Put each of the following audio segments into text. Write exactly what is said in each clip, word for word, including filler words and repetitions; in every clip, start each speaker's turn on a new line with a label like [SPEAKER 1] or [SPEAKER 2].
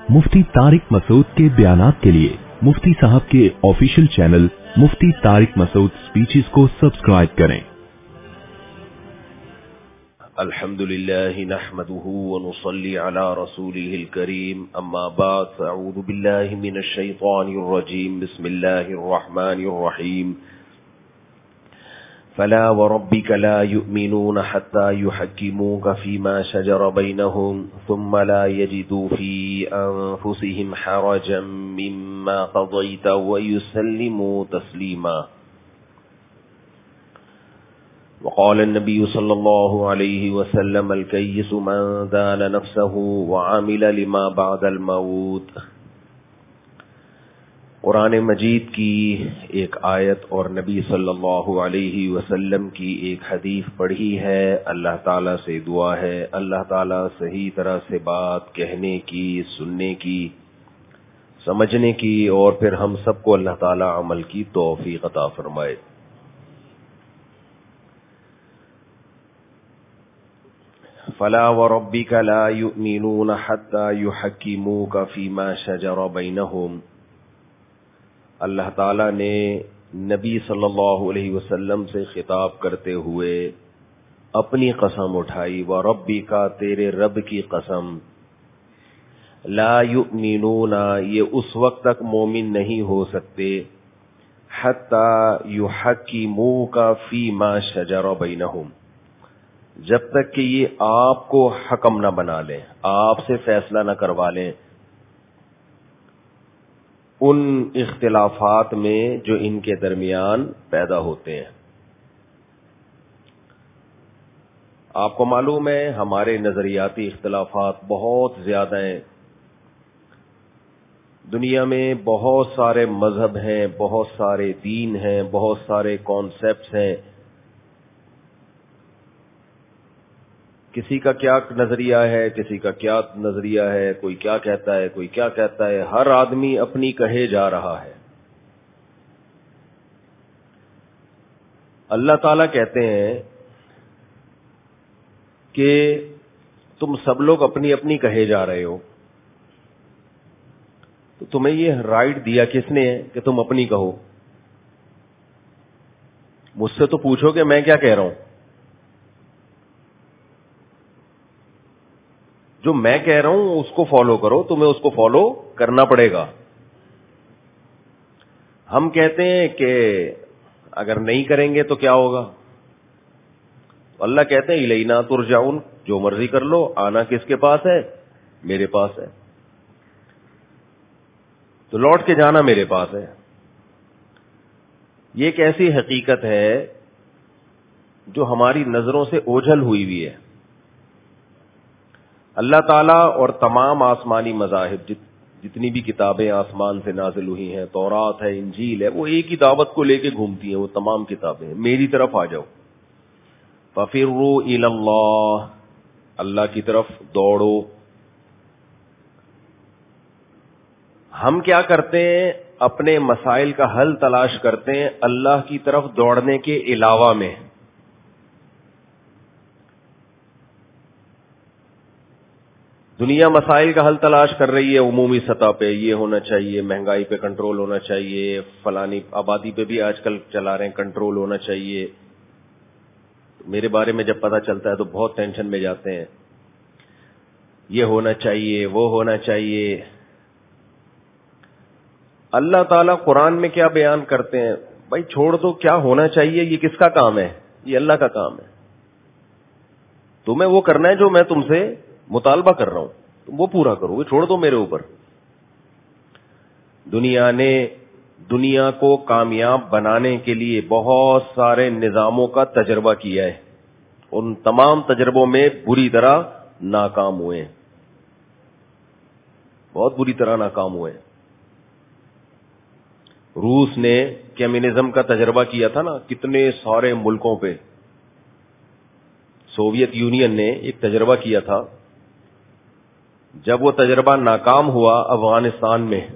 [SPEAKER 1] मुफ्ती तारिक मसूद के बयानात के लिए मुफ्ती साहब के official channel Mufti Tariq Masood speeches को सब्सक्राइब करें।
[SPEAKER 2] अल्हम्दुलिल्लाहि नहमदुहु व नुसल्ली अला रसूलिहिल करीम, अम्मा बाद, अऊज़ु बिल्लाहि मिनश शैतानिर रजीम, बिस्मिल्लाहिर रहमानिर रहीम। फला व रब्बिका ला युमिनून हत्ता युहक्किमूक फीमा शजर बैनहुम थुम्मा ला यजिदू फी अनफुसिहिम हरजन मिम्मा क़ज़ैत व युसल्लिमू तस्लीमा। वक़ाल नबी सल्लल्लाहु अलैहि वसल्लम अल-कय्यिस मन दान नफ्सहु व आमिल लिमा बअदल मौत। कुरान मजीद की एक आयत और नबी सल्लल्लाहु अलैहि वसल्लम की एक हदीस पढ़ी है। अल्लाह ताला से दुआ है अल्लाह ताला सही तरह से बात कहने की, सुनने की, समझने की और फिर हम सबको अल्लाह ताला अमल की तौफीक अता फरमाए। फला व रब्बिका ला युमिनून हत्ता युहक्किमूक फीमा शजर बैनहुम। अल्लाह ताला ने नबी सल्लल्लाहु अलैहि वसल्लम से खिताब करते हुए अपनी कसम उठाई, व रब्बिका, तेरे रब की कसम, ला युमिनूना, ये उस वक्त तक मोमिन नहीं हो सकते, हत्ता युहक्किमूका फीमा शजर बैनहुम, जब तक कि ये आपको हकम न बना लें, आपसे फैसला न करवा लें उन इख्तिलाफात में जो इनके दरमियान पैदा होते हैं। आपको मालूम है हमारे नजरियाती इख्तिलाफात बहुत ज्यादा हैं। दुनिया में बहुत सारे मजहब हैं, बहुत सारे दीन हैं, बहुत सारे कॉन्सेप्ट्स हैं। किसी का क्या नजरिया है, किसी का क्या नजरिया है, कोई क्या कहता है, कोई क्या कहता है, हर आदमी अपनी कहे जा रहा है। अल्लाह ताला कहते हैं कि तुम सब लोग अपनी अपनी कहे जा रहे हो, तो तुम्हें ये राइट दिया किसने है कि तुम अपनी कहो? मुझसे तो पूछोगे मैं क्या कह रहा हूं। जो मैं कह रहा हूं उसको फॉलो करो, तुम्हें उसको फॉलो करना पड़ेगा। हम कहते हैं कि अगर नहीं करेंगे तो क्या होगा? अल्लाह कहते हैं इलैना तुरजाउन, जो मर्जी कर लो, आना किसके पास है? मेरे पास है, तो लौट के जाना मेरे पास है। ये एक ऐसी हकीकत है जो हमारी नजरों से ओझल हुई हुई है। अल्लाह ताला और तमाम आसमानी मज़ाहिब, जित, जितनी भी किताबें आसमान से नाजिल हुई हैं, तौरात है, इंजील है, वो एक ही दावत को लेके घूमती हैं। वो तमाम किताबें मेरी तरफ आ जाओ, फफिर्रू इलल्लाह, अल्लाह की तरफ दौड़ो। हम क्या करते हैं? अपने मसाइल का हल तलाश करते हैं अल्लाह की तरफ दौड़ने के अलावा में। दुनिया मसाइल का हल तलाश कर रही है उमूमी सतह पे, ये होना चाहिए, महंगाई पे कंट्रोल होना चाहिए, फलानी आबादी पे भी आजकल चला रहे हैं कंट्रोल होना चाहिए। मेरे बारे में जब पता चलता है तो बहुत टेंशन में जाते हैं, ये होना चाहिए, वो होना चाहिए। अल्लाह ताला कुरान में क्या बयान करते हैं? भाई छोड़ दो, क्या होना चाहिए ये किसका काम है? ये अल्लाह का काम है। तुम्हें वो करना है जो मैं तुमसे मुतालबा कर रहा हूं, तुम वो पूरा करोगे, छोड़ दो मेरे ऊपर। दुनिया ने दुनिया को कामयाब बनाने के लिए बहुत सारे निजामों का तजर्बा किया है, उन तमाम तजर्बों में बुरी तरह नाकाम हुए हैं, बहुत बुरी तरह नाकाम हुए हैं। रूस ने कम्युनिज्म का तजर्बा किया था ना, कितने सारे मुल्कों पे। सोवियत यूनियन ने एक तजर्बा किया था, जब वो तजर्बा नाकाम हुआ अफगानिस्तान में,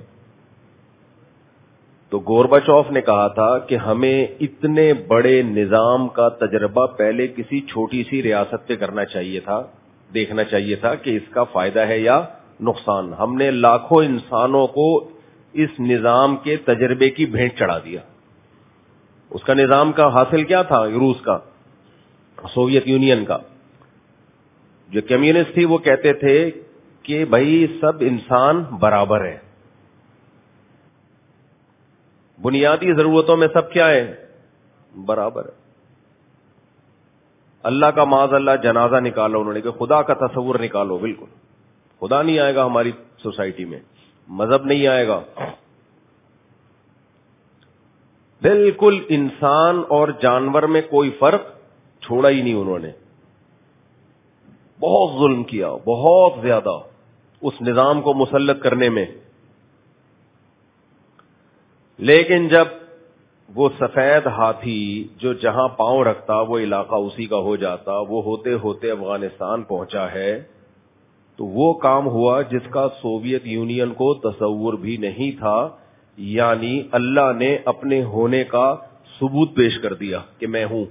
[SPEAKER 2] तो गोरबाचोव ने कहा था कि हमें इतने बड़े निजाम का तजर्बा पहले किसी छोटी सी रियासत पे करना चाहिए था, देखना चाहिए था कि इसका फायदा है या نقصان. ہم نے لاکھوں انسانوں کو اس نظام کے تجربے کی بھیٹ چڑھا دیا. اس کا نظام کا حاصل کیا تھا؟ روس کا, سوویت یونین کا. جو کمیونسٹ تھی وہ کہتے تھے کہ بھائی سب انسان برابر ہے, بنیادی ضرورتوں میں سب کیا ہے؟ برابر ہے. اللہ کا معاذ اللہ جنازہ نکالو انہوں نے کہ خدا کا تصور نکالو, بالکل خدا نہیں آئے گا ہماری سوسائٹی میں, مذہب نہیں آئے گا, بالکل انسان اور جانور میں کوئی فرق چھوڑا ہی نہیں انہوں نے. بہت ظلم کیا, بہت زیادہ اس نظام کو مسلط کرنے میں. لیکن جب وہ سفید ہاتھی جو جہاں پاؤں رکھتا وہ علاقہ اسی کا ہو جاتا, وہ ہوتے ہوتے افغانستان پہنچا ہے, تو وہ کام ہوا جس کا سوویت یونین کو تصور بھی نہیں تھا. یعنی اللہ نے اپنے ہونے کا ثبوت پیش کر دیا کہ میں ہوں.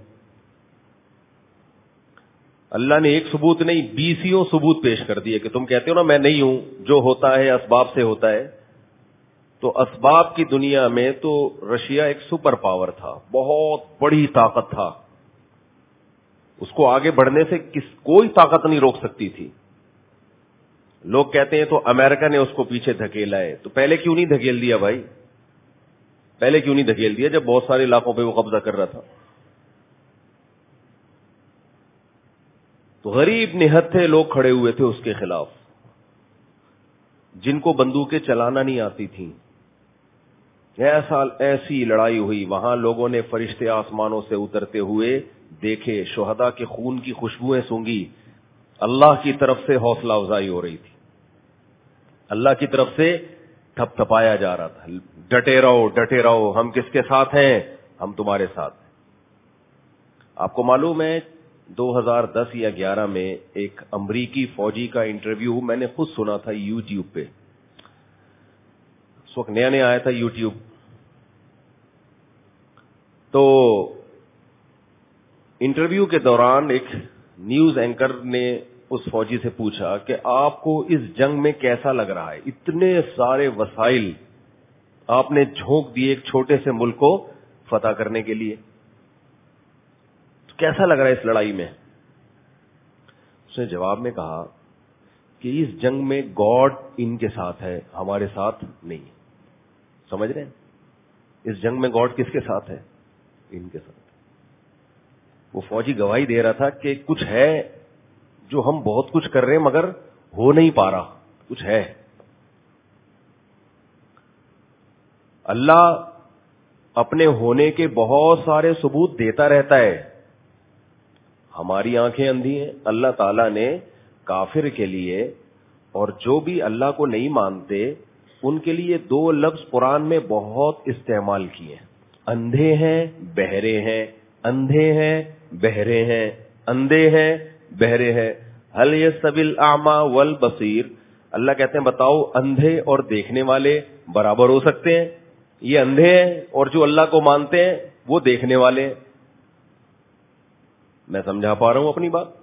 [SPEAKER 2] اللہ نے ایک ثبوت نہیں بیسیوں ثبوت پیش کر دیے کہ تم کہتے ہو نا میں نہیں ہوں, جو ہوتا ہے اسباب سے ہوتا ہے. تو اسباب کی دنیا میں تو رشیا ایک سپر پاور تھا, بہت بڑی طاقت تھا, اس کو آگے بڑھنے سے کس کوئی طاقت نہیں روک سکتی تھی. لوگ کہتے ہیں تو امریکہ نے اس کو پیچھے دھکیلا ہے, تو پہلے کیوں نہیں دھکیل دیا بھائی؟ پہلے کیوں نہیں دھکیل دیا جب بہت سارے علاقوں پہ وہ قبضہ کر رہا تھا؟ تو غریب نہت تھے لوگ کھڑے ہوئے تھے اس کے خلاف, جن کو بندوقیں چلانا نہیں آتی تھیں. ایسا ایسی لڑائی ہوئی, وہاں لوگوں نے فرشتے آسمانوں سے اترتے ہوئے دیکھے, شہداء کے خون کی خوشبوئیں سونگی. اللہ کی طرف سے حوصلہ افزائی ہو رہی تھی, اللہ کی طرف سے تھپ تھپایا جا رہا تھا, ڈٹے رہو ڈٹے رہو, ہم کس کے ساتھ ہیں؟ ہم تمہارے ساتھ ہیں. آپ کو معلوم ہے دو ہزار دس یا گیارہ میں ایک امریکی فوجی کا انٹرویو میں نے خود سنا تھا یوٹیوب پہ. اس وقت نیا نیا آیا تھا یوٹیوب. تو انٹرویو کے دوران ایک نیوز اینکر نے اس فوجی سے پوچھا کہ آپ کو اس جنگ میں کیسا لگ رہا ہے؟ اتنے سارے وسائل آپ نے جھونک دیے ایک چھوٹے سے ملک کو فتح کرنے کے لیے, کیسا لگ رہا ہے اس لڑائی میں؟ اس نے جواب میں کہا کہ اس جنگ میں گاڈ ان کے ساتھ ہے, ہمارے ساتھ نہیں. سمجھ رہے ہیں؟ اس جنگ میں گاڈ کس کے ساتھ ہے؟ ان کے ساتھ. وہ فوجی گواہی دے رہا تھا کہ کچھ ہے جو ہم بہت کچھ کر رہے ہیں مگر ہو نہیں پا رہا, کچھ ہے. اللہ اپنے ہونے کے بہت سارے ثبوت دیتا رہتا ہے. ہماری آنکھیں اندھی ہیں. اللہ تعالیٰ نے کافر کے لیے اور جو بھی اللہ کو نہیں مانتے ان کے لیے دو لفظ قرآن میں بہت استعمال کیے, اندھے ہیں بہرے ہیں, اندھے ہیں بہرے ہیں, اندھے ہیں بہرے ہیں. ہل یستوی الاعمی والبصیر, اللہ کہتے ہیں بتاؤ اندھے اور دیکھنے والے برابر ہو سکتے ہیں؟ یہ اندھے ہیں اور جو اللہ کو مانتے ہیں وہ دیکھنے والے ہیں. میں سمجھا پا رہا ہوں اپنی بات؟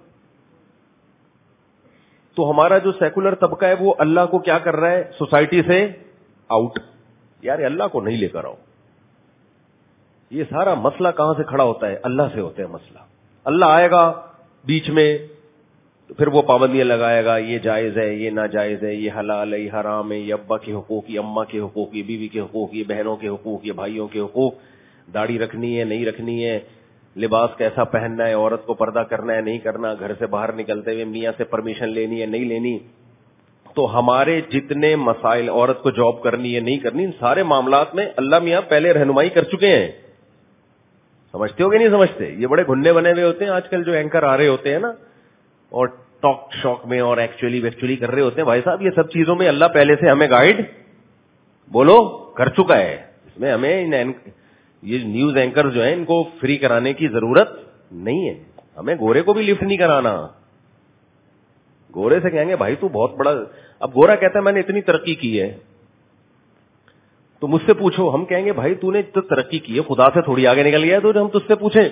[SPEAKER 2] تو ہمارا جو سیکولر طبقہ ہے وہ اللہ کو کیا کر رہا ہے؟ سوسائٹی سے آؤٹ. یار اللہ کو نہیں لے کر آؤ. یہ سارا مسئلہ کہاں سے کھڑا ہوتا ہے؟ اللہ سے ہوتا ہے مسئلہ. اللہ آئے گا بیچ میں تو پھر وہ پابندیاں لگائے گا, یہ جائز ہے یہ ناجائز ہے, یہ حلال ہے یہ حرام ہے, یہ ابا کے حقوق, یہ اماں کے حقوق, یہ بیوی کے حقوق, یہ بہنوں کے حقوق, یہ بھائیوں کے حقوق, داڑھی رکھنی ہے نہیں رکھنی ہے, لباس کیسا پہننا ہے, عورت کو پردہ کرنا ہے نہیں کرنا, گھر سے باہر نکلتے ہوئے میاں سے پرمیشن لینی ہے نہیں لینی. تو ہمارے جتنے مسائل, عورت کو جاب کرنی ہے نہیں کرنی, ان سارے معاملات میں اللہ میاں پہلے رہنمائی کر چکے ہیں. سمجھتے ہو کہ نہیں سمجھتے؟ یہ بڑے گھننے بنے ہوئے ہوتے ہیں آج کل جو اینکر آ رہے ہوتے ہیں نا, اور ٹاک شاک میں اور ایکچولی ویکچولی کر رہے ہوتے ہیں. بھائی صاحب یہ سب چیزوں میں اللہ پہلے سے ہمیں گائیڈ بولو کر چکا ہے. اس میں ہمیں یہ نیوز اینکر جو ہیں ان کو فری کرانے کی ضرورت نہیں ہے. ہمیں گورے کو بھی لفٹ نہیں کرانا. گورے سے کہیں گے بھائی تو بہت بڑا, اب گورا کہتا ہے میں نے اتنی ترقی کی ہے, تو مجھ سے پوچھو, ہم کہیں گے بھائی تو نے تو ترقی کی ہے, خدا سے تھوڑی آگے نکل گیا ہے تو ہم تجھ سے پوچھیں.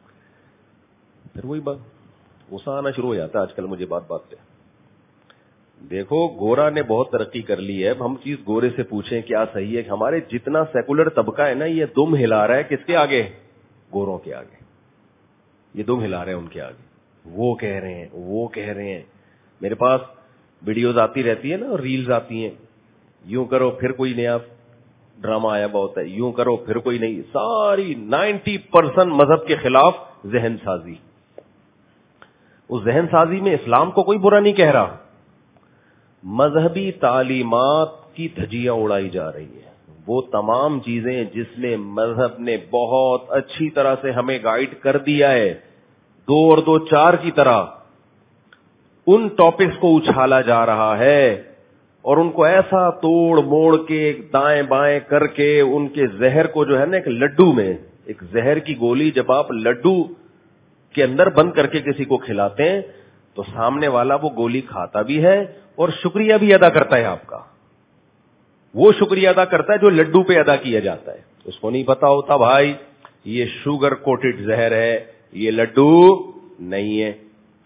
[SPEAKER 2] پھر وہی بات غصہ آنا شروع ہو جاتا ہے آج کل مجھے بات بات پہ. دیکھو گورا نے بہت ترقی کر لی ہے. ہم چیز گورے سے پوچھیں کیا صحیح ہے کہ ہمارے جتنا سیکولر طبقہ ہے نا یہ دم ہلا رہا ہے کس کے آگے؟ گوروں کے آگے. یہ دم ہلا رہے ہیں ان کے آگے. وہ کہہ رہے ہیں وہ کہہ رہے ہیں. میرے پاس ویڈیوز آتی رہتی ہے نا اور ریلز آتی ہیں, یوں کرو پھر کوئی نیا ڈرامہ آیا بہت ہے, یوں کرو پھر کوئی نہیں, ساری نائنٹی پرسینٹ مذہب کے خلاف ذہن سازی. اس ذہن سازی میں اسلام کو کوئی برا نہیں کہہ رہا, مذہبی تعلیمات کی دھجیاں اڑائی جا رہی ہیں. وہ تمام چیزیں جس میں مذہب نے بہت اچھی طرح سے ہمیں گائیڈ کر دیا ہے, دو اور دو چار کی طرح, ان ٹاپکس کو اچھالا جا رہا ہے اور ان کو ایسا توڑ موڑ کے دائیں بائیں کر کے ان کے زہر کو جو ہے نا ایک لڈو میں, ایک زہر کی گولی جب آپ لڈو کے اندر بند کر کے کسی کو کھلاتے ہیں تو سامنے والا وہ گولی کھاتا بھی ہے اور شکریہ بھی ادا کرتا ہے آپ کا. وہ شکریہ ادا کرتا ہے جو لڈو پہ ادا کیا جاتا ہے. اس کو نہیں پتا ہوتا بھائی یہ شوگر کوٹڈ زہر ہے, یہ لڈو نہیں ہے.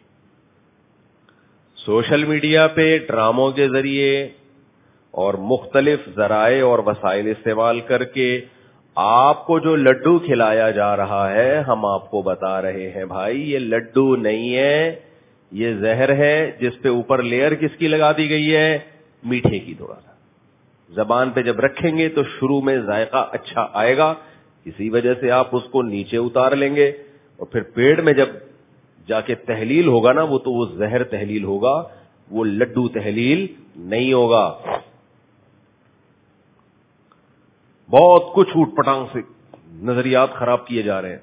[SPEAKER 2] سوشل میڈیا پہ ڈراموں کے ذریعے اور مختلف ذرائع اور وسائل استعمال کر کے آپ کو جو لڈو کھلایا جا رہا ہے, ہم آپ کو بتا رہے ہیں بھائی یہ لڈو نہیں ہے, یہ زہر ہے جس پہ اوپر لیئر کس کی لگا دی گئی ہے؟ میٹھے کی. تھوڑا سا زبان پہ جب رکھیں گے تو شروع میں ذائقہ اچھا آئے گا, اسی وجہ سے آپ اس کو نیچے اتار لیں گے اور پھر پیٹ میں جب جا کے تحلیل ہوگا نا وہ تو وہ زہر تحلیل ہوگا, وہ لڈو تحلیل نہیں ہوگا. بہت کچھ اوٹ پٹانگ سے نظریات خراب کیے جا رہے ہیں.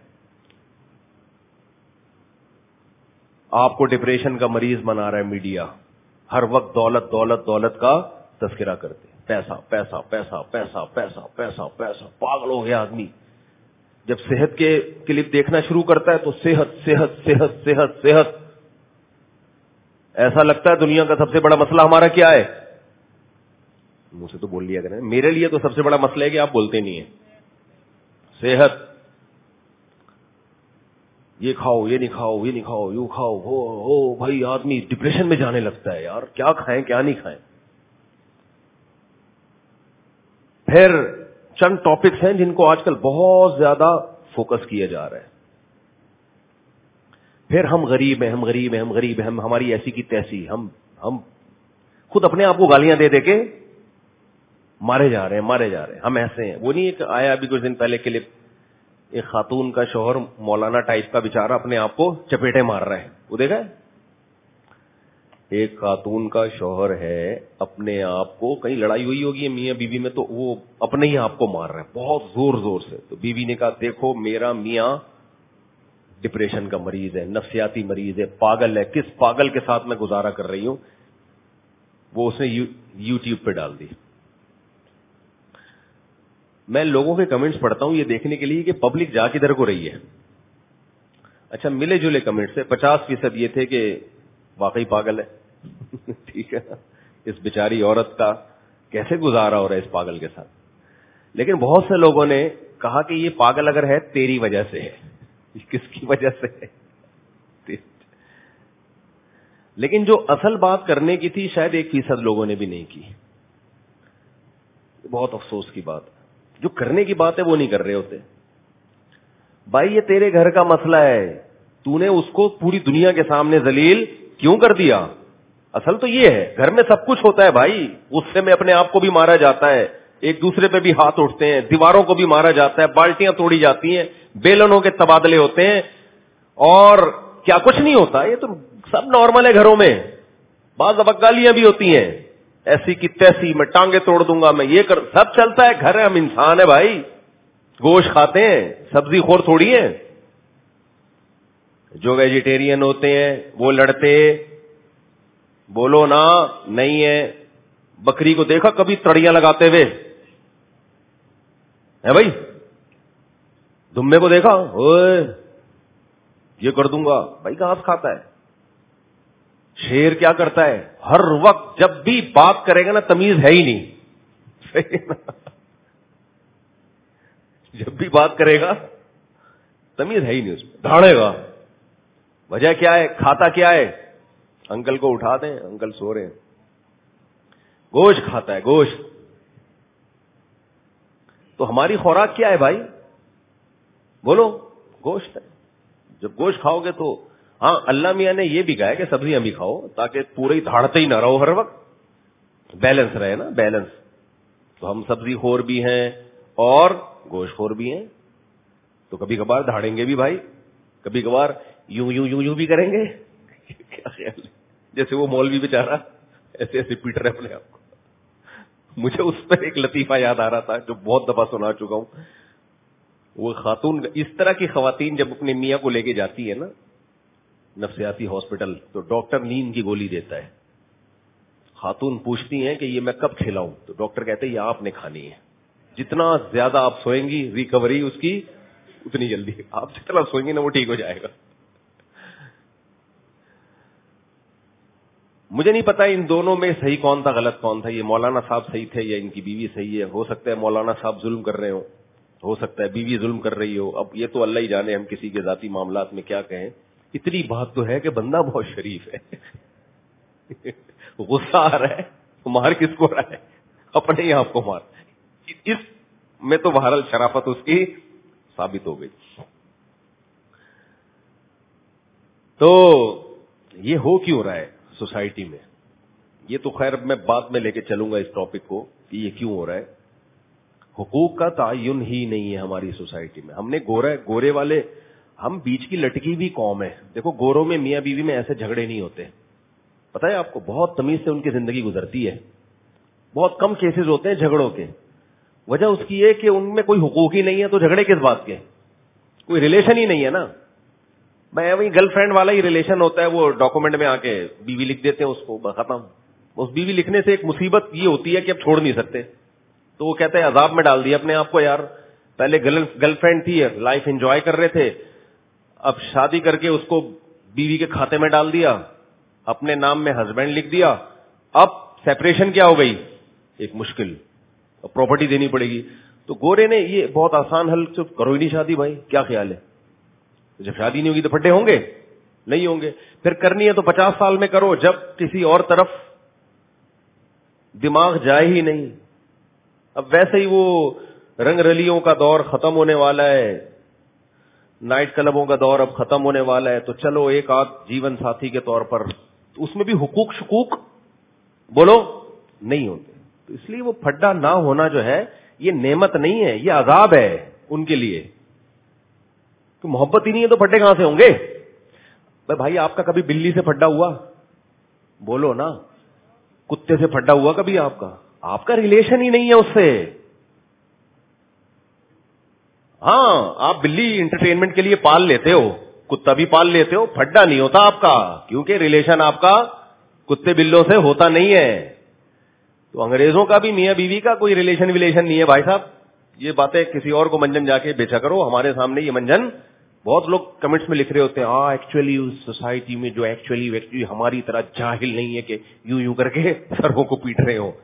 [SPEAKER 2] آپ کو ڈپریشن کا مریض بنا رہا ہے میڈیا, ہر وقت دولت دولت دولت کا تذکرہ کرتے ہیں, پیسہ پیسہ پیسہ پیسہ پیسہ پیسہ پیسہ. پاگل ہو گیا آدمی. جب صحت کے کلپ دیکھنا شروع کرتا ہے تو صحت صحت صحت صحت صحت, ایسا لگتا ہے دنیا کا سب سے بڑا مسئلہ ہمارا کیا ہے. منہ سے تو بول لیا کریں, میرے لیے تو سب سے بڑا مسئلہ ہے کہ آپ بولتے نہیں ہیں. صحت, یہ کھاؤ یہ نہیں کھاؤ یہ نہیں کھاؤ یوں کھاؤ, ہو ہو بھائی آدمی ڈپریشن میں جانے لگتا ہے یار, کیا کھائیں کیا نہیں کھائیں. پھر چند ٹاپکس ہیں جن کو آج کل بہت زیادہ فوکس کیا جا رہا ہے. پھر ہم غریب ہیں ہم غریب ہیں ہم غریب ہیں, ہم ہماری ایسی کی تیسی, ہم ہم خود اپنے آپ کو گالیاں دے دے کے مارے جا رہے ہیں مارے جا رہے ہیں, ہم ایسے ہیں. وہ نہیں ایک آیا ابھی کچھ دن پہلے کلپ, ایک خاتون کا شوہر مولانا ٹائپ کا بیچارہ اپنے آپ کو چپیٹے مار رہا ہے, وہ دیکھا ہے. ایک خاتون کا شوہر ہے اپنے آپ کو, کہیں لڑائی ہوئی ہوگی میاں بیوی میں, تو وہ اپنے ہی آپ کو مار رہا ہے بہت زور زور سے. تو بیوی نے کہا دیکھو میرا میاں ڈپریشن کا مریض ہے, نفسیاتی مریض ہے, پاگل ہے, کس پاگل کے ساتھ میں گزارا کر رہی ہوں. وہ اس نے یوٹیوب پہ ڈال دی. میں لوگوں کے کمنٹس پڑھتا ہوں یہ دیکھنے کے لیے کہ پبلک جا کدھر کو رہی ہے. اچھا ملے جلے کمنٹ سے پچاس فیصد یہ تھے کہ واقعی پاگل ہے. ٹھیک ہے, اس بیچاری عورت کا کیسے گزارا ہو رہا ہے اس پاگل کے ساتھ. لیکن بہت سے لوگوں نے کہا کہ یہ پاگل اگر ہے تیری وجہ سے ہے. کس کی وجہ سے ہے؟ لیکن جو اصل بات کرنے کی تھی شاید ایک فیصد لوگوں نے بھی نہیں کی. بہت افسوس کی بات ہے, جو کرنے کی بات ہے وہ نہیں کر رہے ہوتے. بھائی یہ تیرے گھر کا مسئلہ ہے, تو نے اس کو پوری دنیا کے سامنے ذلیل کیوں کر دیا؟ اصل تو یہ ہے, گھر میں سب کچھ ہوتا ہے بھائی, غصے میں اپنے آپ کو بھی مارا جاتا ہے, ایک دوسرے پہ بھی ہاتھ اٹھتے ہیں, دیواروں کو بھی مارا جاتا ہے, بالٹیاں توڑی جاتی ہیں, بیلنوں کے تبادلے ہوتے ہیں, اور کیا کچھ نہیں ہوتا. یہ تو سب نارمل ہے گھروں میں. بعض ابکالیاں بھی ہوتی ہیں, ایسی کی تیسی, میں ٹانگیں توڑ دوں گا, میں یہ کر, سب چلتا ہے. گھر ہے, ہم انسان ہے بھائی, گوشت کھاتے ہیں, سبزی خور تھوڑی ہیں. جو ویجیٹیرین ہوتے ہیں وہ لڑتے, بولو نا نہیں ہے. بکری کو دیکھا کبھی تڑیاں لگاتے ہوئے ہے بھائی؟ دمبے کو دیکھا اوئے یہ کر دوں گا, بھائی گھاس کھاتا ہے. شیر کیا کرتا ہے, ہر وقت جب بھی بات کرے گا نا تمیز ہے ہی نہیں. جب بھی بات کرے گا تمیز ہے ہی نہیں, اس میں دھاڑے گا. وجہ کیا ہے, کھاتا کیا ہے؟ انکل کو اٹھا دیں, انکل سو رہے ہیں, گوشت کھاتا ہے, گوشت. تو ہماری خوراک کیا ہے بھائی؟ بولو, گوشت ہے. جب گوشت کھاؤ گے تو ہاں اللہ میاں نے یہ بھی کہا ہے کہ سبزیاں بھی کھاؤ تاکہ پورے ہی دھاڑتے ہی نہ رہو ہر وقت, بیلنس رہے نا, بیلنس. تو ہم سبزی خور بھی ہیں اور گوشت خور بھی ہیں, تو کبھی کبھار دھاڑیں گے بھی بھائی, کبھی کبھار یوں یوں یوں یوں بھی کریں گے. کیا خیال ہے؟ جیسے وہ مولوی بیچارہ ایسے ایسے پیٹ رہے اپنے آپ کو. مجھے اس پر ایک لطیفہ یاد آ رہا تھا جو بہت دفعہ سنا چکا ہوں. وہ خاتون, اس طرح کی خواتین جب اپنے میاں کو لے کے جاتی ہے نا نفسیاتی ہاسپٹل, تو ڈاکٹر نیند کی گولی دیتا ہے. خاتون پوچھتی ہیں کہ یہ میں کب کھلاؤں؟ تو ڈاکٹر کہتے ہیں یہ آپ نے کھانی ہے. جتنا زیادہ آپ سوئیں گی ریکوری اس کی اتنی جلدی, آپ جتنا سوئیں گے نا وہ ٹھیک ہو جائے گا. مجھے نہیں پتا ان دونوں میں صحیح کون تھا غلط کون تھا, یہ مولانا صاحب صحیح تھے یا ان کی بیوی صحیح ہے. ہو سکتا ہے مولانا صاحب ظلم کر رہے ہو, ہو سکتا ہے بیوی ظلم کر رہی ہو. اب یہ تو اللہ ہی جانے, ہم کسی کے ذاتی معاملات میں کیا کہیں. اتنی بات تو ہے کہ بندہ بہت شریف ہے. غصہ آ رہا ہے, مار کس کو رہا ہے؟ اپنے ہی آپ کو مار. اس میں تو بہرحال شرافت اس کی ثابت ہو گئی. تو یہ ہو کیوں رہا ہے سوسائٹی میں؟ یہ تو خیر میں بعد میں لے کے چلوں گا اس ٹاپک کو کہ یہ کیوں ہو رہا ہے. حقوق کا تعین ہی نہیں ہے ہماری سوسائٹی میں. ہم نے گورا گورے والے, ہم بیچ کی لٹکی بھی قوم ہے. دیکھو گوروں میں میاں بیوی میں ایسے جھگڑے نہیں ہوتے, پتہ ہے آپ کو, بہت تمیز سے ان کی زندگی گزرتی ہے. بہت کم کیسز ہوتے ہیں جھگڑوں کے. وجہ اس کی یہ کہ ان میں کوئی حقوق ہی نہیں ہے, تو جھگڑے کس بات کے؟ کوئی ریلیشن ہی نہیں ہے نا. میں وہی گرل فرینڈ والا ہی ریلیشن ہوتا ہے, وہ ڈاکومنٹ میں آ کے بیوی لکھ دیتے ہیں اس کو, ختم. اس بیوی لکھنے سے ایک مصیبت یہ ہوتی ہے کہ اب چھوڑ نہیں سکتے, تو وہ کہتے ہیں عذاب میں ڈال دیا اپنے آپ کو. یار پہلے گرل فرینڈ تھی, لائف انجوائے کر رہے تھے, اب شادی کر کے اس کو بیوی کے کھاتے میں ڈال دیا, اپنے نام میں ہسبینڈ لکھ دیا. اب سیپریشن کیا ہو گئی؟ ایک مشکل, اب پراپرٹی دینی پڑے گی. تو گورے نے یہ بہت آسان حل, صرف کرو ہی نہیں شادی. بھائی کیا خیال ہے؟ جب شادی نہیں ہوگی تو پھڈے ہوں گے؟ نہیں ہوں گے. پھر کرنی ہے تو پچاس سال میں کرو, جب کسی اور طرف دماغ جائے ہی نہیں. اب ویسے ہی وہ رنگ رلیوں کا دور ختم ہونے والا ہے, نائٹ کلبوں کا دور اب ختم ہونے والا ہے, تو چلو ایک آدھ جیون ساتھی کے طور پر, تو اس میں بھی حقوق شکوک بولو نہیں ہوتے. تو اس لیے وہ پھڈا نہ ہونا جو ہے یہ نعمت نہیں ہے, یہ عذاب ہے ان کے لیے. تو محبت ہی نہیں ہے تو پھڈے کہاں سے ہوں گے؟ بھائی آپ کا کبھی بلی سے پھڈا ہوا؟ بولو نا. کتے سے پھڈا ہوا کبھی آپ کا؟ آپ کا ریلیشن ہی نہیں ہے اس سے. ہاں آپ بلی انٹرٹینمنٹ کے لیے پال لیتے ہو, کتا بھی پال لیتے ہو, پھڈا نہیں ہوتا آپ کا, کیونکہ ریلیشن آپ کا کتے بلوں سے ہوتا نہیں ہے. تو انگریزوں کا بھی میاں بیوی کا کوئی ریلیشن ویلیشن نہیں ہے بھائی صاحب. یہ باتیں کسی اور کو منجن جا کے بیچا کرو, ہمارے سامنے یہ منجن. بہت لوگ کمنٹس میں لکھ رہے ہوتے ہیں ہاں ایکچولی اس سوسائٹی میں جو ایکچولی ایکچولی ہماری طرح جاہل نہیں ہے کہ یوں یوں کر کے سروں کو پیٹ رہے ہو.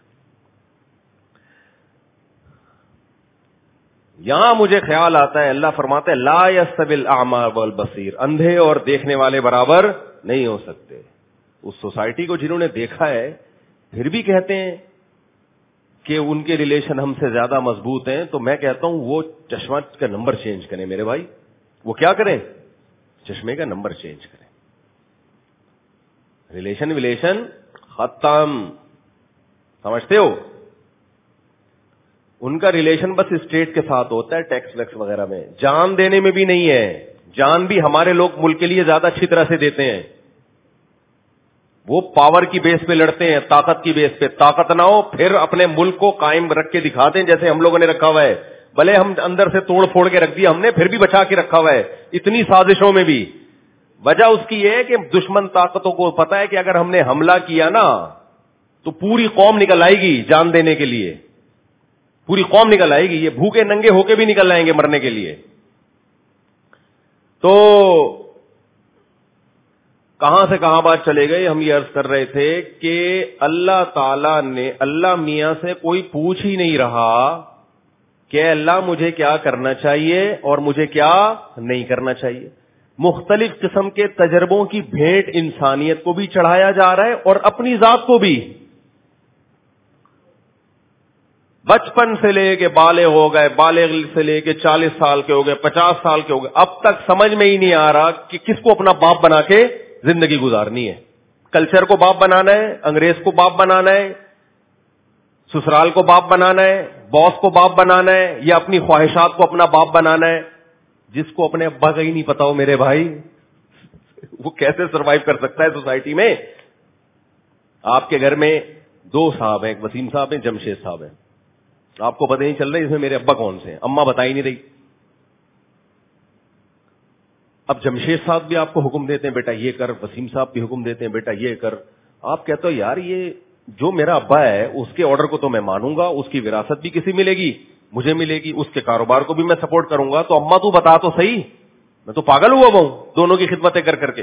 [SPEAKER 2] یہاں مجھے خیال آتا ہے, اللہ فرماتے ہیں لا یستوی الاعمی والبصیر, اندھے اور دیکھنے والے برابر نہیں ہو سکتے. اس سوسائٹی کو جنہوں نے دیکھا ہے پھر بھی کہتے ہیں کہ ان کے ریلیشن ہم سے زیادہ مضبوط ہیں, تو میں کہتا ہوں وہ چشمہ کا نمبر چینج کریں میرے بھائی. وہ کیا کریں؟ چشمے کا نمبر چینج کریں. ریلیشن ویلیشن ختم, سمجھتے ہو؟ ان کا ریلیشن بس اسٹیٹ کے ساتھ ہوتا ہے, ٹیکس ویکس وغیرہ میں. جان دینے میں بھی نہیں ہے. جان بھی ہمارے لوگ ملک کے لیے زیادہ اچھی طرح سے دیتے ہیں. وہ پاور کی بیس پہ لڑتے ہیں, طاقت کی بیس پہ. طاقت نہ ہو پھر اپنے ملک کو قائم رکھ کے دکھا دیں جیسے ہم لوگوں نے رکھا ہوا ہے. بھلے ہم اندر سے توڑ پھوڑ کے رکھ دیا ہم نے, پھر بھی بچا کے رکھا ہوا ہے اتنی سازشوں میں بھی. وجہ اس کی یہ ہے کہ دشمن طاقتوں کو پتا ہے کہ اگر ہم نے حملہ کیا نا تو پوری قوم نکل آئے گی جان دینے کے لیے, پوری قوم نکل آئے گی. یہ بھوکے ننگے ہو کے بھی نکل آئیں گے مرنے کے لیے. تو کہاں سے کہاں بات چلے گئے؟ ہم یہ عرض کر رہے تھے کہ اللہ تعالی نے, اللہ میاں سے کوئی پوچھ ہی نہیں رہا کہ اللہ مجھے کیا کرنا چاہیے اور مجھے کیا نہیں کرنا چاہیے. مختلف قسم کے تجربوں کی بھیٹ انسانیت کو بھی چڑھایا جا رہا ہے اور اپنی ذات کو بھی. بچپن سے لے کے بالغ ہو گئے, بالغ سے لے کے چالیس سال کے ہو گئے, پچاس سال کے ہو گئے, اب تک سمجھ میں ہی نہیں آ رہا کہ کس کو اپنا باپ بنا کے زندگی گزارنی ہے. کلچر کو باپ بنانا ہے, انگریز کو باپ بنانا ہے, سسرال کو باپ بنانا ہے, باس کو باپ بنانا ہے, یا اپنی خواہشات کو اپنا باپ بنانا ہے. جس کو اپنے ابا کا ہی نہیں پتا ہو میرے بھائی, وہ کیسے سروائیو کر سکتا ہے سوسائٹی میں؟ آپ کے گھر میں دو صاحب ہیں, ایک وسیم صاحب ہیں, جمشید صاحب ہیں. آپ کو پتہ نہیں چل رہا اس میں میرے ابا کون سے ہیں, اماں بتا ہی نہیں رہی. اب جمشید صاحب بھی آپ کو حکم دیتے ہیں بیٹا یہ کر, وسیم صاحب بھی حکم دیتے ہیں بیٹا یہ کر. آپ کہتے ہو یار یہ جو میرا ابا ہے اس کے آرڈر کو تو میں مانوں گا, اس کی وراثت بھی کسی ملے گی, مجھے ملے گی, اس کے کاروبار کو بھی میں سپورٹ کروں گا, تو اماں تو بتا تو صحیح, میں تو پاگل ہوا ہوں دونوں کی خدمتیں کر کر کے.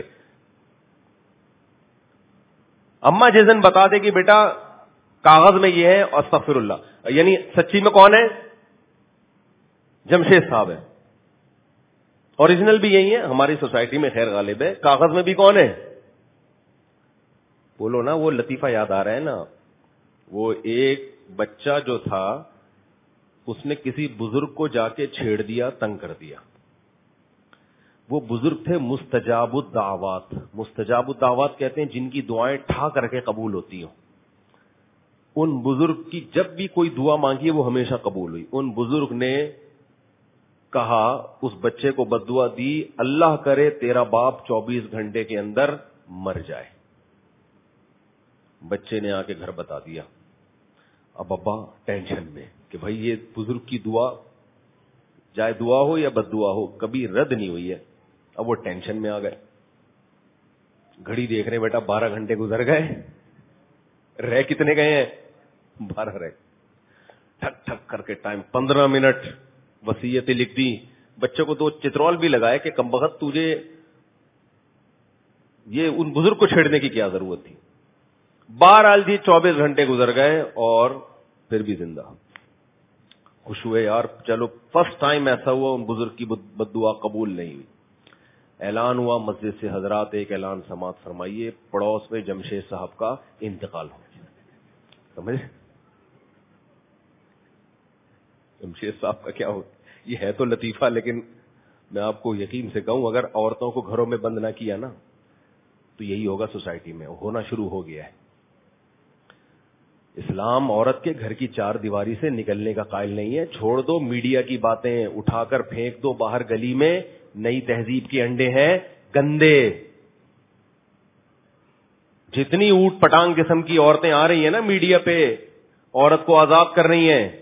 [SPEAKER 2] اماں جس دن بتا دے گی بیٹا کاغذ میں یہ ہے, استغفر اللہ, یعنی سچی میں کون ہے؟ جمشید صاحب ہے. اوریجنل بھی یہی ہے ہماری سوسائٹی میں, خیر غالب ہے. کاغذ میں بھی کون ہے؟ بولو نا, وہ لطیفہ یاد آ رہا ہے نا, وہ ایک بچہ جو تھا اس نے کسی بزرگ کو جا کے چھیڑ دیا, تنگ کر دیا. وہ بزرگ تھے مستجاب الدعوات. مستجاب الدعوات کہتے ہیں جن کی دعائیں ٹھا کر کے قبول ہوتی ہوں. ان بزرگ کی جب بھی کوئی دعا مانگی ہے وہ ہمیشہ قبول ہوئی. ان بزرگ نے کہا, اس بچے کو بددعا دی, اللہ کرے تیرا باپ چوبیس گھنٹے کے اندر مر جائے. بچے نے آ کے گھر بتا دیا. اب ابا ٹینشن میں کہ بھائی یہ بزرگ کی دعا, چاہے دعا ہو یا بد دعا ہو, کبھی رد نہیں ہوئی ہے. اب وہ ٹینشن میں آ گئے. گھڑی دیکھ رہے بیٹا بارہ گھنٹے گزر گئے, رہ کتنے گئے ہیں؟ بارہ رہ. ٹھک ٹھک کر کے ٹائم پندرہ منٹ, وصیتیں لکھ دی. بچے کو تو چترول بھی لگائے کہ کم بخت تجھے یہ ان بزرگ کو چھیڑنے کی کیا ضرورت تھی. بہرحال جی چوبیس گھنٹے گزر گئے اور پھر بھی زندہ. خوش ہوئے یار, چلو فرسٹ ٹائم ایسا ہوا ان بزرگ کی بد دعا قبول نہیں ہوئی. اعلان ہوا مسجد سے, حضرات ایک اعلان سماعت فرمائیے, پڑوس میں جمشید صاحب کا انتقال ہو گیا. سمجھ, جمشید صاحب کا کیا ہو, یہ ہے تو لطیفہ, لیکن میں آپ کو یقین سے کہوں اگر عورتوں کو گھروں میں بند نہ کیا نا تو یہی ہوگا سوسائٹی میں, ہونا شروع ہو گیا ہے. اسلام عورت کے گھر کی چار دیواری سے نکلنے کا قائل نہیں ہے. چھوڑ دو میڈیا کی باتیں, اٹھا کر پھینک دو باہر گلی میں. نئی تہذیب کے انڈے ہیں گندے. جتنی اوٹ پٹانگ قسم کی عورتیں آ رہی ہیں نا میڈیا پہ, عورت کو آزاد کر رہی ہیں,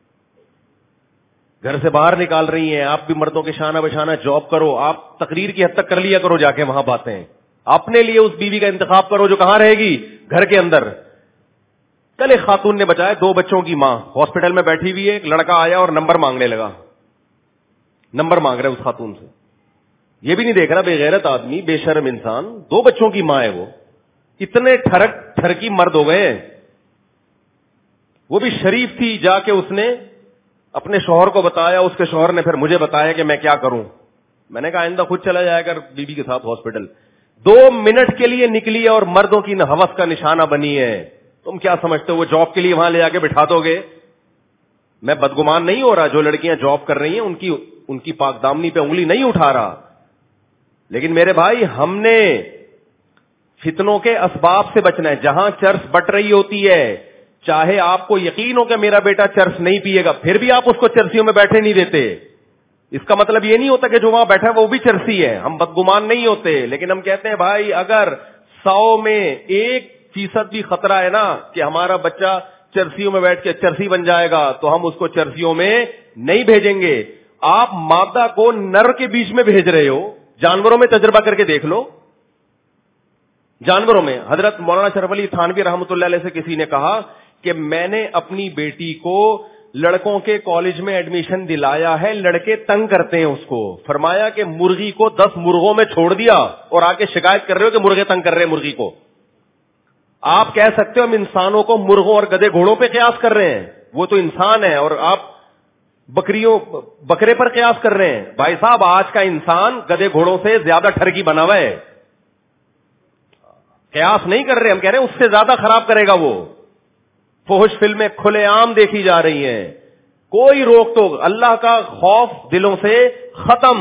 [SPEAKER 2] گھر سے باہر نکال رہی ہیں. آپ بھی مردوں کے شانہ بشانہ جاب کرو, آپ تقریر کی حد تک کر لیا کرو جا کے وہاں باتیں. اپنے لیے اس بیوی کا انتخاب کرو جو کہاں رہے گی, گھر کے اندر. کل ایک خاتون نے بچایا, دو بچوں کی ماں ہاسپٹل میں بیٹھی ہوئی ہے, ایک لڑکا آیا اور نمبر مانگنے لگا. نمبر مانگ رہا ہے اس خاتون سے, یہ بھی نہیں دیکھ رہا, بے غیرت آدمی, بے شرم انسان. دو بچوں کی ماں ہے وہ, اتنے ٹھرک ٹھرکی مرد ہو گئے. وہ بھی شریف تھی, جا کے اس نے اپنے شوہر کو بتایا, اس کے شوہر نے پھر مجھے بتایا کہ میں کیا کروں. میں نے کہا آئندہ خود چلا جائے کر بیوی کے ساتھ ہاسپٹل. دو منٹ کے لیے نکلی ہے اور مردوں کی ہوس کا نشانہ بنی ہے. تم کیا سمجھتے ہو وہ جاب کے لیے وہاں لے جا کے بٹھا دو گے؟ میں بدگمان نہیں ہو رہا, جو لڑکیاں جاب کر رہی ہیں ان کی ان کی پاک دامنی پہ انگلی نہیں اٹھا رہا, لیکن میرے بھائی ہم نے فتنوں کے اسباب سے بچنا ہے. جہاں چرس بٹ رہی ہوتی ہے, چاہے آپ کو یقین ہو کہ میرا بیٹا چرس نہیں پیے گا, پھر بھی آپ اس کو چرسیوں میں بیٹھے نہیں دیتے. اس کا مطلب یہ نہیں ہوتا کہ جو وہاں بیٹھا ہے وہ بھی چرسی ہے. ہم بدگمان نہیں ہوتے, لیکن ہم کہتے ہیں بھائی اگر سو میں ایک فیصد بھی خطرہ ہے نا کہ ہمارا بچہ چرسیوں میں بیٹھ کے چرسی بن جائے گا, تو ہم اس کو چرسیوں میں نہیں بھیجیں گے. آپ مادہ کو نر کے بیچ میں بھیج رہے ہو. جانوروں میں تجربہ کر کے دیکھ لو. جانوروں میں حضرت مولانا شرف علی تھانوی رحمۃ اللہ علیہ سے کسی نے کہا کہ میں نے اپنی بیٹی کو لڑکوں کے کالج میں ایڈمیشن دلایا ہے, لڑکے تنگ کرتے ہیں اس کو. فرمایا کہ مرغی کو دس مرغوں میں چھوڑ دیا اور آ کے شکایت کر رہے ہو کہ مرغے تنگ کر رہے ہیں مرغی کو. آپ کہہ سکتے ہو ہم انسانوں کو مرغوں اور گدے گھوڑوں پہ قیاس کر رہے ہیں, وہ تو انسان ہے, اور آپ بکریوں بکرے پر قیاس کر رہے ہیں. بھائی صاحب آج کا انسان گدے گھوڑوں سے زیادہ ٹھرکی بنا ہوا ہے. قیاس نہیں کر رہے, ہم کہہ رہے ہیں اس سے زیادہ خراب کرے گا وہ. فحش فلمیں کھلے عام دیکھی جا رہی ہیں, کوئی روک ٹوک, اللہ کا خوف دلوں سے ختم.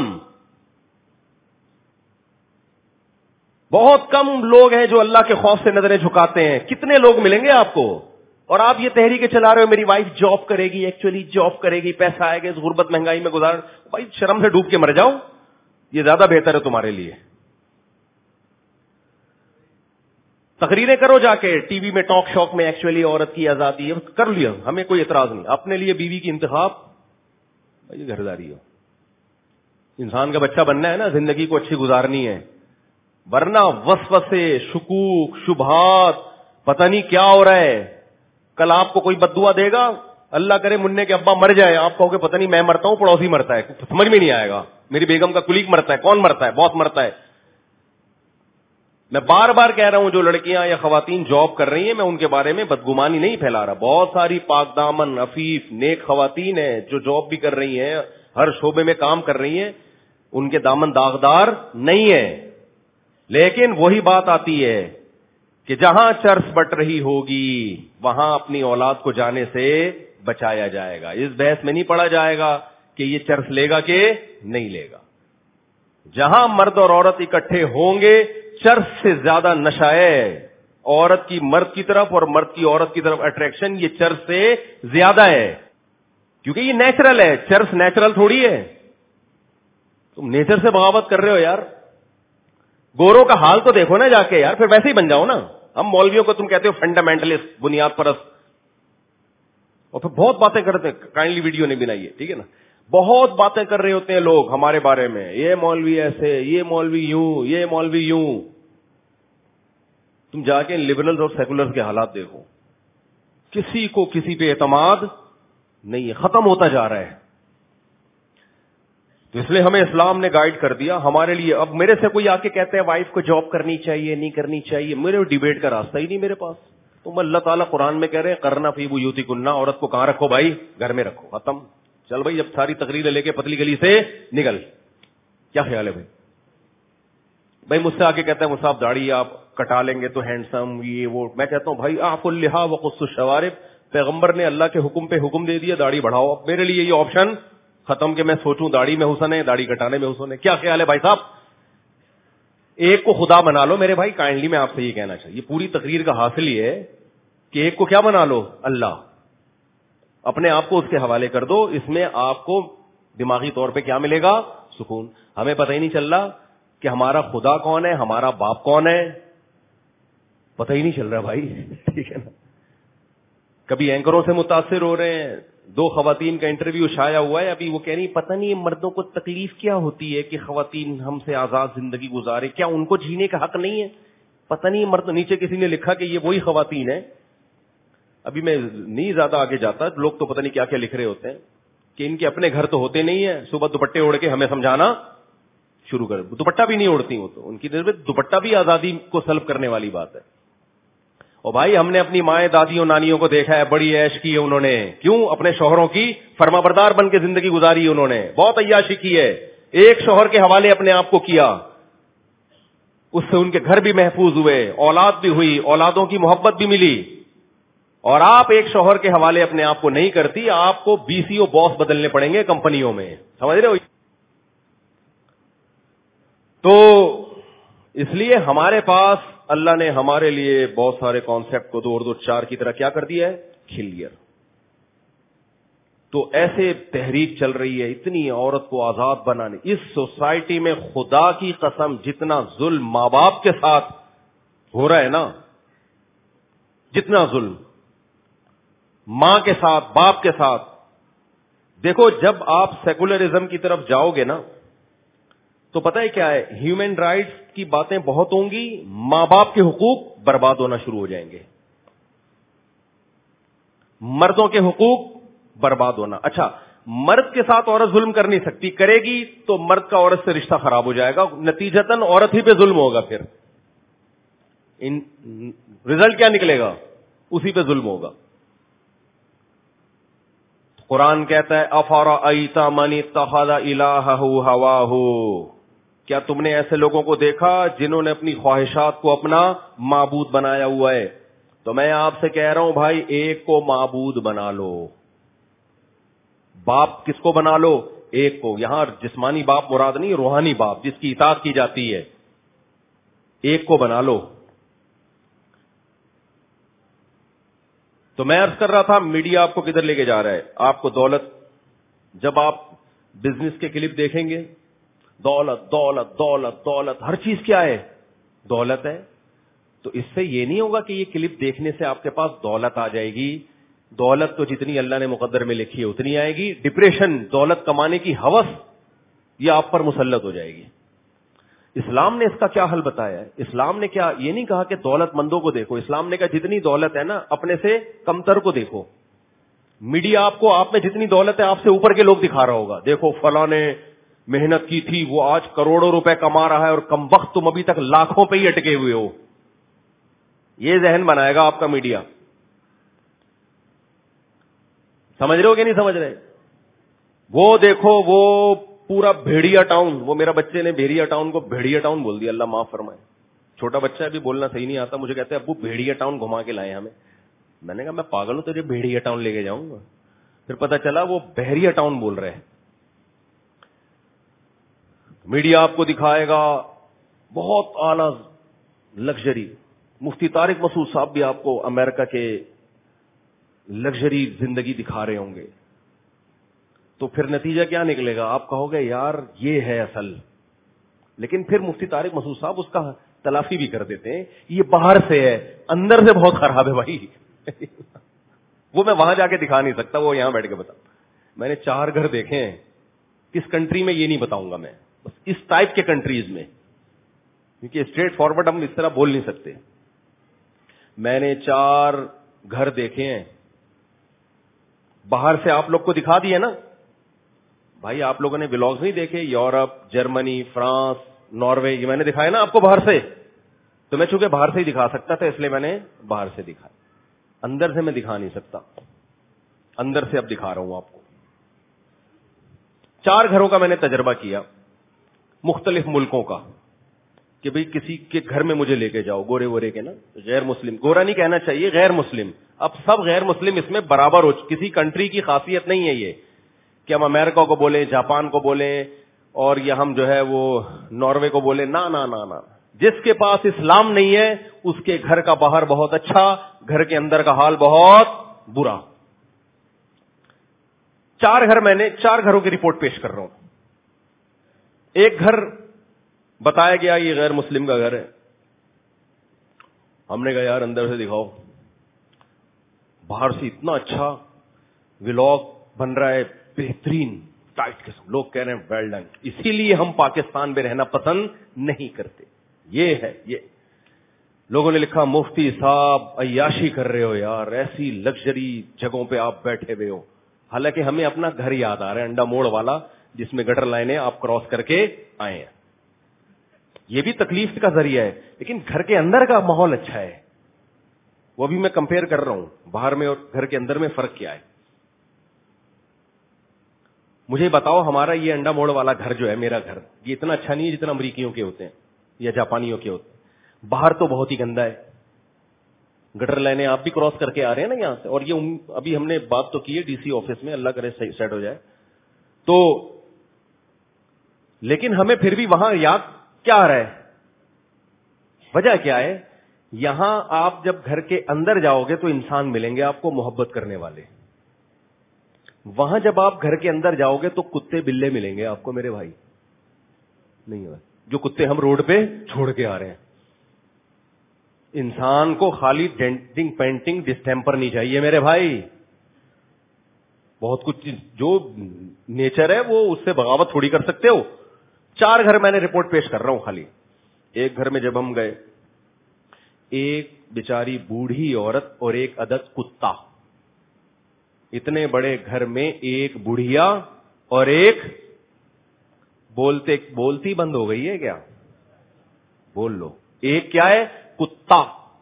[SPEAKER 2] بہت کم لوگ ہیں جو اللہ کے خوف سے نظریں جھکاتے ہیں. کتنے لوگ ملیں گے آپ کو؟ اور آپ یہ تحریکیں چلا رہے ہو میری وائف جاب کرے گی, ایکچولی جاب کرے گی, پیسہ آئے گا, اس غربت مہنگائی میں گزار. بھائی شرم سے ڈوب کے مر جاؤ, یہ زیادہ بہتر ہے تمہارے لیے. تقریریں کرو جا کے ٹی وی میں, ٹاک شوک میں, ایکچولی عورت کی آزادی ہے, کر لیا, ہمیں کوئی اعتراض نہیں. اپنے لیے بیوی کی انتخاب, بھائی گھرداری ہو. انسان کا بچہ بننا ہے نا, زندگی کو اچھی گزارنی ہے, ورنہ وسوسے, شکوک, شبہات, پتہ نہیں کیا ہو رہا ہے. کل آپ کو کوئی بددعا دے گا, اللہ کرے مننے کے ابا مر جائے, آپ کہو گے پتہ نہیں میں مرتا ہوں پڑوسی مرتا ہے, سمجھ میں نہیں آئے گا. میری بیگم کا کلیگ مرتا ہے, کون مرتا ہے, باس مرتا ہے. میں بار بار کہہ رہا ہوں جو لڑکیاں یا خواتین جاب کر رہی ہیں, میں ان کے بارے میں بدگمانی نہیں پھیلا رہا. بہت ساری پاک دامن, عفیف, نیک خواتین ہیں جو جاب بھی کر رہی ہیں, ہر شعبے میں کام کر رہی ہیں, ان کے دامن داغدار نہیں ہے. لیکن وہی بات آتی ہے کہ جہاں چرس بٹ رہی ہوگی وہاں اپنی اولاد کو جانے سے بچایا جائے گا. اس بحث میں نہیں پڑا جائے گا کہ یہ چرس لے گا کہ نہیں لے گا. جہاں مرد اور عورت اکٹھے ہوں گے, چرس سے زیادہ نشہ ہے عورت کی مرد کی طرف اور مرد کی عورت کی طرف اٹریکشن, یہ چرس سے زیادہ ہے, کیونکہ یہ نیچرل ہے. چرس نیچرل تھوڑی ہے, تم نیچر سے بغاوت کر رہے ہو یار. گوروں کا حال تو دیکھو نا جا کے یار, پھر ویسے ہی بن جاؤ نا. ہم مولویوں کو تم کہتے ہو فنڈامنٹلسٹ, بنیاد پرست, اور پھر بہت باتیں کرتے ہیں. کائنڈلی ویڈیو نہیں بنائیے, ٹھیک ہے نا. بہت باتیں کر رہے ہوتے ہیں لوگ ہمارے بارے میں, یہ مولوی ایسے, یہ مولوی یوں, یہ مولوی یوں. تم جا کے لبرلز اور سیکولرز کے حالات دیکھو, کسی کو کسی پہ اعتماد نہیں ہے, ختم ہوتا جا رہا ہے. تو اس لیے ہمیں اسلام نے گائیڈ کر دیا ہمارے لیے. اب میرے سے کوئی آ کے کہتے ہیں وائف کو جاب کرنی چاہیے نہیں کرنی چاہیے, میرے ڈیبیٹ کا راستہ ہی نہیں میرے پاس. تم اللہ تعالیٰ قرآن میں کہہ رہے ہیں کرنا فی بیوتکن, عورت کو کہاں رکھو بھائی, گھر میں رکھو, ختم. چل بھائی جب ساری تقریریں لے کے پتلی گلی سے نکل, کیا خیال ہے بھائی؟ بھائی مجھ سے آ کے کہتے ہیں مصعب داڑھی آپ کٹا لیں گے تو ہینڈسم, یہ وہ. میں کہتا ہوں بھائی آف اللحا وقص الشوارب, پیغمبر نے اللہ کے حکم پہ حکم دے دیا داڑھی بڑھاؤ. اب میرے لیے یہ آپشن ختم کہ میں سوچوں داڑھی میں حسن ہے, داڑھی کٹانے میں حسن ہے. کیا خیال ہے بھائی صاحب؟ ایک کو خدا بنا لو میرے بھائی. کائنڈلی میں آپ سے یہ کہنا چاہیے, پوری تقریر کا حاصل یہ ہے کہ ایک کو کیا بنا لو, اللہ. اپنے آپ کو اس کے حوالے کر دو, اس میں آپ کو دماغی طور پہ کیا ملے گا, سکون. ہمیں پتہ ہی نہیں چل رہا کہ ہمارا خدا کون ہے, ہمارا باپ کون ہے, پتہ ہی نہیں چل رہا بھائی, ٹھیک ہے نا. کبھی اینکروں سے متاثر ہو رہے ہیں. دو خواتین کا انٹرویو شائع ہوا ہے ابھی, وہ کہہ رہی پتہ نہیں مردوں کو تکلیف کیا ہوتی ہے کہ خواتین ہم سے آزاد زندگی گزارے, کیا ان کو جینے کا حق نہیں ہے؟ پتہ نہیں مرد. نیچے کسی نے لکھا کہ یہ وہی خواتین ہیں, ابھی میں نہیں زیادہ آگے جاتا, لوگ تو پتہ نہیں کیا کیا لکھ رہے ہوتے ہیں کہ ان کے اپنے گھر تو ہوتے نہیں ہیں, صبح دوپٹے اوڑھ کے ہمیں سمجھانا شروع کر. دوپٹہ بھی نہیں اوڑھتی ہوں تو ان کی نسبت دوپٹہ بھی آزادی کو سلب کرنے والی بات ہے. اور بھائی ہم نے اپنی مائیں دادیوں نانیوں کو دیکھا ہے, بڑی عیش کی ہے انہوں نے, کیوں؟ اپنے شوہروں کی فرما بردار بن کے زندگی گزاری ہے انہوں نے, بہت عیاشی کی ہے, ایک شوہر کے حوالے اپنے آپ کو کیا, اس سے ان کے گھر بھی محفوظ ہوئے, اولاد بھی ہوئی, اولادوں کی محبت بھی ملی. اور آپ ایک شوہر کے حوالے اپنے آپ کو نہیں کرتی, آپ کو بی سی او باس بدلنے پڑیں گے کمپنیوں میں, سمجھ رہے ہو؟ تو اس لیے ہمارے پاس اللہ نے ہمارے لیے بہت سارے کانسیپٹ کو دو اور دو چار کی طرح کیا کر دیا ہے, کلیئر. تو ایسے تحریک چل رہی ہے اتنی عورت کو آزاد بنانے. اس سوسائٹی میں خدا کی قسم جتنا ظلم ماں باپ کے ساتھ ہو رہا ہے نا, جتنا ظلم ماں کے ساتھ باپ کے ساتھ, دیکھو جب آپ سیکولرزم کی طرف جاؤ گے نا تو پتہ ہے کیا ہے, ہیومن رائٹس کی باتیں بہت ہوں گی, ماں باپ کے حقوق برباد ہونا شروع ہو جائیں گے, مردوں کے حقوق برباد ہونا. اچھا مرد کے ساتھ عورت ظلم کر نہیں سکتی, کرے گی تو مرد کا عورت سے رشتہ خراب ہو جائے گا, نتیجتاً عورت ہی پہ ظلم ہوگا, پھر ان رزلٹ کیا نکلے گا, اسی پہ ظلم ہوگا. قرآن کہتا ہے افرأیت من اتخذ الہہ ہواہ, کیا تم نے ایسے لوگوں کو دیکھا جنہوں نے اپنی خواہشات کو اپنا معبود بنایا ہوا ہے. تو میں آپ سے کہہ رہا ہوں بھائی ایک کو معبود بنا لو. باپ کس کو بنا لو؟ ایک کو. یہاں جسمانی باپ مراد نہیں، روحانی باپ جس کی اطاعت کی جاتی ہے. ایک کو بنا لو. تو میں عرض کر رہا تھا میڈیا آپ کو کدھر لے کے جا رہا ہے؟ آپ کو دولت، جب آپ بزنس کے کلپ دیکھیں گے دولت دولت دولت دولت، ہر چیز کیا ہے؟ دولت ہے. تو اس سے یہ نہیں ہوگا کہ یہ کلپ دیکھنے سے آپ کے پاس دولت آ جائے گی. دولت تو جتنی اللہ نے مقدر میں لکھی ہے اتنی آئے گی. ڈپریشن، دولت کمانے کی ہوس، یہ آپ پر مسلط ہو جائے گی. اسلام نے اس کا کیا حل بتایا ہے؟ اسلام نے کیا یہ نہیں کہا کہ دولت مندوں کو دیکھو، اسلام نے کہا جتنی دولت ہے نا اپنے سے کمتر کو دیکھو. میڈیا آپ کو آپ میں جتنی دولت ہے آپ سے اوپر کے لوگ دکھا رہا ہوگا، دیکھو فلاں نے محنت کی تھی وہ آج کروڑوں روپے کما رہا ہے اور کم وقت تم ابھی تک لاکھوں پہ ہی اٹکے ہوئے ہو. یہ ذہن بنائے گا آپ کا میڈیا. سمجھ رہے ہو کہ نہیں سمجھ رہے؟ وہ دیکھو وہ پورا بھیڑیا ٹاؤن، وہ میرا بچے نے بھیڑیا ٹاؤن کو بھیڑیا ٹاؤن بول دیا، اللہ معاف فرمائے. چھوٹا بچہ ہے، ابھی بولنا صحیح نہیں آتا، مجھے کہتے ہیں ابو بھیڑیا ٹاؤن گھما کے لائے ہمیں. میں نے کہا میں پاگل ہوں تجھے بھیڑیا ٹاؤن لے کے جاؤں گا؟ پھر پتا چلا وہ بحریہ ٹاؤن بول رہے ہیں. میڈیا آپ کو دکھائے گا بہت اعلی لگژری. مفتی طارق مسعود صاحب بھی آپ کو امریکہ کے لگژری زندگی دکھا رہے ہوں گے. تو پھر نتیجہ کیا نکلے گا؟ آپ کہو گے یار یہ ہے اصل. لیکن پھر مفتی طارق مسعود صاحب اس کا تلافی بھی کر دیتے ہیں، یہ باہر سے ہے اندر سے بہت خراب ہے بھائی. وہ میں وہاں جا کے دکھا نہیں سکتا، وہ یہاں بیٹھ کے بتا. میں نے چار گھر دیکھے ہیں، کس کنٹری میں یہ نہیں بتاؤں گا میں، بس اس ٹائپ کے کنٹریز میں، کیونکہ اسٹریٹ فارورڈ ہم اس طرح بول نہیں سکتے. میں نے چار گھر دیکھے ہیں، باہر سے آپ لوگ کو دکھا دیے نا بھائی. آپ لوگوں نے ولاگز نہیں دیکھے؟ یورپ، جرمنی، فرانس، ناروے، یہ میں نے دکھایا نا آپ کو باہر سے. تو میں چونکہ باہر سے ہی دکھا سکتا تھا اس لیے میں نے باہر سے دکھایا، اندر سے میں دکھا نہیں سکتا. اندر سے اب دکھا رہا ہوں آپ کو. چار گھروں کا میں نے تجربہ کیا مختلف ملکوں کا، کہ بھئی کسی کے گھر میں مجھے لے کے جاؤ، گورے وورے کے نا، غیر مسلم، گورا نہیں کہنا چاہیے، غیر مسلم. اب سب غیر مسلم اس میں برابر ہو، کسی کنٹری کی خاصیت نہیں ہے یہ کہ ہم امریکہ کو بولیں، جاپان کو بولیں اور یا ہم جو ہے وہ ناروے کو بولیں. نا نا نا نا جس کے پاس اسلام نہیں ہے اس کے گھر کا باہر بہت اچھا، گھر کے اندر کا حال بہت برا. چار گھر میں نے چار گھروں کی رپورٹ پیش کر رہا ہوں. ایک گھر بتایا گیا یہ غیر مسلم کا گھر ہے. ہم نے کہا یار اندر سے دکھاؤ. باہر سے اتنا اچھا ولاگ بن رہا ہے، بہترین ٹائٹ قسم، لوگ کہہ رہے ہیں ویل ڈن. اسی لیے ہم پاکستان میں رہنا پسند نہیں کرتے. یہ ہے یہ لوگوں نے لکھا مفتی صاحب عیاشی کر رہے ہو یار، ایسی لگژری جگہوں پہ آپ بیٹھے ہوئے ہو. حالانکہ ہمیں اپنا گھر یاد آ رہا ہے، انڈا موڑ والا، جس میں گٹر لائنیں آپ کراس کر کے آئے ہیں. یہ بھی تکلیف کا ذریعہ ہے، لیکن گھر کے اندر کا ماحول اچھا ہے. وہ بھی میں کمپیئر کر رہا ہوں باہر میں اور گھر کے اندر میں فرق کیا ہے. مجھے بتاؤ ہمارا یہ انڈا موڑ والا گھر جو ہے، میرا گھر، یہ اتنا اچھا نہیں ہے جتنا امریکیوں کے ہوتے ہیں یا جاپانیوں کے ہوتے ہیں. باہر تو بہت ہی گندا ہے. گٹر لائنیں آپ بھی کراس کر کے آ رہے ہیں نا یہاں سے، اور یہ ابھی ہم نے بات تو کی ہے ڈی سی آفس میں، اللہ کرے سیٹ ہو جائے تو. لیکن ہمیں پھر بھی وہاں یاد کیا آ رہا ہے؟ وجہ کیا ہے؟ یہاں آپ جب گھر کے اندر جاؤ گے تو انسان ملیں گے آپ کو محبت کرنے والے. وہاں جب آپ گھر کے اندر جاؤ گے تو کتے بلے ملیں گے آپ کو میرے بھائی. نہیں ہوا جو کتے ہم روڈ پہ چھوڑ کے آ رہے ہیں. انسان کو خالی ڈینٹنگ پینٹنگ ڈسٹیمپر نہیں چاہیے میرے بھائی. بہت کچھ جو نیچر ہے وہ اس سے بغاوت تھوڑی کر سکتے ہو. چار گھر میں نے رپورٹ پیش کر رہا ہوں خالی. ایک گھر میں جب ہم گئے، ایک بیچاری بوڑھی عورت اور ایک عدد کتا. اتنے بڑے گھر میں ایک بڑھیا اور ایک بولتے بولتی بند ہو گئی ہے کیا؟ بول لو. ایک کیا ہے؟ کتا.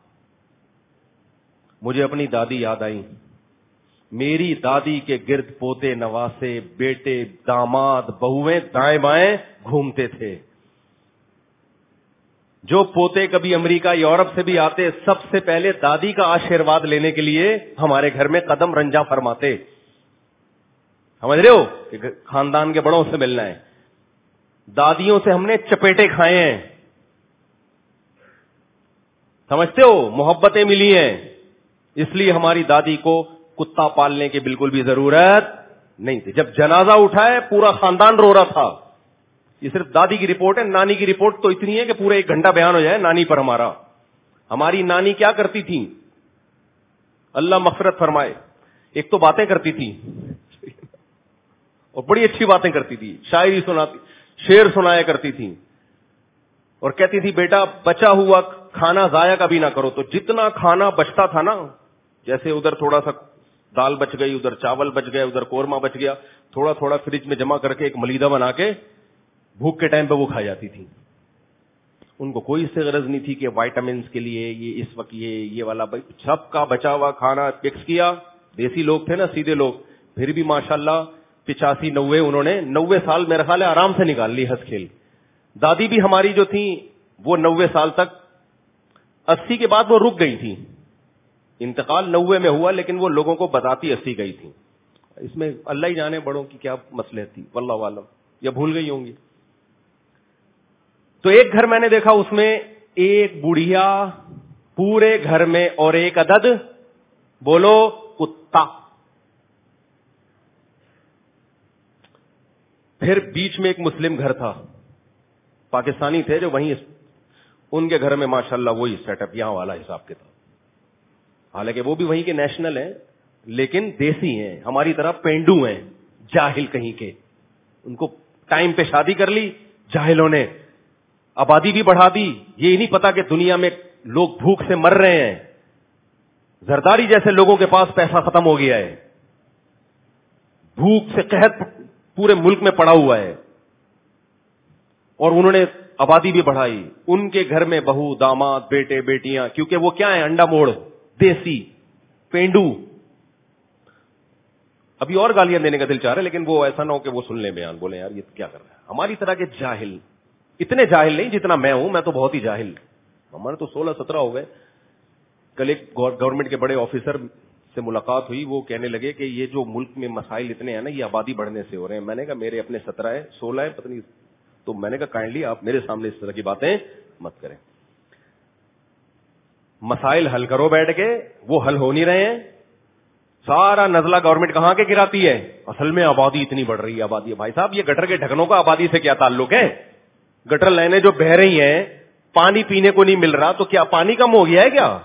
[SPEAKER 2] مجھے اپنی دادی یاد آئی. میری دادی کے گرد پوتے نواسے بیٹے داماد بہویں دائیں بائیں گھومتے تھے. جو پوتے کبھی امریکہ یورپ سے بھی آتے سب سے پہلے دادی کا آشیرواد لینے کے لیے ہمارے گھر میں قدم رنجا فرماتے. سمجھ رہے ہو کہ خاندان کے بڑوں سے ملنا ہے. دادیوں سے ہم نے چپیٹے کھائے ہیں, سمجھتے ہو, محبتیں ملی ہیں. اس لیے ہماری دادی کو کتا پالنے کی بالکل بھی ضرورت نہیں تھی. جب جنازہ اٹھائے پورا خاندان رو رہا تھا. یہ صرف دادی کی رپورٹ ہے, نانی کی رپورٹ تو اتنی ہے کہ پورا ایک گھنٹہ بیان ہو جائے نانی پر ہمارا. ہماری نانی کیا کرتی تھی, اللہ مغفرت فرمائے, ایک تو باتیں کرتی تھی اور بڑی اچھی باتیں کرتی تھی, شاعری سناتی, شعر سنایا کرتی تھی, اور کہتی تھی بیٹا بچا ہوا کھانا ضائع کبھی نہ کرو. تو جتنا کھانا بچتا تھا نا, جیسے ادھر تھوڑا سا دال بچ گئی, ادھر چاول بچ گئے, ادھر قورمہ بچ گیا, تھوڑا تھوڑا فریج میں جمع کر کے ایک ملیدہ بنا کے بھوک کے ٹائم پہ وہ کھا جاتی تھی. ان کو کوئی اس سے غرض نہیں تھی کہ وائٹامنس کے لیے یہ اس وقت یہ یہ والا, سب کا بچا ہوا کھانا مکس کیا. دیسی لوگ تھے نا, سیدھے لوگ, پھر بھی ماشاءاللہ پچاسی نوے انہوں نے نوے سال میرے خیال ہے آرام سے نکال لی ہنس کھیل. دادی بھی ہماری جو تھی وہ نوے سال تک, اسی کے بعد وہ رک گئی تھی, انتقال نوے میں ہوا, لیکن وہ لوگوں کو بتاتی اسی گئی تھی. اس میں اللہ ہی جانے بڑوں کی کیا مسئلہ تھی, واللہ عالم, یا بھول گئی ہوں گی. تو ایک گھر میں نے دیکھا, اس میں ایک بڑھیا پورے گھر میں اور ایک عدد بولو کتا. پھر بیچ میں ایک مسلم گھر تھا, پاکستانی تھے جو وہیں, ان کے گھر میں ماشاءاللہ وہی سیٹ اپ یہاں والا حساب کے تھا. حالانکہ وہ بھی وہیں کے نیشنل ہیں لیکن دیسی ہیں, ہماری طرح پینڈو ہیں, جاہل کہیں کے. ان کو ٹائم پہ شادی کر لی جاہلوں نے, آبادی بھی بڑھا دی. یہ نہیں پتا کہ دنیا میں لوگ بھوک سے مر رہے ہیں. زرداری جیسے لوگوں کے پاس پیسہ ختم ہو گیا ہے, بھوک سے قحط پورے ملک میں پڑا ہوا ہے, اور انہوں نے آبادی بھی بڑھائی. ان کے گھر میں بہو داماد بیٹے بیٹیاں, کیونکہ وہ کیا ہیں, انڈا موڑ, دیسی, پینڈو. ابھی اور گالیاں دینے کا دل چاہ رہا ہے, لیکن وہ ایسا نہ ہو کہ وہ سن لیں بیان, بولیں یار یہ کیا کر رہا ہے. ہماری طرح کے جاہل, اتنے جاہل نہیں جتنا میں ہوں, میں تو بہت ہی جاہل, ہمارے تو سولہ سترہ ہو گئے. کل ایک گورنمنٹ کے بڑے آفیسر سے ملاقات ہوئی, وہ کہنے لگے کہ یہ جو ملک میں مسائل اتنے ہیں نا, یہ آبادی بڑھنے سے ہو رہے ہیں. میں نے کہا میرے اپنے سترہ ہے, سولہ ہے, پتہ نہیں. تو میں نے کہا کائنڈلی آپ میرے سامنے اس طرح کی باتیں مت کریں, مسائل حل کرو بیٹھ کے, وہ حل ہو نہیں رہے ہیں. سارا نزلہ گورنمنٹ کہاں کے گراتی ہے, اصل میں آبادی اتنی بڑھ رہی ہے. آبادی, بھائی صاحب یہ گٹر کے ڈھکنوں کا آبادی سے کیا تعلق ہے؟ گٹر لائنیں جو بہ رہی ہیں, پانی پینے کو نہیں مل رہا, تو کیا پانی کم ہو گیا ہے کیا؟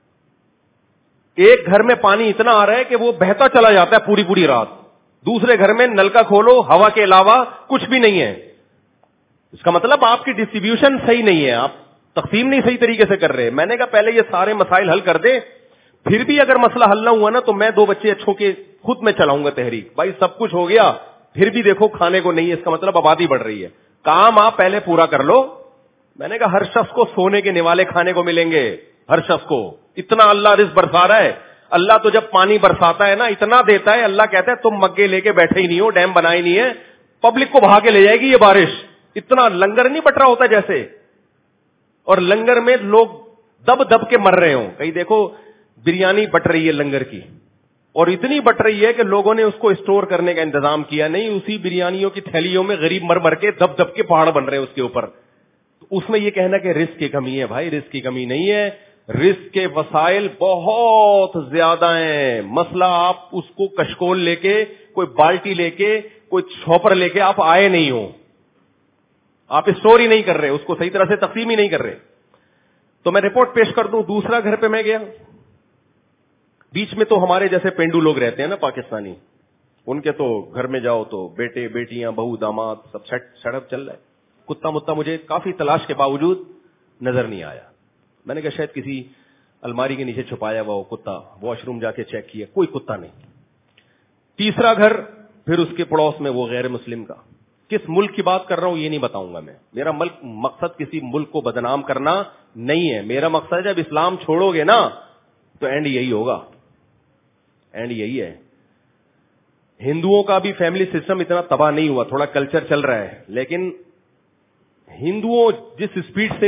[SPEAKER 2] ایک گھر میں پانی اتنا آ رہا ہے کہ وہ بہتا چلا جاتا ہے پوری پوری رات, دوسرے گھر میں نل کا کھولو, ہوا کے علاوہ کچھ بھی نہیں ہے. اس کا مطلب آپ کی ڈسٹریبیوشن صحیح نہیں ہے, آپ تقسیم نہیں صحیح طریقے سے کر رہے. میں نے کہا پہلے یہ سارے مسائل حل کر دے, پھر بھی اگر مسئلہ حل نہ ہوا نا تو میں دو بچے اچھوں کے خود میں چلاؤں گا تحریک. بھائی سب کچھ ہو گیا پھر بھی دیکھو کھانے کو نہیں ہے, اس کا مطلب آبادی بڑھ رہی ہے. کام آپ پہلے پورا کر لو. میں نے کہا ہر شخص کو سونے کے نوالے کھانے کو ملیں گے, ہر شخص کو. اتنا اللہ رزق برسا رہا ہے. اللہ تو جب پانی برساتا ہے نا اتنا دیتا ہے, اللہ کہتا ہے تم مگے لے کے بیٹھے ہی نہیں ہو, ڈیم بنائے نہیں ہے, پبلک کو بہا کے لے جائے گی یہ بارش. اتنا لنگر نہیں بٹ رہا ہوتا جیسے, اور لنگر میں لوگ دب دب کے مر رہے ہوں. کہیں دیکھو بریانی بٹ رہی ہے لنگر کی, اور اتنی بٹ رہی ہے کہ لوگوں نے اس کو اسٹور کرنے کا انتظام کیا نہیں, اسی بریانیوں کی تھیلیوں میں غریب مر مر کے دب دب کے پہاڑ بن رہے ہیں اس کے اوپر. اس میں یہ کہنا کہ رزق کی کمی ہے, بھائی رزق کی کمی نہیں ہے, رزق کے وسائل بہت زیادہ ہیں. مسئلہ آپ اس کو کشکول لے کے, کوئی بالٹی لے کے, کوئی چھوپر لے کے آپ آئے نہیں ہو, آپ اسٹور ہی نہیں کر رہے, اس کو صحیح طرح سے تقسیم ہی نہیں کر رہے. تو میں رپورٹ پیش کر دوں. دوسرا گھر پہ میں گیا, بیچ میں تو ہمارے جیسے پینڈو لوگ رہتے ہیں نا پاکستانی, ان کے تو گھر میں جاؤ تو بیٹے بیٹیاں بہو داماد سب سیٹ سیٹ اپ چل رہا ہے. کتا متا مجھے کافی تلاش کے باوجود نظر نہیں آیا. میں نے کہا شاید کسی الماری کے نیچے چھپایا ہوا وہ کتا, واش روم جا کے چیک کیا, کوئی کتا نہیں. تیسرا گھر پھر اس کے پڑوس میں وہ غیر مسلم کا. کس ملک کی بات کر رہا ہوں یہ نہیں بتاؤں گا میں, میرا ملک مقصد کسی ملک کو بدنام کرنا نہیں ہے. میرا مقصد جب اسلام چھوڑو گے نا تو اینڈ یہی ہوگا, اینڈ یہی ہے. ہندوؤں کا بھی فیملی سسٹم اتنا تباہ نہیں ہوا, تھوڑا کلچر چل رہا ہے, لیکن ہندوؤں جس سپیڈ سے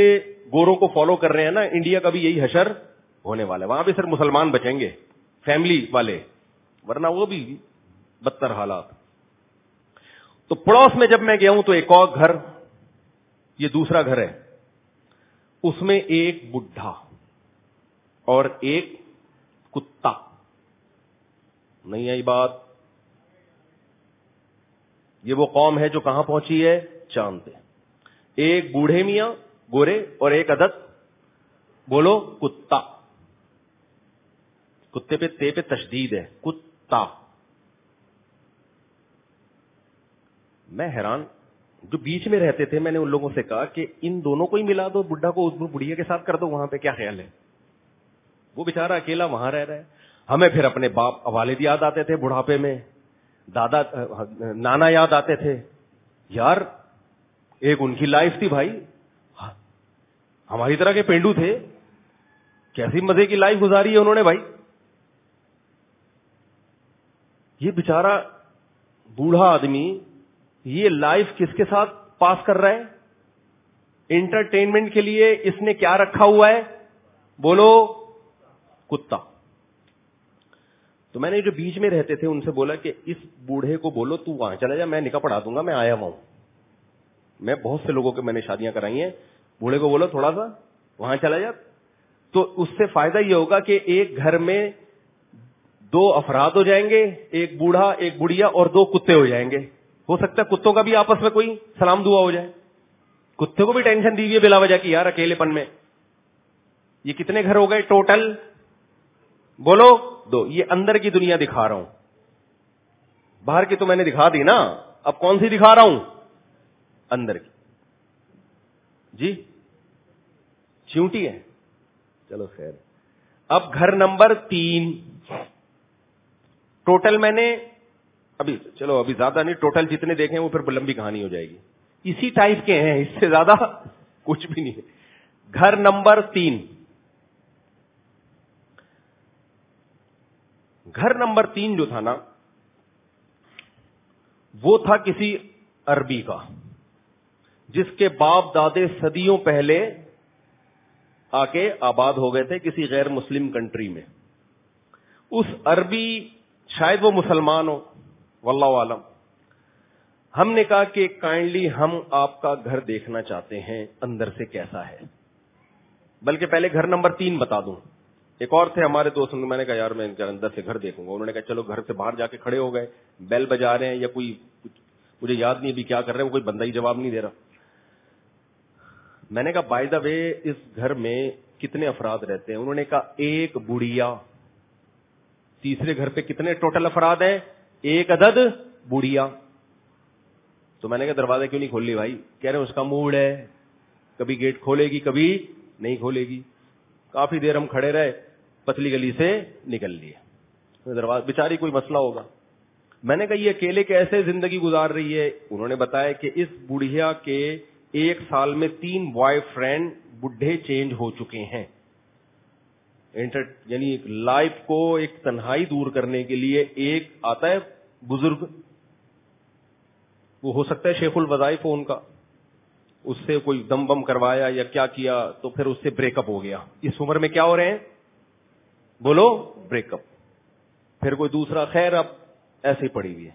[SPEAKER 2] گوروں کو فالو کر رہے ہیں نا, انڈیا کا بھی یہی حشر ہونے والا ہے. وہاں بھی صرف مسلمان بچیں گے, فیملی والے, ورنہ وہ بھی بدتر حالات. تو پڑوس میں جب میں گیا ہوں تو ایک اور گھر, یہ دوسرا گھر ہے, اس میں ایک بڈھا اور ایک کتا. نہیں آئی بات؟ یہ وہ قوم ہے جو کہاں پہنچی ہے؟ چاند پہ. ایک بوڑھے میاں گورے اور ایک عدد بولو کتا. کتے پہ تے پہ تشدید ہے, کتا. میں حیران, جو بیچ میں رہتے تھے, میں نے ان لوگوں سے کہا کہ ان دونوں کو ہی ملا دو, بڈھا کو اس بڑھیا کے ساتھ کر دو, وہاں پہ کیا خیال ہے؟ وہ بیچارہ اکیلا وہاں رہ رہا ہے. ہمیں پھر اپنے باپ والد یاد آتے تھے بڑھاپے میں, دادا نانا یاد آتے تھے. یار ایک ان کی لائف تھی بھائی, ہماری طرح کے پینڈو تھے, کیسی مزے کی لائف گزاری ہے انہوں نے بھائی. یہ بیچارہ بوڑھا آدمی یہ لائف کس کے ساتھ پاس کر رہا ہے؟ انٹرٹینمنٹ کے لیے اس نے کیا رکھا ہوا ہے؟ بولو کتا. تو میں نے جو بیچ میں رہتے تھے ان سے بولا کہ اس بوڑھے کو بولو تو وہاں چلا جا, میں نکاح پڑھا دوں گا, میں آیا ہوا ہوں. میں بہت سے لوگوں کے میں نے شادیاں کرائی ہیں, بوڑھے کو بولو تھوڑا سا وہاں چلا جا. تو اس سے فائدہ یہ ہوگا کہ ایک گھر میں دو افراد ہو جائیں گے, ایک بوڑھا ایک بڑھیا اور دو کتے ہو جائیں گے. ہو سکتا ہے کتوں کا بھی آپس میں کوئی سلام دعا ہو جائے. کتے کو بھی ٹینشن دی ہوئی ہے بلا وجہ کی یار اکیلے پن میں. یہ کتنے گھر ہو گئے ٹوٹل؟ بولو دو. یہ اندر کی دنیا دکھا رہا ہوں, باہر کی تو میں نے دکھا دی نا, اب کون سی دکھا رہا ہوں؟ اندر کی. جی چیونٹی ہے, چلو خیر. اب گھر نمبر تین, ٹوٹل میں نے ابھی چلو ابھی زیادہ نہیں, ٹوٹل جتنے دیکھیں وہ پھر لمبی کہانی ہو جائے گی. اسی ٹائپ کے ہیں, اس سے زیادہ کچھ بھی نہیں. گھر نمبر تین, گھر نمبر تین جو تھا نا وہ تھا کسی عربی کا, جس کے باپ دادے صدیوں پہلے آ کے آباد ہو گئے تھے کسی غیر مسلم کنٹری میں. اس عربی شاید وہ مسلمان ہو, واللہ عالم. ہم نے کہا کہ کائنڈلی ہم آپ کا گھر دیکھنا چاہتے ہیں اندر سے کیسا ہے, بلکہ پہلے گھر نمبر تین بتا دوں. ایک اور تھے ہمارے دوست, میں نے کہا یار میں اندر سے گھر دیکھوں گا. انہوں نے کہا چلو. گھر سے باہر جا کے کھڑے ہو گئے, بیل بجا رہے ہیں یا کوئی, مجھے یاد نہیں ابھی کیا کر رہے ہیں, وہ کوئی بندہ ہی جواب نہیں دے رہا. میں نے کہا بائی دا وے اس گھر میں کتنے افراد رہتے ہیں؟ انہوں نے کہا ایک بڑھیا. تیسرے گھر پہ کتنے ٹوٹل افراد ہیں؟ ایک عدد بڑھیا. تو میں نے کہا دروازہ کیوں نہیں کھول لی بھائی؟ کہہ رہے ہیں اس کا موڈ ہے, کبھی گیٹ کھولے گی کبھی نہیں کھولے گی. کافی دیر ہم کھڑے رہے, پتلی گلی سے نکل لیے. دروازہ بیچاری کوئی مسئلہ ہوگا. میں نے کہا یہ اکیلے کیسے زندگی گزار رہی ہے؟ انہوں نے بتایا کہ اس بڑھیا کے ایک سال میں تین بوائے فرینڈ بڈھے چینج ہو چکے ہیں. انٹر یعنی لائف کو ایک تنہائی دور کرنے کے لیے ایک آتا ہے بزرگ, وہ ہو سکتا ہے شیخ الوظائف ہو ان کا, اس سے کوئی دم بم کروایا یا کیا کیا تو پھر اس سے بریک اپ ہو گیا. اس عمر میں کیا ہو رہے ہیں؟ بولو بریک اپ. پھر کوئی دوسرا, خیر اب ایسے ہی پڑی ہوئی ہے,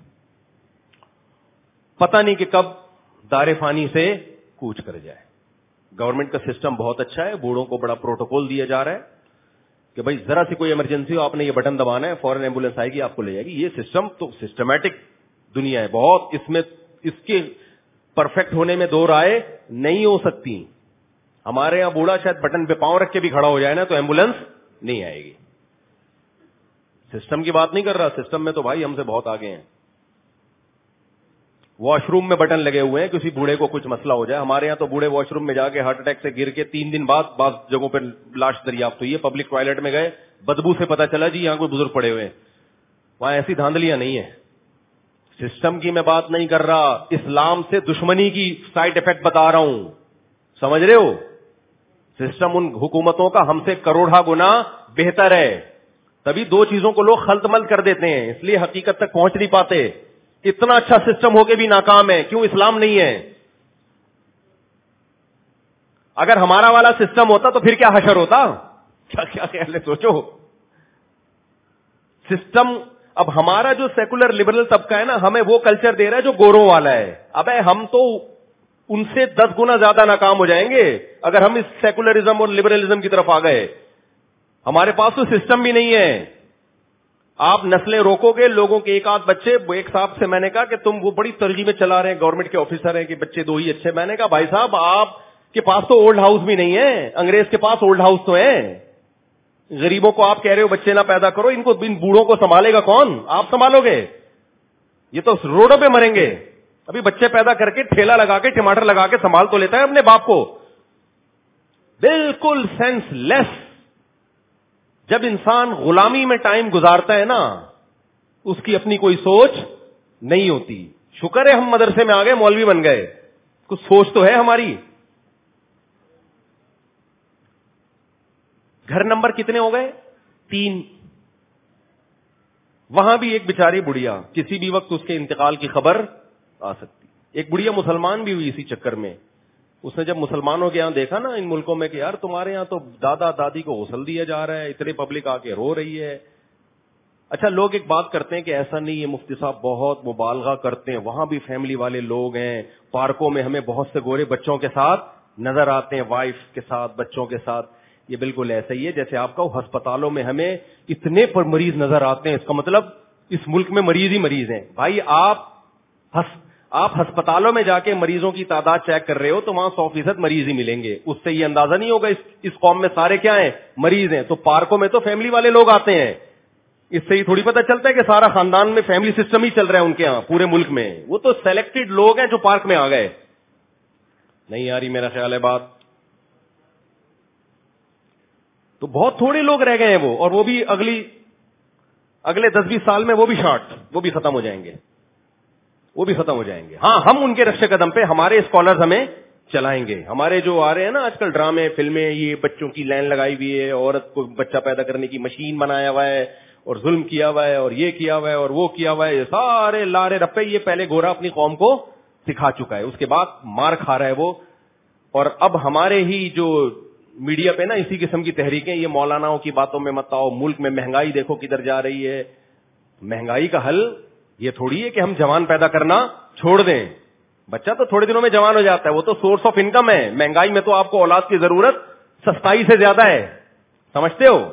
[SPEAKER 2] پتہ نہیں کہ کب دار فانی سے کوچ کر جائے. گورنمنٹ کا سسٹم بہت اچھا ہے, بوڑھوں کو بڑا پروٹوکول دیا جا رہا ہے کہ بھائی ذرا سی کوئی ایمرجنسی ہو, آپ نے یہ بٹن دبانا ہے, فوراً ایمبولینس آئے گی آپ کو لے جائے گی. یہ سسٹم تو سسٹمیٹک دنیا ہے بہت, اس میں اس کے پرفیکٹ ہونے میں دو رائے نہیں ہو سکتی. ہمارے یہاں بوڑھا شاید بٹن پہ پاؤں رکھ کے بھی کھڑا ہو جائے نا تو ایمبولینس نہیں آئے گی. سسٹم کی بات نہیں کر رہا, سسٹم میں تو بھائی ہم سے بہت آگے ہیں. واش روم میں بٹن لگے ہوئے ہیں, کسی بوڑھے کو کچھ مسئلہ ہو جائے. ہمارے یہاں تو بوڑھے واش روم میں جا کے ہارٹ اٹیک سے گر کے تین دن بعد بعض جگہوں پہ لاش دریافت ہوئی ہے. پبلک ٹوائلٹ میں گئے, بدبو سے پتا چلا جی یہاں کوئی بزرگ پڑے ہوئے ہیں. وہاں ایسی دھاندلیاں نہیں ہیں. سسٹم کی میں بات نہیں کر رہا, اسلام سے دشمنی کی سائڈ افیکٹ بتا رہا ہوں, سمجھ رہے ہو؟ سسٹم ان حکومتوں کا ہم سے کروڑا گنا بہتر ہے. تبھی دو چیزوں کو لوگ خلط ملط کر دیتے ہیں, اس لیے حقیقت تک پہنچ نہیں پاتے. اتنا اچھا سسٹم ہو کے بھی ناکام ہے, کیوں؟ اسلام نہیں ہے. اگر ہمارا والا سسٹم ہوتا تو پھر کیا حشر ہوتا؟ کیا کیا خیال ہے, سوچو. سسٹم اب ہمارا جو سیکولر لبرل طبقہ ہے نا, ہمیں وہ کلچر دے رہا ہے جو گوروں والا ہے. اب ہم تو ان سے دس گنا زیادہ ناکام ہو جائیں گے اگر ہم اس سیکولرزم اور لبرلزم کی طرف آ گئے. ہمارے پاس تو سسٹم بھی نہیں ہے. آپ نسلیں روکو گے, لوگوں کے ایک آدھ بچے. ایک صاحب سے میں نے کہا کہ تم وہ بڑی ترجیح چلا رہے ہیں, گورنمنٹ کے آفیسر ہیں کہ بچے دو ہی اچھے. میں نے کہا بھائی صاحب آپ کے پاس تو اولڈ ہاؤس بھی نہیں ہے, انگریز کے پاس اولڈ ہاؤس تو ہے. غریبوں کو آپ کہہ رہے ہو بچے نہ پیدا کرو, ان کو ان بوڑھوں کو سنبھالے گا کون؟ آپ سنبھالو گے؟ یہ تو روڈوں پہ مریں گے. ابھی بچے پیدا کر کے ٹھیلا لگا کے ٹماٹر لگا کے سنبھال تو لیتا ہے اپنے باپ کو. بالکل سینس لیس. جب انسان غلامی میں ٹائم گزارتا ہے نا, اس کی اپنی کوئی سوچ نہیں ہوتی. شکر ہے ہم مدرسے میں آ گئے, مولوی بن گئے, کچھ سوچ تو ہے ہماری. گھر نمبر کتنے ہو گئے؟ تین. وہاں بھی ایک بیچاری بڑھیا, کسی بھی وقت اس کے انتقال کی خبر آ سکتی. ایک بڑھیا مسلمان بھی ہوئی اسی چکر میں. اس نے جب مسلمانوں کے یہاں دیکھا نا ان ملکوں میں کہ یار تمہارے یہاں تو دادا دادی کو غسل دیا جا رہا ہے, اتنے پبلک آ کے رو رہی ہے. اچھا لوگ ایک بات کرتے ہیں کہ ایسا نہیں ہے, مفتی صاحب بہت مبالغہ کرتے ہیں, وہاں بھی فیملی والے لوگ ہیں. پارکوں میں ہمیں بہت سے گورے بچوں کے ساتھ نظر آتے ہیں, وائف کے ساتھ, بچوں کے ساتھ. یہ بالکل ایسا ہی ہے جیسے آپ کو ہسپتالوں میں ہمیں اتنے پر مریض نظر آتے ہیں. اس کا مطلب اس ملک میں مریض ہی مریض ہیں. بھائی آپ ہس آپ ہسپتالوں میں جا کے مریضوں کی تعداد چیک کر رہے ہو تو وہاں سو فیصد مریض ہی ملیں گے. اس سے یہ اندازہ نہیں ہوگا اس, اس قوم میں سارے کیا ہیں؟ مریض ہیں. تو پارکوں میں تو فیملی والے لوگ آتے ہیں. اس سے ہی تھوڑی پتہ چلتا ہے کہ سارا خاندان میں فیملی سسٹم ہی چل رہا ہے ان کے یہاں پورے ملک میں. وہ تو سلیکٹڈ لوگ ہیں جو پارک میں آ گئے. نہیں آ رہی میرا خیال ہے بات. تو بہت تھوڑے لوگ رہ گئے ہیں وہ, اور وہ بھی اگلی اگلے دس بیس سال میں وہ بھی شارٹ, وہ بھی ختم ہو جائیں گے, وہ بھی ختم ہو جائیں گے. ہاں ہم ان کے رخش قدم پہ ہمارے اسکالرز ہمیں چلائیں گے. ہمارے جو آ رہے ہیں نا آج کل ڈرامے فلمیں, یہ بچوں کی لائن لگائی ہوئی ہے, عورت کو بچہ پیدا کرنے کی مشین بنایا ہوا ہے, اور ظلم کیا ہوا ہے, اور یہ کیا ہوا ہے, اور وہ کیا ہوا ہے, یہ سارے لارے رپے یہ پہلے گورا اپنی قوم کو سکھا چکا ہے. اس کے بعد مار کھا رہا ہے وہ. اور اب ہمارے ہی جو میڈیا پہ نا اسی قسم کی تحریکیں, یہ مولاناؤں کی باتوں میں مت آؤ, ملک میں مہنگائی دیکھو کدھر جا رہی ہے. مہنگائی کا حل یہ تھوڑی ہے کہ ہم جوان پیدا کرنا چھوڑ دیں. بچہ تو تھوڑے دنوں میں جوان ہو جاتا ہے, وہ تو سورس آف انکم ہے. مہنگائی میں تو آپ کو اولاد کی ضرورت سستائی سے زیادہ ہے, سمجھتے ہو؟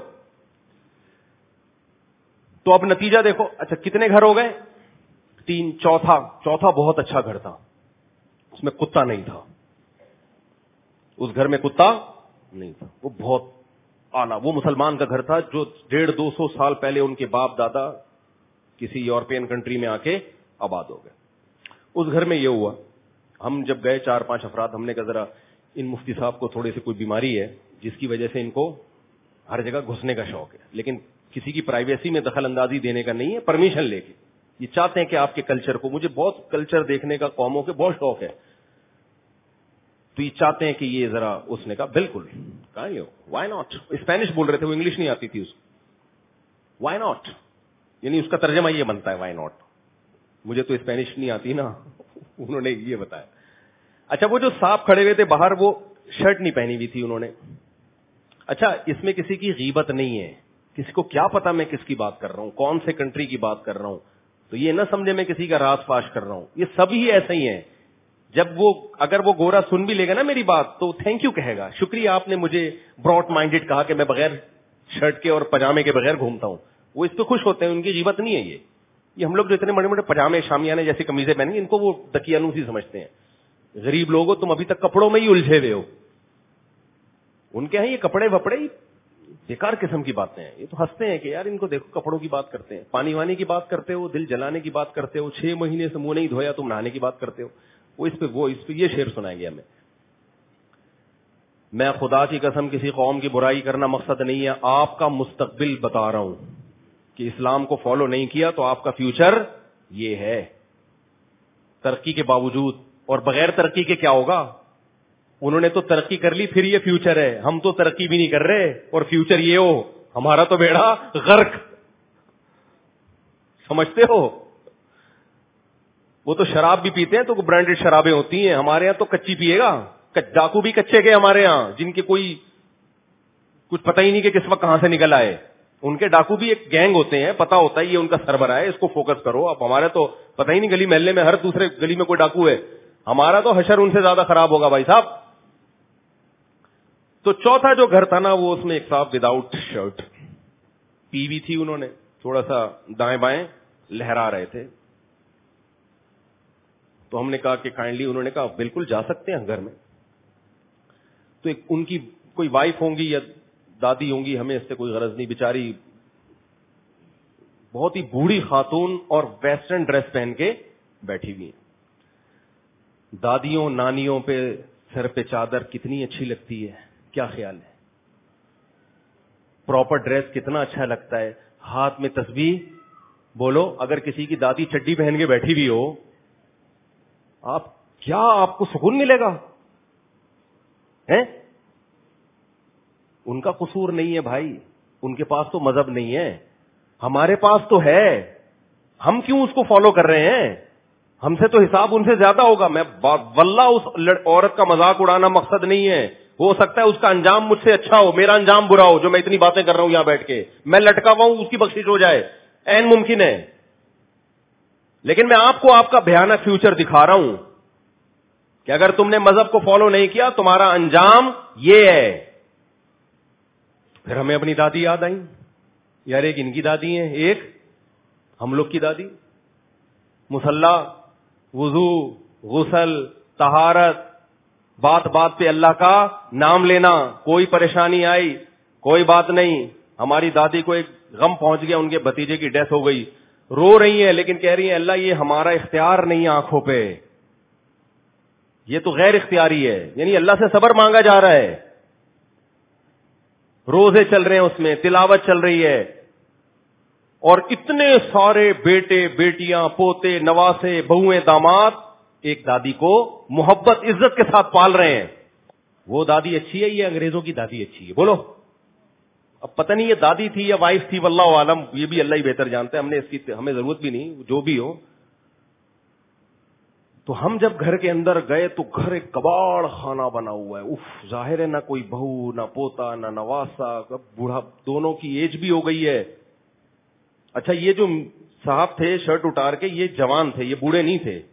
[SPEAKER 2] تو اب نتیجہ دیکھو. اچھا کتنے گھر ہو گئے؟ تین. چوتھا چوتھا بہت اچھا گھر تھا, اس میں کتا نہیں تھا. اس گھر میں کتا نہیں تھا, وہ بہت اعلیٰ, وہ مسلمان کا گھر تھا جو ڈیڑھ دو سو سال پہلے ان کے باپ دادا کسی یورپین کنٹری میں آ کے آباد ہو گئے. اس گھر میں یہ ہوا, ہم جب گئے چار پانچ افراد, ہم نے کہا ذرا ان مفتی صاحب کو تھوڑی سی کوئی بیماری ہے جس کی وجہ سے ان کو ہر جگہ گھسنے کا شوق ہے, لیکن کسی کی پرائیویسی میں دخل اندازی دینے کا نہیں ہے, پرمیشن لے کے. یہ چاہتے ہیں کہ آپ کے کلچر کو, مجھے بہت کلچر دیکھنے کا قوموں کے بہت شوق ہے, تو یہ چاہتے ہیں کہ یہ ذرا. اس نے کہا بالکل, کہا یہ وائی ناٹ. اسپینش بول رہے تھے وہ, انگلش نہیں آتی تھی اس کو. وائی ناٹ یعنی اس کا ترجمہ یہ بنتا ہے وائی ناٹ. مجھے تو اسپینش نہیں آتی نا, انہوں نے یہ بتایا. اچھا وہ جو صاحب کھڑے ہوئے تھے باہر, وہ شرٹ نہیں پہنی ہوئی تھی انہوں نے. اچھا اس میں کسی کی غیبت نہیں ہے, کسی کو کیا پتا میں کس کی بات کر رہا ہوں, کون سے کنٹری کی بات کر رہا ہوں, تو یہ نہ سمجھے میں کسی کا راز فاش کر رہا ہوں. یہ سب ہی ایسے ہی ہیں. جب وہ اگر وہ گورا سن بھی لے گا نا میری بات تو تھینک یو کہے گا, شکریہ آپ نے مجھے براڈ مائنڈیڈ کہا کہ میں بغیر شرٹ کے اور پجامے کے بغیر گھومتا ہوں. وہ اس پہ خوش ہوتے ہیں, ان کی غیبت نہیں ہے. یہ یہ ہم لوگ جو اتنے بڑے بڑے پجامے شامیانے جیسی قمیضیں پہنیں گے, ان کو وہ دکیانوسی سمجھتے ہیں. غریب لوگ ہو تم, ابھی تک کپڑوں میں ہی الجھے ہوئے ہو. ان کے ہیں یہ کپڑے وپڑے بیکار قسم کی باتیں ہیں. یہ تو ہنستے ہیں کہ یار ان کو دیکھو کپڑوں کی بات کرتے ہیں, پانی وانی کی بات کرتے ہو, دل جلانے کی بات کرتے ہو, چھ مہینے سے منہ نہیں دھویا تم نہانے کی بات کرتے ہو. وہ اس پہ وہ اس پہ یہ شعر سنائیں گے ہمیں. میں خدا کی قسم کسی قوم کی برائی کرنا مقصد نہیں ہے, آپ کا مستقبل بتا رہا ہوں کہ اسلام کو فالو نہیں کیا تو آپ کا فیوچر یہ ہے. ترقی کے باوجود, اور بغیر ترقی کے کیا ہوگا؟ انہوں نے تو ترقی کر لی پھر یہ فیوچر ہے, ہم تو ترقی بھی نہیں کر رہے اور فیوچر یہ ہو, ہمارا تو بیڑا غرق. سمجھتے ہو؟ وہ تو شراب بھی پیتے ہیں تو برانڈیڈ شرابیں ہوتی ہیں, ہمارے یہاں تو کچی پیے گا, ڈاکو بھی کچے گئے ہمارے یہاں, جن کے کوئی کچھ پتہ ہی نہیں کہ کس وقت کہاں سے نکل آئے. ان کے ڈاکو بھی ایک گینگ ہوتے ہیں, پتا ہوتا ہے یہ ان کا سربراہ ہے, اس کو فوکس کرو. اب ہمارے تو پتہ ہی نہیں, گلی محلے میں ہر دوسرے گلی میں کوئی ڈاکو ہے. ہمارا تو حشر ان سے زیادہ خراب ہوگا بھائی صاحب. تو چوتھا جو گھر تھا نا, وہ اس میں ایک صاحب وداؤٹ شرٹ, پی وی تھی, انہوں نے تھوڑا سا دائیں بائیں لہرا رہے تھے. تو ہم نے کہا کہ کائنڈلی, انہوں نے کہا بالکل جا سکتے ہیں گھر میں. تو ایک ان کی کوئی وائف ہوں گی یا دادی ہوں گی, ہمیں اس سے کوئی غرض نہیں, بیچاری بہت ہی بوڑھی خاتون اور ویسٹرن ڈریس پہن کے بیٹھی ہوئی ہیں. دادیوں نانیوں پہ سر پہ چادر کتنی اچھی لگتی ہے, کیا خیال ہے؟ پراپر ڈریس کتنا اچھا لگتا ہے, ہاتھ میں تسبیح. بولو اگر کسی کی دادی چڈی پہن کے بیٹھی ہوئی ہو, آپ کیا آپ کو سکون ملے گا؟ ہے ان کا قصور نہیں ہے بھائی, ان کے پاس تو مذہب نہیں ہے, ہمارے پاس تو ہے. ہم کیوں اس کو فالو کر رہے ہیں؟ ہم سے تو حساب ان سے زیادہ ہوگا. میں واللہ اس عورت کا مذاق اڑانا مقصد نہیں ہے. ہو سکتا ہے اس کا انجام مجھ سے اچھا ہو, میرا انجام برا ہو, جو میں اتنی باتیں کر رہا ہوں یہاں بیٹھ کے, میں لٹکا ہوا ہوں, اس کی بخشش ہو جائے, عین ممکن ہے. لیکن میں آپ کو آپ کا بھیانک فیوچر دکھا رہا ہوں کہ اگر تم نے مذہب کو فالو نہیں کیا, تمہارا انجام یہ ہے. پھر ہمیں اپنی دادی یاد آئی. یار ایک ان کی دادی ہیں, ایک ہم لوگ کی دادی. مصلی, وضو, غسل, طہارت, بات بات پہ اللہ کا نام لینا, کوئی پریشانی آئی کوئی بات نہیں. ہماری دادی کو ایک غم پہنچ گیا, ان کے بھتیجے کی ڈیتھ ہو گئی, رو رہی ہیں لیکن کہہ رہی ہیں اللہ یہ ہمارا اختیار نہیں آنکھوں پہ, یہ تو غیر اختیاری ہے. یعنی اللہ سے صبر مانگا جا رہا ہے. روزے چل رہے ہیں, اس میں تلاوت چل رہی ہے, اور اتنے سارے بیٹے بیٹیاں پوتے نواسے بہویں داماد ایک دادی کو محبت عزت کے ساتھ پال رہے ہیں. وہ دادی اچھی ہے یہ انگریزوں کی دادی اچھی ہے؟ بولو. اب پتہ نہیں یہ دادی تھی یا وائف تھی, واللہ عالم, یہ بھی اللہ ہی بہتر جانتا ہے. ہم نے اس کی ہمیں ضرورت بھی نہیں, جو بھی ہو. تو ہم جب گھر کے اندر گئے تو گھر ایک کباڑ خانہ بنا ہوا ہے. اف, ظاہر ہے نہ کوئی بہو نہ پوتا نہ نواسا, بوڑھا, دونوں کی ایج بھی ہو گئی ہے. اچھا یہ جو صاحب تھے شرٹ اتار کے, یہ جوان تھے, یہ بوڑھے نہیں تھے.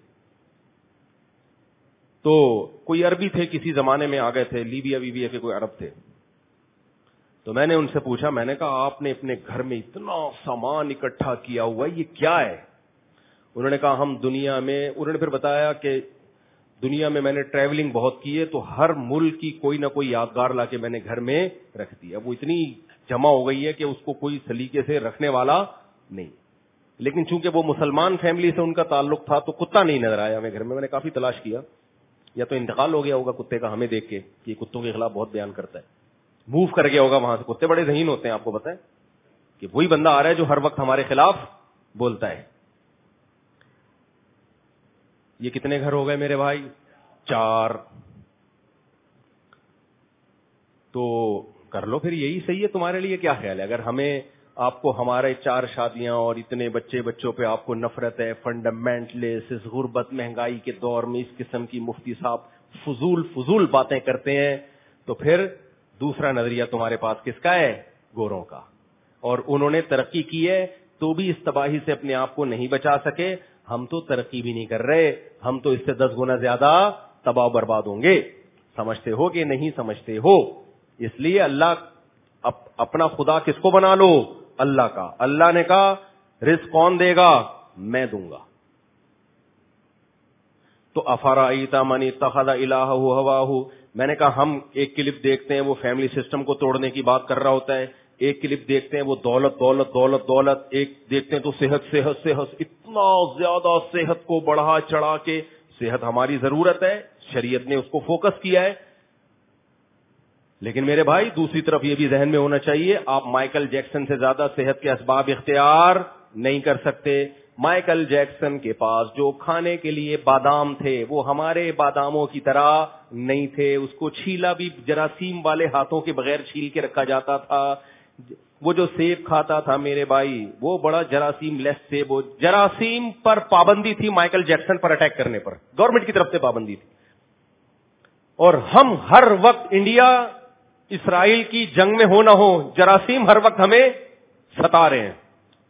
[SPEAKER 2] تو کوئی عربی تھے, کسی زمانے میں آ گئے تھے, لیبیا ویبیا کے کوئی عرب تھے. تو میں نے ان سے پوچھا, میں نے کہا آپ نے اپنے گھر میں اتنا سامان اکٹھا کیا ہوا ہے, یہ کیا ہے؟ انہوں نے کہا ہم دنیا میں, انہوں نے پھر بتایا کہ دنیا میں میں نے ٹریولنگ بہت کی ہے, تو ہر ملک کی کوئی نہ کوئی یادگار لا کے میں نے گھر میں رکھ دی. اب وہ اتنی جمع ہو گئی ہے کہ اس کو کوئی سلیقے سے رکھنے والا نہیں. لیکن چونکہ وہ مسلمان فیملی سے ان کا تعلق تھا تو کتا نہیں نظر آیا ہمیں گھر میں. میں نے کافی تلاش کیا, یا تو انتقال ہو گیا ہوگا کتے کا ہمیں دیکھ کے کہ کتوں کے خلاف بہت بیان کرتا ہے, موو کر گیا ہوگا وہاں سے. کتے بڑے ذہین ہوتے ہیں, آپ کو بتائیں کہ وہی بندہ آ رہا ہے جو ہر وقت ہمارے خلاف بولتا ہے. یہ کتنے گھر ہو گئے میرے بھائی؟ چار. تو کر لو پھر, یہی صحیح ہے تمہارے لیے. کیا خیال ہے اگر ہمیں آپ کو ہمارے چار شادیاں اور اتنے بچے بچوں پہ آپ کو نفرت ہے, فنڈامنٹلسٹ, اس غربت مہنگائی کے دور میں اس قسم کی مفتی صاحب فضول فضول باتیں کرتے ہیں, تو پھر دوسرا نظریہ تمہارے پاس کس کا ہے؟ گوروں کا. اور انہوں نے ترقی کی ہے تو بھی اس تباہی سے اپنے آپ کو نہیں بچا سکے. ہم تو ترقی بھی نہیں کر رہے, ہم تو اس سے دس گنا زیادہ تباہ و برباد ہوں گے. سمجھتے ہو کہ نہیں سمجھتے ہو؟ اس لیے اللہ اپنا خدا کس کو بنا لو؟ اللہ کا. اللہ نے کہا رزق کون دے گا؟ میں دوں گا. تو افرأیت من اتخذ الہہ ہواہ, میں نے کہا ہم ایک کلپ دیکھتے ہیں وہ فیملی سسٹم کو توڑنے کی بات کر رہا ہوتا ہے, ایک کلپ دیکھتے ہیں وہ دولت دولت دولت دولت, ایک دیکھتے ہیں تو صحت صحت صحت, اتنا زیادہ صحت کو بڑھا چڑھا کے. صحت ہماری ضرورت ہے, شریعت نے اس کو فوکس کیا ہے. لیکن میرے بھائی دوسری طرف یہ بھی ذہن میں ہونا چاہیے, آپ مائیکل جیکسن سے زیادہ صحت کے اسباب اختیار نہیں کر سکتے. مائیکل جیکسن کے پاس جو کھانے کے لیے بادام تھے وہ ہمارے باداموں کی طرح نہیں تھے. اس کو چھیلا بھی جراثیم والے ہاتھوں کے بغیر چھیل کے رکھا جاتا تھا. وہ جو سیب کھاتا تھا میرے بھائی, وہ بڑا جراثیم لیس سیب, وہ جراثیم پر پابندی تھی مائیکل جیکسن پر اٹیک کرنے پر, گورنمنٹ کی طرف سے پابندی تھی. اور ہم ہر وقت انڈیا اسرائیل کی جنگ میں ہو نہ ہو, جراثیم ہر وقت ہمیں ستا رہے ہیں.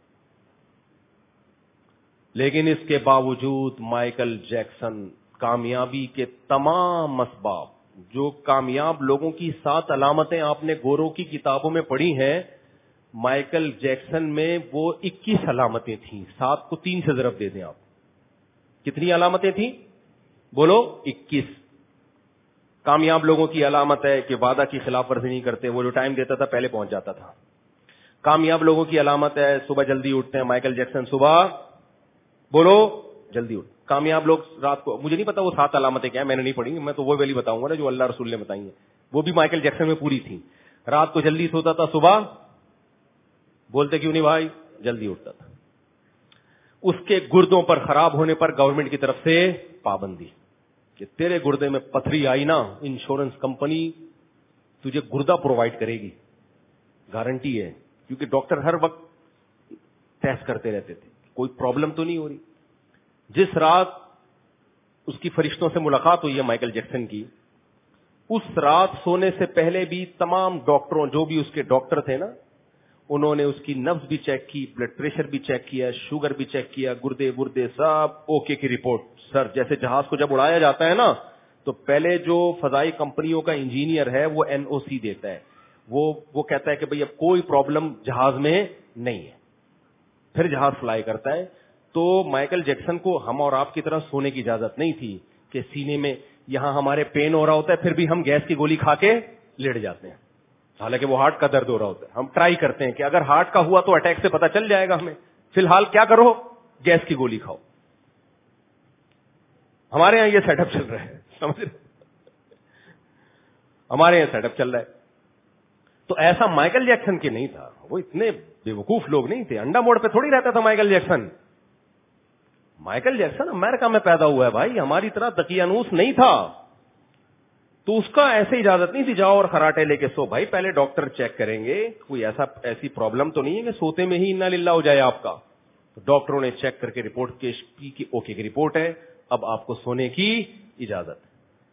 [SPEAKER 2] لیکن اس کے باوجود مائیکل جیکسن کامیابی کے تمام اسباب, جو کامیاب لوگوں کی سات علامتیں آپ نے گوروں کی کتابوں میں پڑھی ہیں, مائیکل جیکسن میں وہ اکیس علامتیں تھیں. سات کو تین سے ضرب دے دیں آپ, کتنی علامتیں تھیں بولو؟ اکیس. کامیاب لوگوں کی علامت ہے کہ وعدہ کی خلاف ورزی نہیں کرتے, وہ جو ٹائم دیتا تھا پہلے پہنچ جاتا تھا. کامیاب لوگوں کی علامت ہے صبح جلدی اٹھتے ہیں. مائیکل جیکسن صبح بولو جلدی اٹھ. کامیاب لوگ رات کو, مجھے نہیں پتا وہ سات علامتیں کیا ہیں, میں نے نہیں پڑھی, میں تو وہ والی بتاؤں گا نا جو اللہ رسول نے بتائی ہیں, وہ بھی مائیکل جیکسن میں پوری تھی. رات کو جلدی سوتا تھا, صبح بولتے کیوں نہیں بھائی جلدی اٹھتا تھا. اس کے گردوں پر خراب ہونے پر گورنمنٹ کی طرف سے پابندی کہ تیرے گردے میں پتھری آئی نا, انشورنس کمپنی تجھے گردہ پرووائڈ کرے گی, گارنٹی ہے, کیونکہ ڈاکٹر ہر وقت ٹیسٹ کرتے رہتے تھے کوئی پرابلم تو نہیں ہو رہی. جس رات اس کی فرشتوں سے ملاقات ہوئی ہے مائیکل جیکسن کی, اس رات سونے سے پہلے بھی تمام ڈاکٹروں, جو بھی اس کے ڈاکٹر تھے نا, انہوں نے اس کی نبض بھی چیک کی, بلڈ پریشر بھی چیک کیا, شوگر بھی چیک کیا, گردے گردے سب اوکے کی رپورٹ. سر جیسے جہاز کو جب اڑایا جاتا ہے نا, تو پہلے جو فضائی کمپنیوں کا انجینئر ہے وہ این او سی دیتا ہے, وہ وہ کہتا ہے کہ بھئی اب کوئی پرابلم جہاز میں نہیں ہے, پھر جہاز فلائی کرتا ہے. تو مائیکل جیکسن کو ہم اور آپ کی طرح سونے کی اجازت نہیں تھی کہ سینے میں یہاں ہمارے پین ہو رہا ہوتا ہے پھر بھی ہم گیس کی گولی کھا کے لیٹ جاتے ہیں, حالانکہ وہ ہارٹ کا درد ہو رہا ہوتا ہے. ہم ٹرائی کرتے ہیں کہ اگر ہارٹ کا ہوا تو اٹیک سے پتہ چل جائے گا ہمیں, فی الحال کیا کرو, گیس کی گولی کھاؤ. ہمارے یہاں یہ سیٹ اپ چل رہا ہے, سمجھ رہے, ہمارے یہاں سیٹ اپ چل رہا ہے. تو ایسا مائیکل جیکسن کے نہیں تھا, وہ اتنے بے وقوف لوگ نہیں تھے. انڈا موڑ پہ تھوڑی رہتا تھا مائیکل جیکسن. مائیکل جیکسن امریکہ میں پیدا ہوا ہے بھائی, ہماری طرح دقیانوس نہیں تھا. تو اس کا ایسے اجازت نہیں تھی جاؤ اور خراٹے لے کے سو. بھائی پہلے ڈاکٹر چیک کریں گے کوئی ایسا ایسی پرابلم تو نہیں ہے کہ سوتے میں ہی انا للہ ہو جائے آپ کا. تو ڈاکٹروں نے چیک کر کے رپورٹ پیش کی کہ اوکے کی رپورٹ ہے, اب آپ کو سونے کی اجازت.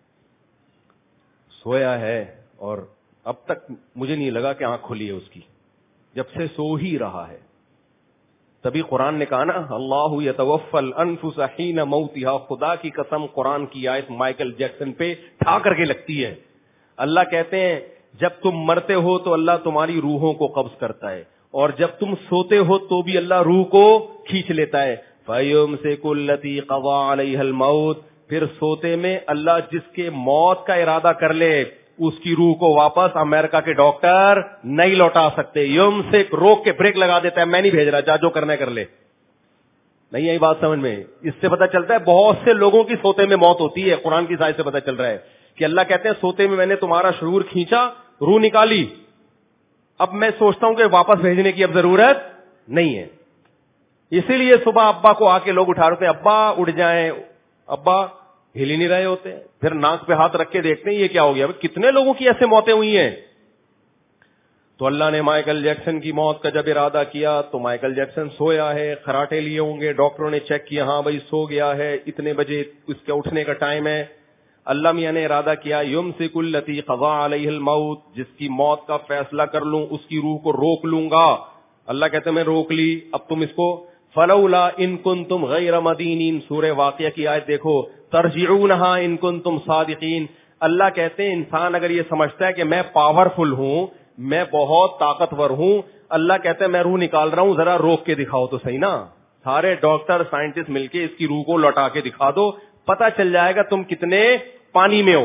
[SPEAKER 2] سویا ہے اور اب تک مجھے نہیں لگا کہ آنکھ کھلی ہے اس کی, جب سے سو ہی رہا ہے. تبھی قرآن نے کہا نا, اللہ یتوفی الانفس حین موتها, خدا کی قسم قرآن کی آیت مائیکل جیکسن پہ ٹھا کر کے لگتی ہے. اللہ کہتے ہیں جب تم مرتے ہو تو اللہ تمہاری روحوں کو قبض کرتا ہے, اور جب تم سوتے ہو تو بھی اللہ روح کو کھینچ لیتا ہے. فَيُمْسِكُ الَّتِي قَضَىٰ عَلَيْهَا الْمَوْتِ, پھر سوتے میں اللہ جس کے موت کا ارادہ کر لے اس کی روح کو واپس امریکہ کے ڈاکٹر نہیں لوٹا سکتے. یم سے روک کے بریک لگا دیتا ہے, میں نہیں بھیج رہا, جا جو کرنا ہے کر لے. نہیں آئی بات سمجھ میں؟ اس سے پتہ چلتا ہے بہت سے لوگوں کی سوتے میں موت ہوتی ہے. قرآن کی سائے سے پتہ چل رہا ہے کہ اللہ کہتے ہیں سوتے میں میں نے تمہارا شعور کھینچا, روح نکالی, اب میں سوچتا ہوں کہ واپس بھیجنے کی اب ضرورت نہیں ہے. اسی لیے صبح ابا کو آ کے لوگ اٹھا رہے ہیں, ابا اٹھ جائیں, ابا ہل ہی نہیں رہے ہوتے ہیں. پھر ناک پہ ہاتھ رکھ کے دیکھتے ہیں یہ کیا ہو گیا. کتنے لوگوں کی ایسے موتیں ہوئی ہیں. تو اللہ نے مائیکل جیکسن کی موت کا جب ارادہ کیا تو مائیکل جیکسن سویا ہے, خراٹے لیے ہوں گے, ڈاکٹروں نے چیک کیا ہاں بھائی سو گیا ہے, اتنے بجے اس کے اٹھنے کا ٹائم ہے. اللہ میاں نے ارادہ کیا یمسک التی قضا علیہ الموت, جس کی موت کا فیصلہ کر لوں اس کی روح کو روک لوں گا. اللہ کہتے میں روک لی, اب تم اس کو فلولا ان کنتم غیر مدینین, سورہ واقعہ کی آیت دیکھو, ترجعونہا ان کنتم صادقین. اللہ کہتے ہیں انسان اگر یہ سمجھتا ہے کہ میں پاورفل ہوں, میں بہت طاقتور ہوں, اللہ کہتے ہیں میں روح نکال رہا ہوں, ذرا روک کے دکھاؤ تو صحیح نا. سارے ڈاکٹر سائنٹسٹ مل کے اس کی روح کو لوٹا کے دکھا دو, پتہ چل جائے گا تم کتنے پانی میں ہو,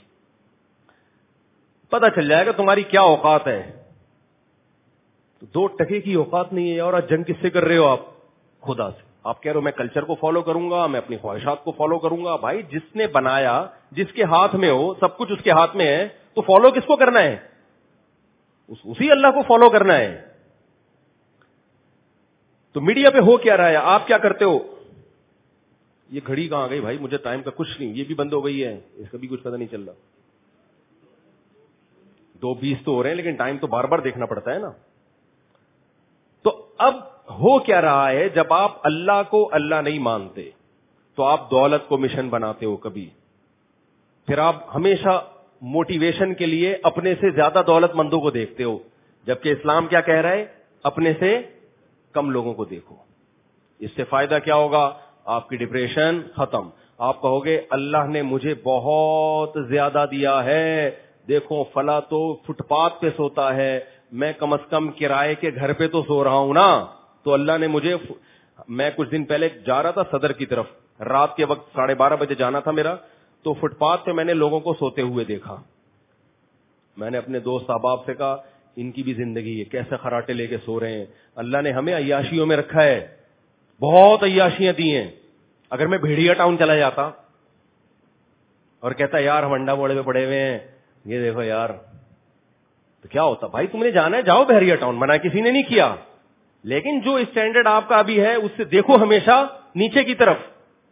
[SPEAKER 2] پتہ چل جائے گا تمہاری کیا اوقات ہے. دو ٹکے کی اوقات نہیں ہے. اور جنگ کس سے کر رہے ہو آپ؟ خدا سے. آپ کہہ رہے ہو میں کلچر کو فالو کروں گا, میں اپنی خواہشات کو فالو کروں گا. بھائی جس نے بنایا, جس کے ہاتھ میں ہو, سب کچھ اس کے ہاتھ میں ہے, تو فالو کس کو کرنا ہے؟ اسی اللہ کو فالو کرنا ہے. تو میڈیا پہ ہو کیا رہا ہے, آپ کیا کرتے ہو؟ یہ گھڑی کہاں گئی بھائی, مجھے ٹائم کا کچھ نہیں, یہ بھی بند ہو گئی ہے, اس کا بھی کچھ پتہ نہیں چل رہا. دو بیس تو ہو رہے ہیں لیکن ٹائم تو بار بار دیکھنا پڑتا ہے نا. تو اب ہو کیا رہا ہے, جب آپ اللہ کو اللہ نہیں مانتے تو آپ دولت کو مشن بناتے ہو, کبھی پھر آپ ہمیشہ موٹیویشن کے لیے اپنے سے زیادہ دولت مندوں کو دیکھتے ہو، جبکہ اسلام کیا کہہ رہا ہے؟ اپنے سے کم لوگوں کو دیکھو. اس سے فائدہ کیا ہوگا؟ آپ کی ڈپریشن ختم. آپ کہو گے اللہ نے مجھے بہت زیادہ دیا ہے، دیکھو فلاں تو فٹ پاتھ پہ سوتا ہے، میں کم از کم کرائے کے گھر پہ تو سو رہا ہوں نا. تو اللہ نے مجھے، میں کچھ دن پہلے جا رہا تھا صدر کی طرف، رات کے وقت ساڑھے بارہ بجے جانا تھا میرا، تو فٹ پاتھ پہ میں نے لوگوں کو سوتے ہوئے دیکھا. میں نے اپنے دوست احباب سے کہا ان کی بھی زندگی ہے، کیسے خراٹے لے کے سو رہے ہیں. اللہ نے ہمیں عیاشیوں میں رکھا ہے، بہت عیاشیاں دی ہیں. اگر میں بھیڑیا ٹاؤن چلا جاتا اور کہتا یار ہم انڈا موڑے پہ پڑے ہوئے ہیں، یہ دیکھو یار، تو کیا ہوتا؟ بھائی تم نے جانا ہے جاؤ بحریہ ٹاؤن، منع کسی نے نہیں کیا، لیکن جو اسٹینڈرڈ آپ کا ابھی ہے اس سے دیکھو ہمیشہ نیچے کی طرف.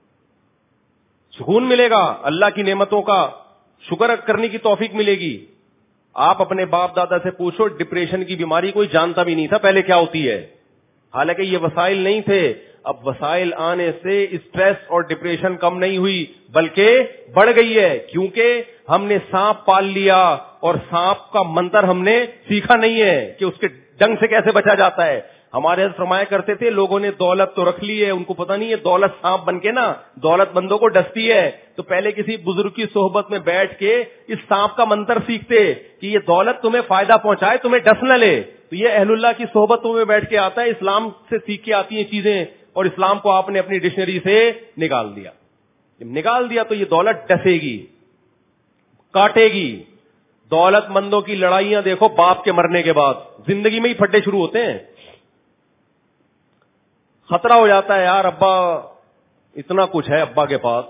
[SPEAKER 2] سکون ملے گا، اللہ کی نعمتوں کا شکر کرنے کی توفیق ملے گی. آپ اپنے باپ دادا سے پوچھو، ڈپریشن کی بیماری کوئی جانتا بھی نہیں تھا پہلے کیا ہوتی ہے، حالانکہ یہ وسائل نہیں تھے. اب وسائل آنے سے اسٹریس اور ڈپریشن کم نہیں ہوئی بلکہ بڑھ گئی ہے، کیونکہ ہم نے سانپ پال لیا اور سانپ کا منتر ہم نے سیکھا نہیں ہے کہ اس کے ڈنگ سے کیسے بچا جاتا ہے. ہمارے حضرت فرمایا کرتے تھے لوگوں نے دولت تو رکھ لی ہے، ان کو پتہ نہیں ہے دولت سانپ بن کے نا دولت مندوں کو ڈستی ہے. تو پہلے کسی بزرگ کی صحبت میں بیٹھ کے اس سانپ کا منتر سیکھتے کہ یہ دولت تمہیں فائدہ پہنچائے، تمہیں ڈس نہ لے. تو یہ اہل اللہ کی صحبتوں میں بیٹھ کے آتا ہے، اسلام سے سیکھ کے آتی ہیں چیزیں، اور اسلام کو آپ نے اپنی ڈکشنری سے نکال دیا. جب نکال دیا تو یہ دولت ڈسے گی، کاٹے گی. دولت مندوں کی لڑائیاں دیکھو باپ کے مرنے کے بعد زندگی میں ہی پھڈے شروع ہوتے ہیں. خطرہ ہو جاتا ہے یار ابا اتنا کچھ ہے ابا کے پاس،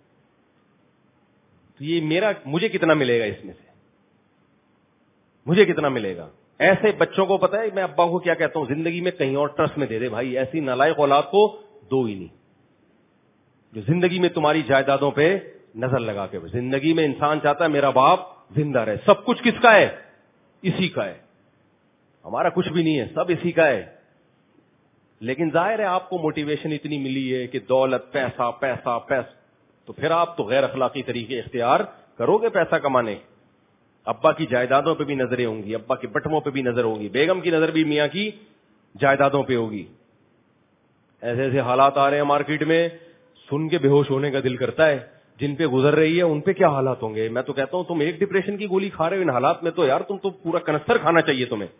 [SPEAKER 2] تو یہ میرا مجھے کتنا ملے گا، اس میں سے مجھے کتنا ملے گا. ایسے بچوں کو پتا ہے میں ابا کو کیا کہتا ہوں، زندگی میں کہیں اور ٹرسٹ میں دے دے بھائی، ایسی نالائق اولاد کو دو ہی نہیں جو زندگی میں تمہاری جائیدادوں پہ نظر لگا کے. زندگی میں انسان چاہتا ہے میرا باپ زندہ رہے. سب کچھ کس کا ہے؟ اسی کا ہے. ہمارا کچھ بھی نہیں ہے، سب اسی کا ہے. لیکن ظاہر ہے آپ کو موٹیویشن اتنی ملی ہے کہ دولت، پیسہ پیسہ پیسہ، تو پھر آپ تو غیر اخلاقی طریقے اختیار کرو گے پیسہ کمانے. ابا کی جائیدادوں پہ بھی نظریں ہوں گی، ابا کے بٹموں پہ بھی نظر ہوگی، بیگم کی نظر بھی میاں کی جائیدادوں پہ ہوگی. ایسے ایسے حالات آ رہے ہیں مارکیٹ میں، سن کے بے ہوش ہونے کا دل کرتا ہے. جن پہ گزر رہی ہے ان پہ کیا حالات ہوں گے. میں تو کہتا ہوں تم ایک ڈپریشن کی گولی کھا رہے ہو ان حالات میں، تو یار تم تو پورا کنستر کھانا چاہیے تمہیں.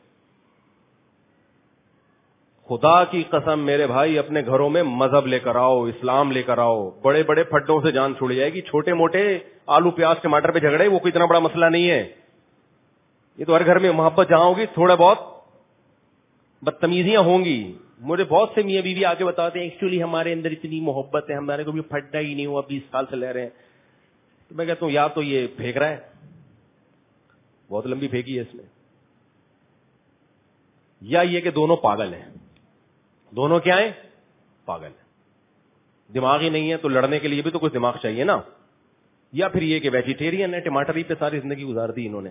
[SPEAKER 2] خدا کی قسم میرے بھائی اپنے گھروں میں مذہب لے کر آؤ، اسلام لے کر آؤ. بڑے بڑے پھڈوں سے جان چھوڑ جائے گی. چھوٹے موٹے آلو پیاز ٹماٹر پہ جھگڑے وہ کوئی اتنا بڑا مسئلہ نہیں ہے. یہ تو ہر گھر میں محبت جہاں ہوگی تھوڑا بہت بدتمیزیاں ہوں گی. مجھے بہت سے میاں بیوی آگے بتاتے ہیں ایکچولی ہمارے اندر اتنی محبت ہے، ہمارے کو بھی پھڈا ہی نہیں ہوا، بیس سال سے لے رہے ہیں. تو میں کہتا ہوں یا تو یہ پھینک رہا ہے، بہت لمبی پھینکی ہے اس میں، یا یہ کہ دونوں پاگل ہیں. دونوں کیا ہیں؟ پاگل ہیں. دماغ ہی نہیں ہے تو لڑنے کے لیے بھی تو کچھ دماغ چاہیے نا. یا پھر یہ کہ ویجیٹیرین ہے، ٹماٹر ہی پہ ساری زندگی گزار دی انہوں نے.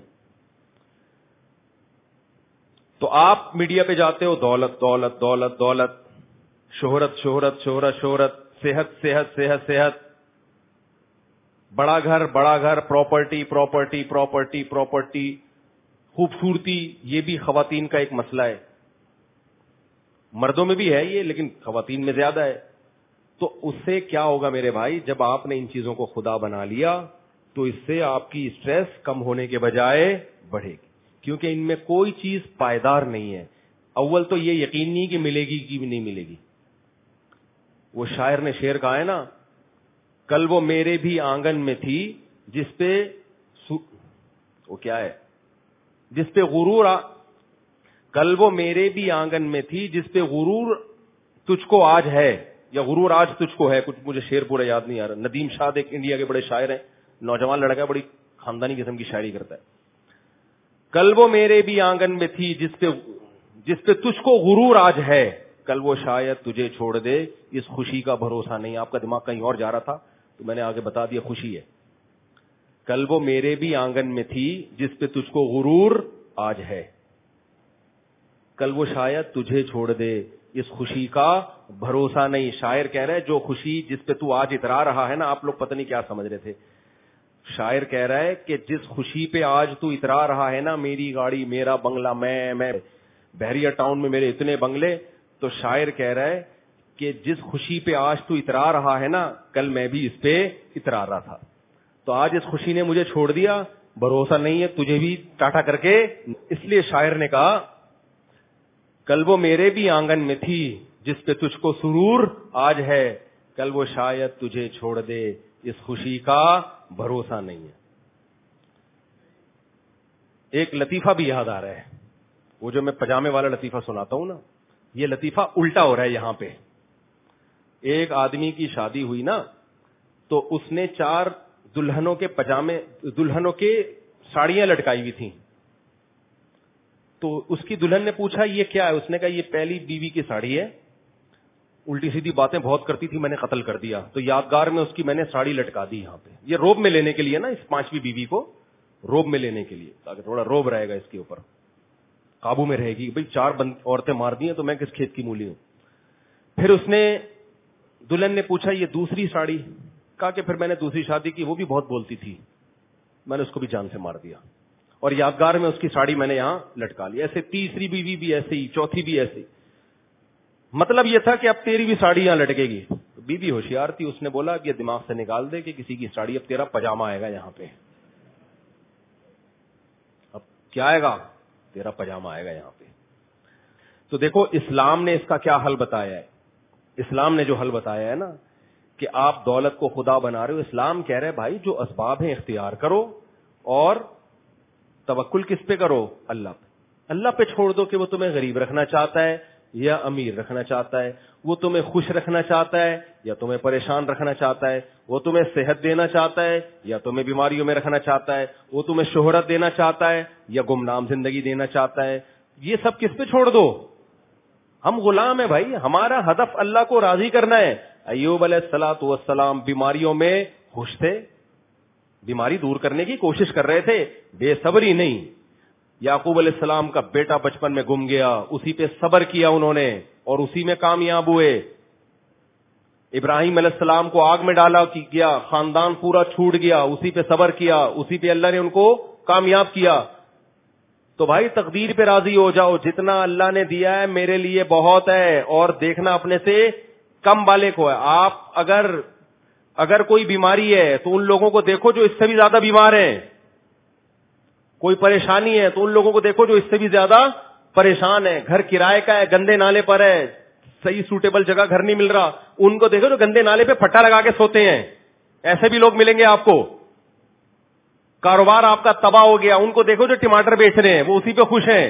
[SPEAKER 2] تو آپ میڈیا پہ جاتے ہو، دولت دولت دولت دولت، شہرت شہرت شہرت شہرت، صحت صحت صحت صحت، بڑا گھر بڑا گھر، پراپرٹی پراپرٹی پراپرٹی پراپرٹی، خوبصورتی. یہ بھی خواتین کا ایک مسئلہ ہے. مردوں میں بھی ہے یہ، لیکن خواتین میں زیادہ ہے. تو اس سے کیا ہوگا میرے بھائی، جب آپ نے ان چیزوں کو خدا بنا لیا تو اس سے آپ کی اسٹریس کم ہونے کے بجائے بڑھے گی، کیونکہ ان میں کوئی چیز پائیدار نہیں ہے. اول تو یہ یقین نہیں کہ ملے گی کہ نہیں ملے گی. وہ شاعر نے شعر کہا ہے نا، کل وہ میرے بھی آنگن میں تھی جس پہ سو... وہ کیا ہے جس پہ غرور آ... کل وہ میرے بھی آنگن میں تھی جس پہ غرور تجھ کو آج ہے، یا غرور آج تجھ کو ہے. کچھ مجھے شعر پورا یاد نہیں آ رہا. ندیم شاد ایک انڈیا کے بڑے شاعر ہیں، نوجوان لڑکا، بڑی خاندانی قسم کی شاعری کرتا ہے. کل وہ میرے بھی آنگن میں تھی جس پہ جس پہ تجھ کو غرور آج ہے، کل وہ شاید تجھے چھوڑ دے اس خوشی کا بھروسہ نہیں. آپ کا دماغ کہیں اور جا رہا تھا تو میں نے آگے بتا دیا خوشی ہے. کل وہ میرے بھی آنگن میں تھی جس پہ تجھ کو غرور آج ہے، کل وہ شاید تجھے چھوڑ دے اس خوشی کا بھروسہ نہیں. شاعر کہہ رہے جو خوشی جس پہ تو آج اترا رہا ہے نا، آپ لوگ پتہ نہیں کیا سمجھ رہے تھے. شاعر کہہ رہا ہے کہ جس خوشی پہ آج تو اترا رہا ہے نا، میری گاڑی میرا بنگلہ، میں میں بحریہ ٹاؤن میں میرے اتنے بنگلے، تو شاعر کہہ رہا ہے کہ جس خوشی پہ آج تو اترا رہا ہے نا، کل میں بھی اس پہ اترا رہا تھا، تو آج اس خوشی نے مجھے چھوڑ دیا، بھروسہ نہیں ہے تجھے بھی ٹاٹا کر کے. اس لیے شاعر نے کہا کل وہ میرے بھی آنگن میں تھی جس پہ تجھ کو سرور آج ہے، کل وہ شاید تجھے چھوڑ دے، اس خوشی کا بھروسہ نہیں ہے. ایک لطیفہ بھی یاد آ رہا ہے، وہ جو میں پجامے والا لطیفہ سناتا ہوں نا، یہ لطیفہ الٹا ہو رہا ہے یہاں پہ. ایک آدمی کی شادی ہوئی نا، تو اس نے چار دلہنوں کے پجامے، دلہنوں کے ساڑیاں لٹکائی ہوئی تھیں. تو اس کی دلہن نے پوچھا یہ کیا ہے؟ اس نے کہا یہ پہلی بیوی کی ساڑی ہے، الٹی سیدھی باتیں بہت کرتی تھی، میں نے قتل کر دیا، تو یادگار میں اس کی میں نے ساڑی لٹکا دی یہاں پہ. یہ روب میں لینے کے لیے نا، اس پانچویں بیوی کو روب میں لینے کے لیے، تاکہ تھوڑا روب رہے گا اس کے اوپر، قابو میں رہے گی. بھئی چار بند عورتیں مار دی ہیں تو میں کس کھیت کی مولی ہوں. پھر اس نے دلہن نے پوچھا یہ دوسری ساڑی؟ کہا کہ پھر میں نے دوسری شادی کی، وہ بھی بہت بولتی تھی، میں نے اس کو بھی جان سے مار دیا، اور یادگار میں اس کی ساڑی میں نے یہاں لٹکا لی. ایسے تیسری بیوی بھی ایسے ہی، چوتھی بھی ایسے. مطلب یہ تھا کہ اب تیری بھی ساڑی یہاں لٹکے گی. بیوی ہوشیار تھی، اس نے بولا کہ یہ دماغ سے نکال دے کہ کسی کی ساڑی، اب تیرا پجامہ آئے گا یہاں پہ. اب کیا آئے گا؟ تیرا پجامہ آئے گا یہاں پہ. تو دیکھو اسلام نے اس کا کیا حل بتایا ہے. اسلام نے جو حل بتایا ہے نا کہ آپ دولت کو خدا بنا رہے ہو، اسلام کہہ رہے بھائی جو اسباب ہیں اختیار کرو، اور توکل کس پہ کرو؟ اللہ پہ. اللہ پہ چھوڑ دو کہ وہ تمہیں غریب رکھنا چاہتا ہے یا امیر رکھنا چاہتا ہے، وہ تمہیں خوش رکھنا چاہتا ہے یا تمہیں پریشان رکھنا چاہتا ہے، وہ تمہیں صحت دینا چاہتا ہے یا تمہیں بیماریوں میں رکھنا چاہتا ہے، وہ تمہیں شہرت دینا چاہتا ہے یا گمنام زندگی دینا چاہتا ہے. یہ سب کس پہ چھوڑ دو؟ ہم غلام ہیں بھائی، ہمارا ہدف اللہ کو راضی کرنا ہے. ایوب علیہ الصلوۃ والسلام بیماریوں میں خوش تھے، بیماری دور کرنے کی کوشش کر رہے تھے، بے صبری نہیں. یعقوب علیہ السلام کا بیٹا بچپن میں گم گیا، اسی پہ صبر کیا انہوں نے اور اسی میں کامیاب ہوئے. ابراہیم علیہ السلام کو آگ میں ڈالا گیا، خاندان پورا چھوٹ گیا، اسی پہ صبر کیا، اسی پہ اللہ نے ان کو کامیاب کیا. تو بھائی تقدیر پہ راضی ہو جاؤ، جتنا اللہ نے دیا ہے میرے لیے بہت ہے، اور دیکھنا اپنے سے کم والے کو ہے. آپ اگر اگر کوئی بیماری ہے تو ان لوگوں کو دیکھو جو اس سے بھی زیادہ بیمار ہیں، کوئی پریشانی ہے تو ان لوگوں کو دیکھو جو اس سے بھی زیادہ پریشان ہے. گھر کرائے کا ہے، گندے نالے پر ہے، صحیح سوٹیبل جگہ گھر نہیں مل رہا، ان کو دیکھو جو گندے نالے پہ پھٹا لگا کے سوتے ہیں. ایسے بھی لوگ ملیں گے آپ کو. کاروبار آپ کا تباہ ہو گیا، ان کو دیکھو جو ٹماٹر بیچ رہے ہیں، وہ اسی پہ خوش ہیں.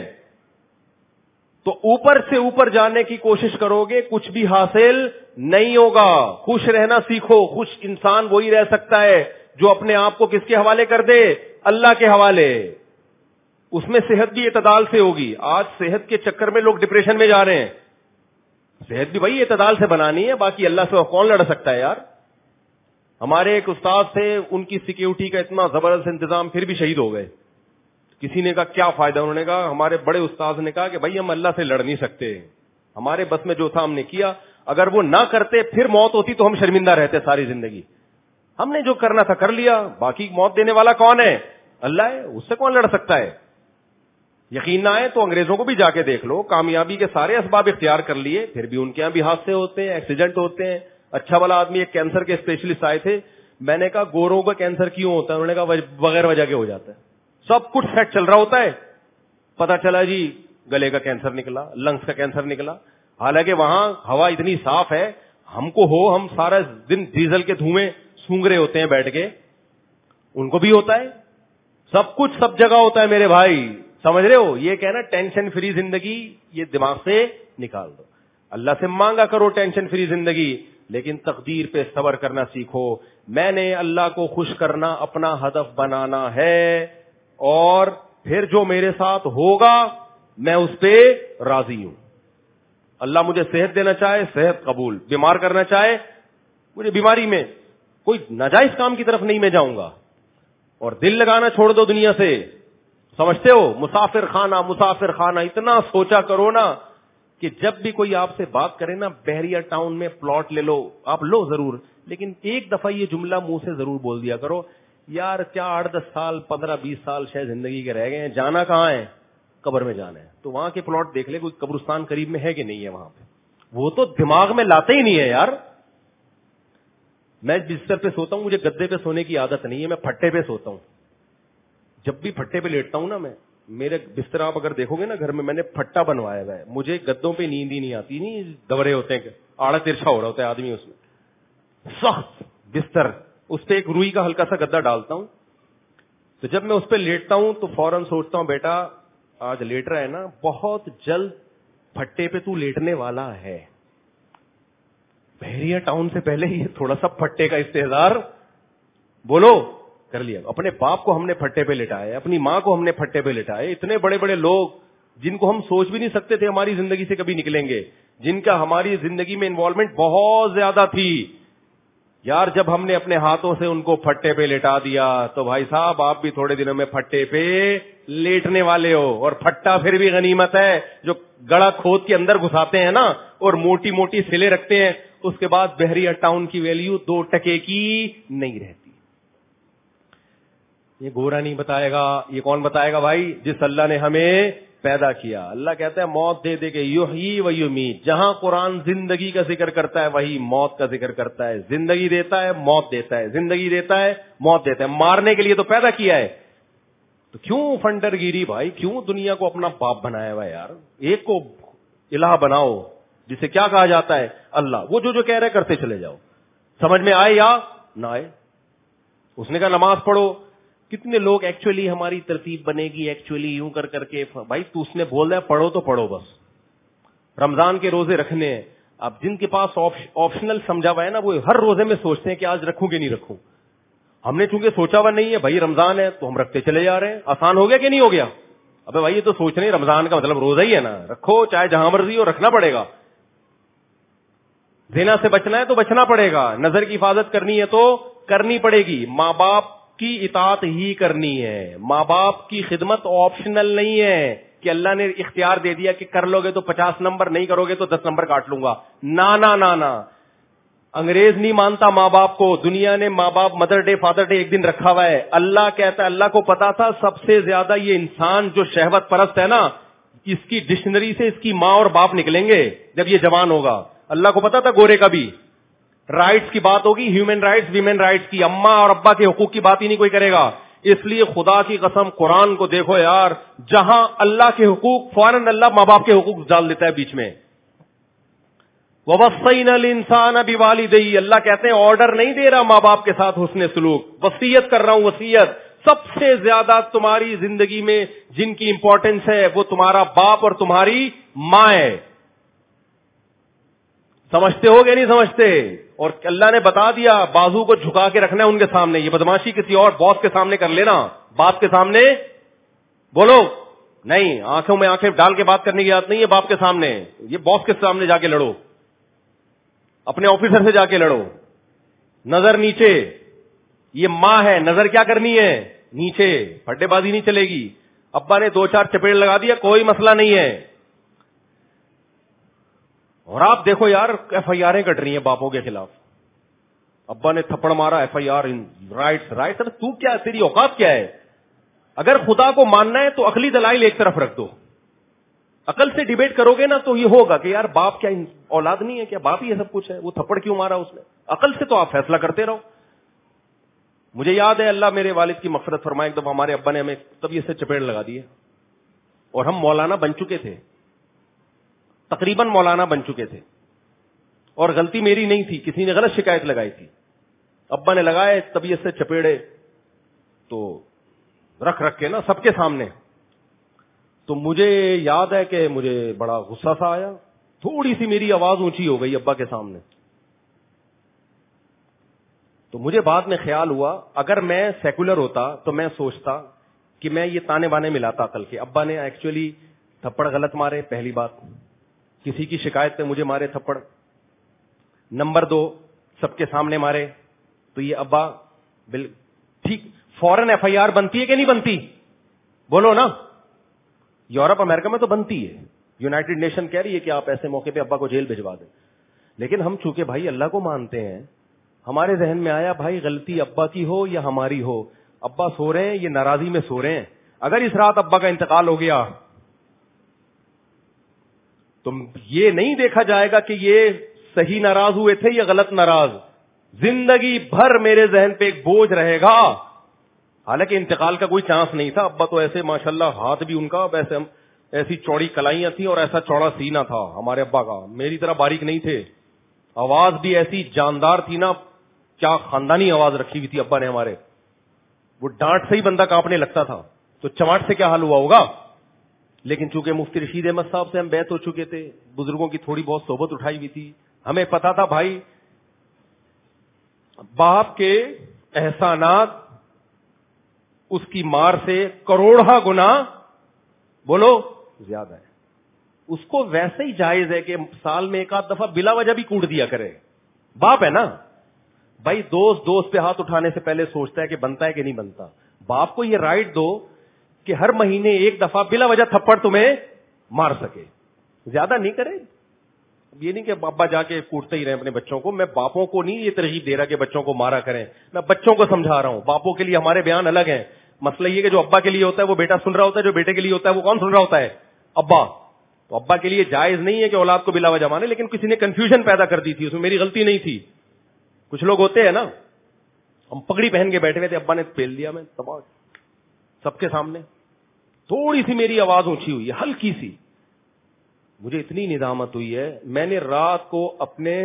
[SPEAKER 2] تو اوپر سے اوپر جانے کی کوشش کرو گے کچھ بھی حاصل نہیں ہوگا. خوش رہنا سیکھو. خوش انسان وہی رہ سکتا ہے جو اپنے آپ کو کس کے حوالے کر دے؟ اللہ کے حوالے. اس میں صحت بھی اعتدال سے ہوگی. آج صحت کے چکر میں لوگ ڈپریشن میں جا رہے ہیں. صحت بھی بھائی اعتدال سے بنانی ہے، باقی اللہ سے کون لڑ سکتا ہے یار. ہمارے ایک استاد تھے، ان کی سیکیورٹی کا اتنا زبردست انتظام، پھر بھی شہید ہو گئے. کسی نے کہا کیا فائدہ؟ انہوں نے کہا، ہمارے بڑے استاد نے کہا کہ بھائی ہم اللہ سے لڑ نہیں سکتے، ہمارے بس میں جو تھا ہم نے کیا، اگر وہ نہ کرتے پھر موت ہوتی تو ہم شرمندہ رہتے ساری زندگی. ہم نے جو کرنا تھا کر لیا، باقی موت دینے والا کون ہے؟ اللہ ہے، اس سے کون لڑ سکتا ہے. یقین نہ آئے تو انگریزوں کو بھی جا کے دیکھ لو، کامیابی کے سارے اسباب اختیار کر لیے، پھر بھی ان کے یہاں بھی حادثے ہوتے ہیں، ایکسیڈنٹ ہوتے ہیں. اچھا والا آدمی ایک کینسر کے اسپیشلسٹ آئے تھے، میں نے کہا گوروں کا کینسر کیوں ہوتا ہے؟ انہوں نے کہا بغیر وجہ کے ہو جاتا ہے، سب کچھ سیٹ چل رہا ہوتا ہے، پتا چلا جی گلے کا کینسر نکلا، لنگس کا کینسر نکلا. حالانکہ وہاں ہوا اتنی صاف ہے، ہم کو ہو ہم سارا دن ڈیزل کے دھوئیں سونگ رہے ہوتے ہیں بیٹھ کے، ان کو بھی ہوتا ہے. سب کچھ سب جگہ ہوتا ہے میرے بھائی، سمجھ رہے ہو؟ یہ کہنا ٹینشن فری زندگی یہ دماغ سے نکال دو. اللہ سے مانگا کرو ٹینشن فری زندگی، لیکن تقدیر پہ صبر کرنا سیکھو. میں نے اللہ کو خوش کرنا اپنا ہدف بنانا ہے، اور پھر جو میرے ساتھ ہوگا میں اس پہ راضی ہوں. اللہ مجھے صحت دینا چاہے صحت قبول، بیمار کرنا چاہے مجھے بیماری میں، کوئی ناجائز کام کی طرف نہیں میں جاؤں گا. اور دل لگانا چھوڑ دو دنیا سے. سمجھتے ہو؟ مسافر خانہ مسافر خانہ، اتنا سوچا کرو نا کہ جب بھی کوئی آپ سے بات کرے نا، بحریہ ٹاؤن میں پلاٹ لے لو، آپ لو ضرور، لیکن ایک دفعہ یہ جملہ منہ سے ضرور بول دیا کرو یار کیا آٹھ دس سال پندرہ بیس سال شاید زندگی کے رہ گئے ہیں, جانا کہاں ہے, قبر میں جانا ہے. تو وہاں کے پلاٹ دیکھ لے, کوئی قبرستان قریب میں ہے کہ نہیں ہے وہاں پہ. وہ تو دماغ میں لاتے ہی نہیں ہے یار. میں بستر پہ سوتا ہوں, مجھے گدے پہ سونے کی عادت نہیں ہے, میں پھٹے پہ سوتا ہوں. جب بھی پھٹے پہ لیٹتا ہوں نا, میں میرے بستر آپ اگر دیکھو گے نا گھر میں, میں نے پھٹا بنوایا ہوا ہے. مجھے گدوں پہ نیند ہی نہیں آتی, نہیں دورے ہوتے ہیں, آڑا ترچھا ہو رہا ہوتا ہے آدمی اس میں, سخت بستر, اس پہ ایک روئی کا ہلکا سا گدا ڈالتا ہوں. تو جب میں اس پہ لیٹتا ہوں تو فوراً سوچتا ہوں بیٹا آج لیٹ رہا ہے نا, بہت جلد پھٹے پہ تو لیٹنے والا ہے. بحریہ ٹاؤن سے پہلے یہ تھوڑا سا پھٹے کا استحضار بولو کر لیا. اپنے باپ کو ہم نے پھٹے پہ لٹایا, اپنی ماں کو ہم نے پھٹے پہ لٹایا. اتنے بڑے بڑے لوگ جن کو ہم سوچ بھی نہیں سکتے تھے ہماری زندگی سے کبھی نکلیں گے, جن کا ہماری زندگی میں انوالومنٹ بہت زیادہ تھی. یار جب ہم نے اپنے ہاتھوں سے ان کو پھٹے پہ لٹا دیا تو بھائی صاحب آپ بھی تھوڑے دنوں میں پھٹے پہ لیٹنے والے ہو. اور پھٹا پھر بھی غنیمت ہے, جو گڑا کھود کے اندر گھساتے ہیں نا اور موٹی موٹی سلے رکھتے ہیں, اس کے بعد بحریہ ٹاؤن کی ویلیو دو ٹکے کی نہیں رہتی. یہ گورا نہیں بتائے گا, یہ کون بتائے گا بھائی؟ جس اللہ نے ہمیں پیدا کیا. اللہ کہتا ہے موت دے دے کے یحیی و یمیت. جہاں قرآن زندگی کا ذکر کرتا ہے وہی موت کا ذکر کرتا ہے. زندگی دیتا ہے, موت دیتا ہے, زندگی دیتا ہے, موت دیتا ہے. مارنے کے لیے تو پیدا کیا ہے, تو کیوں فنڈر گیری بھائی, کیوں دنیا کو اپنا باپ بنایا ہوا ہے یار؟ ایک کو الہ بناؤ جسے کیا کہا جاتا ہے اللہ. وہ جو جو کہہ رہے کرتے چلے جاؤ, سمجھ میں آئے یا نہ آئے. اس نے کہا نماز پڑھو. کتنے لوگ ایکچولی ہماری ترتیب بنے گی ایکچولی یوں کر کر کے, بھائی تو اس نے بول رہا ہے پڑھو تو پڑھو بس. رمضان کے روزے رکھنے ہیں, اب جن کے پاس آپشنل سمجھا ہوا ہے نا وہ ہر روزے میں سوچتے ہیں کہ آج رکھوں کہ نہیں رکھوں. ہم نے چونکہ سوچا ہوا نہیں ہے بھائی رمضان ہے تو ہم رکھتے چلے جا رہے ہیں. آسان ہو گیا کہ نہیں ہو گیا؟ ابے بھائی یہ تو سوچ رہے ہیں رمضان کا مطلب روزہ ہی ہے نا, رکھو چاہے جہاں مرضی ہو, رکھنا پڑے گا. زنا سے بچنا ہے تو بچنا پڑے گا, نظر کی حفاظت کرنی ہے تو کرنی پڑے گی, ماں باپ کی اطاعت ہی کرنی ہے. ماں باپ کی خدمت آپشنل نہیں ہے کہ اللہ نے اختیار دے دیا کہ کر لو گے تو پچاس نمبر, نہیں کرو گے تو دس نمبر کاٹ لوں گا. نا نا نا نا, انگریز نہیں مانتا ماں باپ کو. دنیا نے ماں باپ مدر ڈے فادر ڈے ایک دن رکھا ہوا ہے. اللہ کہتا ہے, اللہ کو پتا تھا سب سے زیادہ یہ انسان جو شہوت پرست ہے نا, اس کی ڈکشنری سے اس کی ماں اور باپ نکلیں گے جب یہ جوان ہوگا. اللہ کو پتا تھا گورے کا بھی رائٹس کی بات ہوگی, ہیومن رائٹس, ویمن رائٹس کی, اماں اور ابا کے حقوق کی بات ہی نہیں کوئی کرے گا. اس لیے خدا کی قسم قرآن کو دیکھو یار, جہاں اللہ کے حقوق فوراً اللہ ماں باپ کے حقوق ڈال دیتا ہے بیچ میں. وَوَصَّيْنَا الْإِنسَانَ بِوَالِدَيْهِ, اللہ کہتے ہیں آرڈر نہیں دے رہا ماں باپ کے ساتھ حسن سلوک, وصیت کر رہا ہوں وصیت. سب سے زیادہ تمہاری زندگی میں جن کی امپورٹنس ہے وہ تمہارا باپ اور تمہاری ماں ہے. سمجھتے ہو گے نہیں سمجھتے؟ اور اللہ نے بتا دیا بازو کو جھکا کے رکھنا ہے ان کے سامنے. یہ بدماشی کسی اور باس کے سامنے کر لینا, باپ کے سامنے بولو نہیں. آنکھوں میں آنکھیں ڈال کے بات کرنے کی بات نہیں ہے باپ کے سامنے. یہ باس کے سامنے جا کے لڑو, اپنے آفیسر سے جا کے لڑو. نظر نیچے, یہ ماں ہے, نظر کیا کرنی ہے نیچے. پھڈے بازی نہیں چلے گی. ابا نے دو چار چپیڑ لگا دیا کوئی مسئلہ نہیں ہے. اور آپ دیکھو یار ایف آئی آریں کٹ رہی ہیں باپوں کے خلاف. ابا نے تھپڑ مارا, F I R, rights rights. تو کیا, تیری اوقات کیا ہے؟ اگر خدا کو ماننا ہے تو عقلی دلائل ایک طرف رکھ دو. عقل سے ڈیبیٹ کرو گے نا تو یہ ہوگا کہ یار باپ کیا اولاد نہیں ہے کیا, باپ ہی یہ سب کچھ ہے, وہ تھپڑ کیوں مارا اس نے. عقل سے تو آپ فیصلہ کرتے رہو. مجھے یاد ہے اللہ میرے والد کی مغفرت فرمائے, ایک دفعہ ہمارے ابا نے ہمیں طبیعت سے چپیڑ لگا دی اور ہم مولانا بن چکے تھے, تقریباً مولانا بن چکے تھے, اور غلطی میری نہیں تھی, کسی نے غلط شکایت لگائی تھی. ابا نے لگائے طبیعت سے چپیڑے تو رکھ رکھ کے نا سب کے سامنے. تو مجھے یاد ہے کہ مجھے بڑا غصہ سا آیا, تھوڑی سی میری آواز اونچی ہو گئی ابا کے سامنے. تو مجھے بعد میں خیال ہوا اگر میں سیکولر ہوتا تو میں سوچتا کہ میں یہ تانے بانے ملاتا عقل کے. ابا نے ایکچولی تھپڑ غلط مارے, پہلی بات. کسی کی شکایت پہ مجھے مارے تھپڑ. نمبر دو, سب کے سامنے مارے. تو یہ ابا بل ٹھیک فوراً ایف آئی آر بنتی ہے کہ نہیں بنتی؟ بولو نا. یورپ امریکہ میں تو بنتی ہے, یونائٹڈ نیشن کہہ رہی ہے کہ آپ ایسے موقع پہ ابا کو جیل بھجوا دیں. لیکن ہم چونکہ بھائی اللہ کو مانتے ہیں, ہمارے ذہن میں آیا بھائی غلطی ابا کی ہو یا ہماری ہو, ابا سو رہے ہیں, یہ ناراضی میں سو رہے ہیں, اگر اس رات ابا کا انتقال ہو گیا تو یہ نہیں دیکھا جائے گا کہ یہ صحیح ناراض ہوئے تھے یا غلط ناراض, زندگی بھر میرے ذہن پہ ایک بوجھ رہے گا. حالانکہ انتقال کا کوئی چانس نہیں تھا, ابا تو ایسے ماشاءاللہ ہاتھ بھی ان کا ویسے ایسی چوڑی کلائیاں تھیں اور ایسا چوڑا سینہ تھا ہمارے ابا کا, میری طرح باریک نہیں تھے, آواز بھی ایسی جاندار تھی نا, کیا خاندانی آواز رکھی ہوئی تھی ابا نے ہمارے, وہ ڈانٹ سے ہی بندہ کانپنے لگتا تھا, تو چماٹ سے کیا حال ہوا ہوگا. لیکن چونکہ مفتی رشید احمد صاحب سے ہم بیعت ہو چکے تھے, بزرگوں کی تھوڑی بہت صحبت اٹھائی ہوئی تھی, ہمیں پتا تھا بھائی باپ کے احسانات اس کی مار سے کروڑہ گنا بولو زیادہ ہے. اس کو ویسے ہی جائز ہے کہ سال میں ایک آدھ دفعہ بلا وجہ بھی کوٹ دیا کرے, باپ ہے نا بھائی. دوست دوست پہ ہاتھ اٹھانے سے پہلے سوچتا ہے کہ بنتا ہے کہ نہیں بنتا. باپ کو یہ رائٹ دو کہ ہر مہینے ایک دفعہ بلا وجہ تھپڑ تمہیں مار سکے, زیادہ نہیں کرے. یہ نہیں کہ ابا جا کے کوٹتے ہی رہے اپنے بچوں کو, میں باپوں کو نہیں یہ ترغیب دے رہا کہ بچوں کو مارا کریں, میں بچوں کو سمجھا رہا ہوں. باپوں کے لیے ہمارے بیان الگ ہیں. مسئلہ یہ کہ جو ابا کے لیے ہوتا ہے وہ بیٹا سن رہا ہوتا ہے, جو بیٹے کے لیے ہوتا ہے وہ کون سن رہا ہوتا ہے, ابا. تو ابا کے لیے جائز نہیں ہے کہ اولاد کو بلا وجہ مانے, لیکن کسی نے کنفیوژن پیدا کر دی تھی, اس میں میری غلطی نہیں تھی. کچھ لوگ ہوتے ہیں نا, ہم پگڑی پہن کے بیٹھے ہوئے تھے, ابا نے پیل دیا, میں تباہ سب کے سامنے, تھوڑی سی میری آواز اونچی ہوئی ہے, ہلکی سی, مجھے اتنی ندامت ہوئی ہے, میں نے رات کو اپنے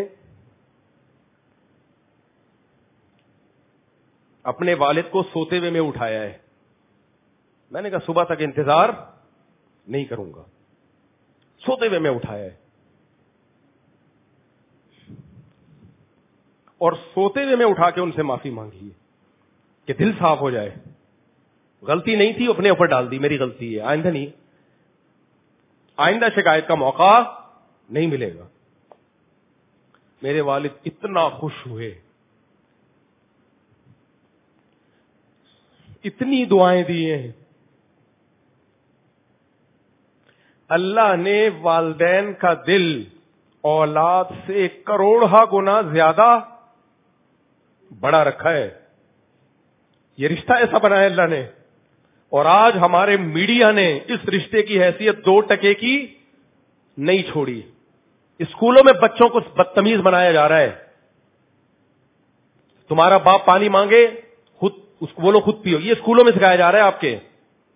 [SPEAKER 2] اپنے والد کو سوتے ہوئے میں اٹھایا ہے. میں نے کہا صبح تک انتظار نہیں کروں گا, سوتے ہوئے میں اٹھایا ہے, اور سوتے ہوئے میں اٹھا کے ان سے معافی مانگی ہے کہ دل صاف ہو جائے. غلطی نہیں تھی, اپنے اوپر ڈال دی, میری غلطی ہے, آئندہ نہیں, آئندہ شکایت کا موقع نہیں ملے گا. میرے والد اتنا خوش ہوئے, اتنی دعائیں دی ہیں. اللہ نے والدین کا دل اولاد سے کروڑہ گنا زیادہ بڑا رکھا ہے. یہ رشتہ ایسا بنایا اللہ نے, اور آج ہمارے میڈیا نے اس رشتے کی حیثیت دو ٹکے کی نہیں چھوڑی. اسکولوں میں بچوں کو بدتمیز بنایا جا رہا ہے. تمہارا باپ پانی مانگے خود اس کو بولو خود پیو, یہ اسکولوں میں سکھایا جا رہا ہے آپ کے.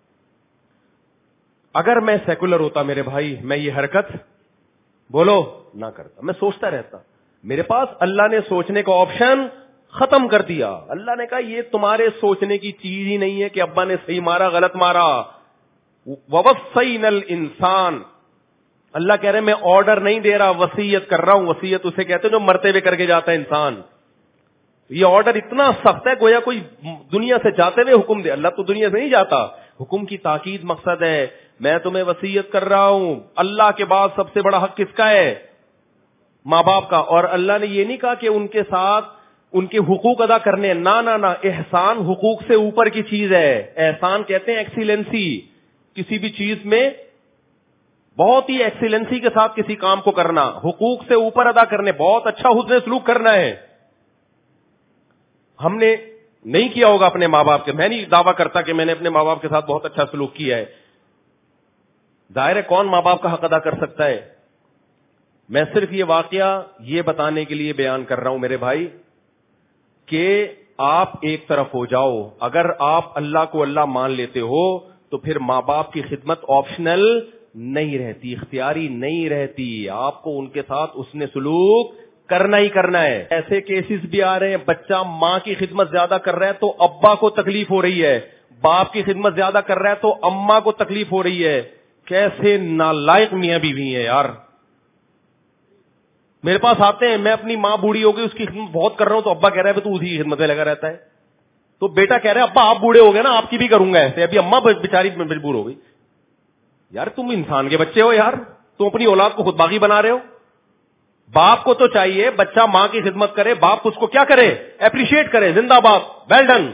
[SPEAKER 2] اگر میں سیکولر ہوتا میرے بھائی, میں یہ حرکت بولو نہ کرتا. میں سوچتا رہتا, میرے پاس اللہ نے سوچنے کا آپشن ختم کر دیا. اللہ نے کہا یہ تمہارے سوچنے کی چیز ہی نہیں ہے کہ ابا نے صحیح مارا غلط مارا. وَوَصَّيْنَا الْإِنسَانَ, اللہ کہہ رہے میں آرڈر نہیں دے رہا, وصیت کر رہا ہوں. وصیت اسے کہتے ہیں جو مرتے ہوئے کر کے جاتا ہے انسان. یہ آرڈر اتنا سخت ہے گویا کوئی دنیا سے جاتے ہوئے حکم دے. اللہ تو دنیا سے نہیں جاتا, حکم کی تاکید مقصد ہے. میں تمہیں وصیت کر رہا ہوں. اللہ کے بعد سب سے بڑا حق کس کا ہے؟ ماں باپ کا. اور اللہ نے یہ نہیں کہا کہ ان کے ساتھ ان کے حقوق ادا کرنے, نہ نہ نہ, احسان حقوق سے اوپر کی چیز ہے. احسان کہتے ہیں ایکسیلنسی, کسی بھی چیز میں بہت ہی ایکسیلنسی کے ساتھ کسی کام کو کرنا, حقوق سے اوپر ادا کرنے, بہت اچھا حسن سلوک کرنا ہے. ہم نے نہیں کیا ہوگا اپنے ماں باپ کے, میں نہیں دعویٰ کرتا کہ میں نے اپنے ماں باپ کے ساتھ بہت اچھا سلوک کیا ہے. ظاہر ہے کون ماں باپ کا حق ادا کر سکتا ہے. میں صرف یہ واقعہ یہ بتانے کے لیے بیان کر رہا ہوں میرے بھائی کہ آپ ایک طرف ہو جاؤ. اگر آپ اللہ کو اللہ مان لیتے ہو تو پھر ماں باپ کی خدمت آپشنل نہیں رہتی, اختیاری نہیں رہتی. آپ کو ان کے ساتھ اس نے سلوک کرنا ہی کرنا ہے. ایسے کیسز بھی آ رہے ہیں, بچہ ماں کی خدمت زیادہ کر رہا ہے تو ابا کو تکلیف ہو رہی ہے, باپ کی خدمت زیادہ کر رہا ہے تو اماں کو تکلیف ہو رہی ہے. کیسے نالائق میاں بیوی ہیں یار. میرے پاس آتے ہیں, میں اپنی ماں بوڑھی ہو گئی اس کی خدمت بہت کر رہا ہوں تو ابا کہہ رہا ہے تو اسی کی خدمت میں لگا رہتا ہے. تو بیٹا کہہ رہا ہے ابا آپ بوڑھے ہو گئے نا, آپ کی بھی کروں گا ایسے. ابھی اماں بیچاری مجبور ہو گئی. یار تم انسان کے بچے ہو یار, تم اپنی اولاد کو خود باغی بنا رہے ہو. باپ کو تو چاہیے بچہ ماں کی خدمت کرے, باپ اس کو کیا کرے, اپریشیٹ کرے, زندہ باد, ویل ڈن.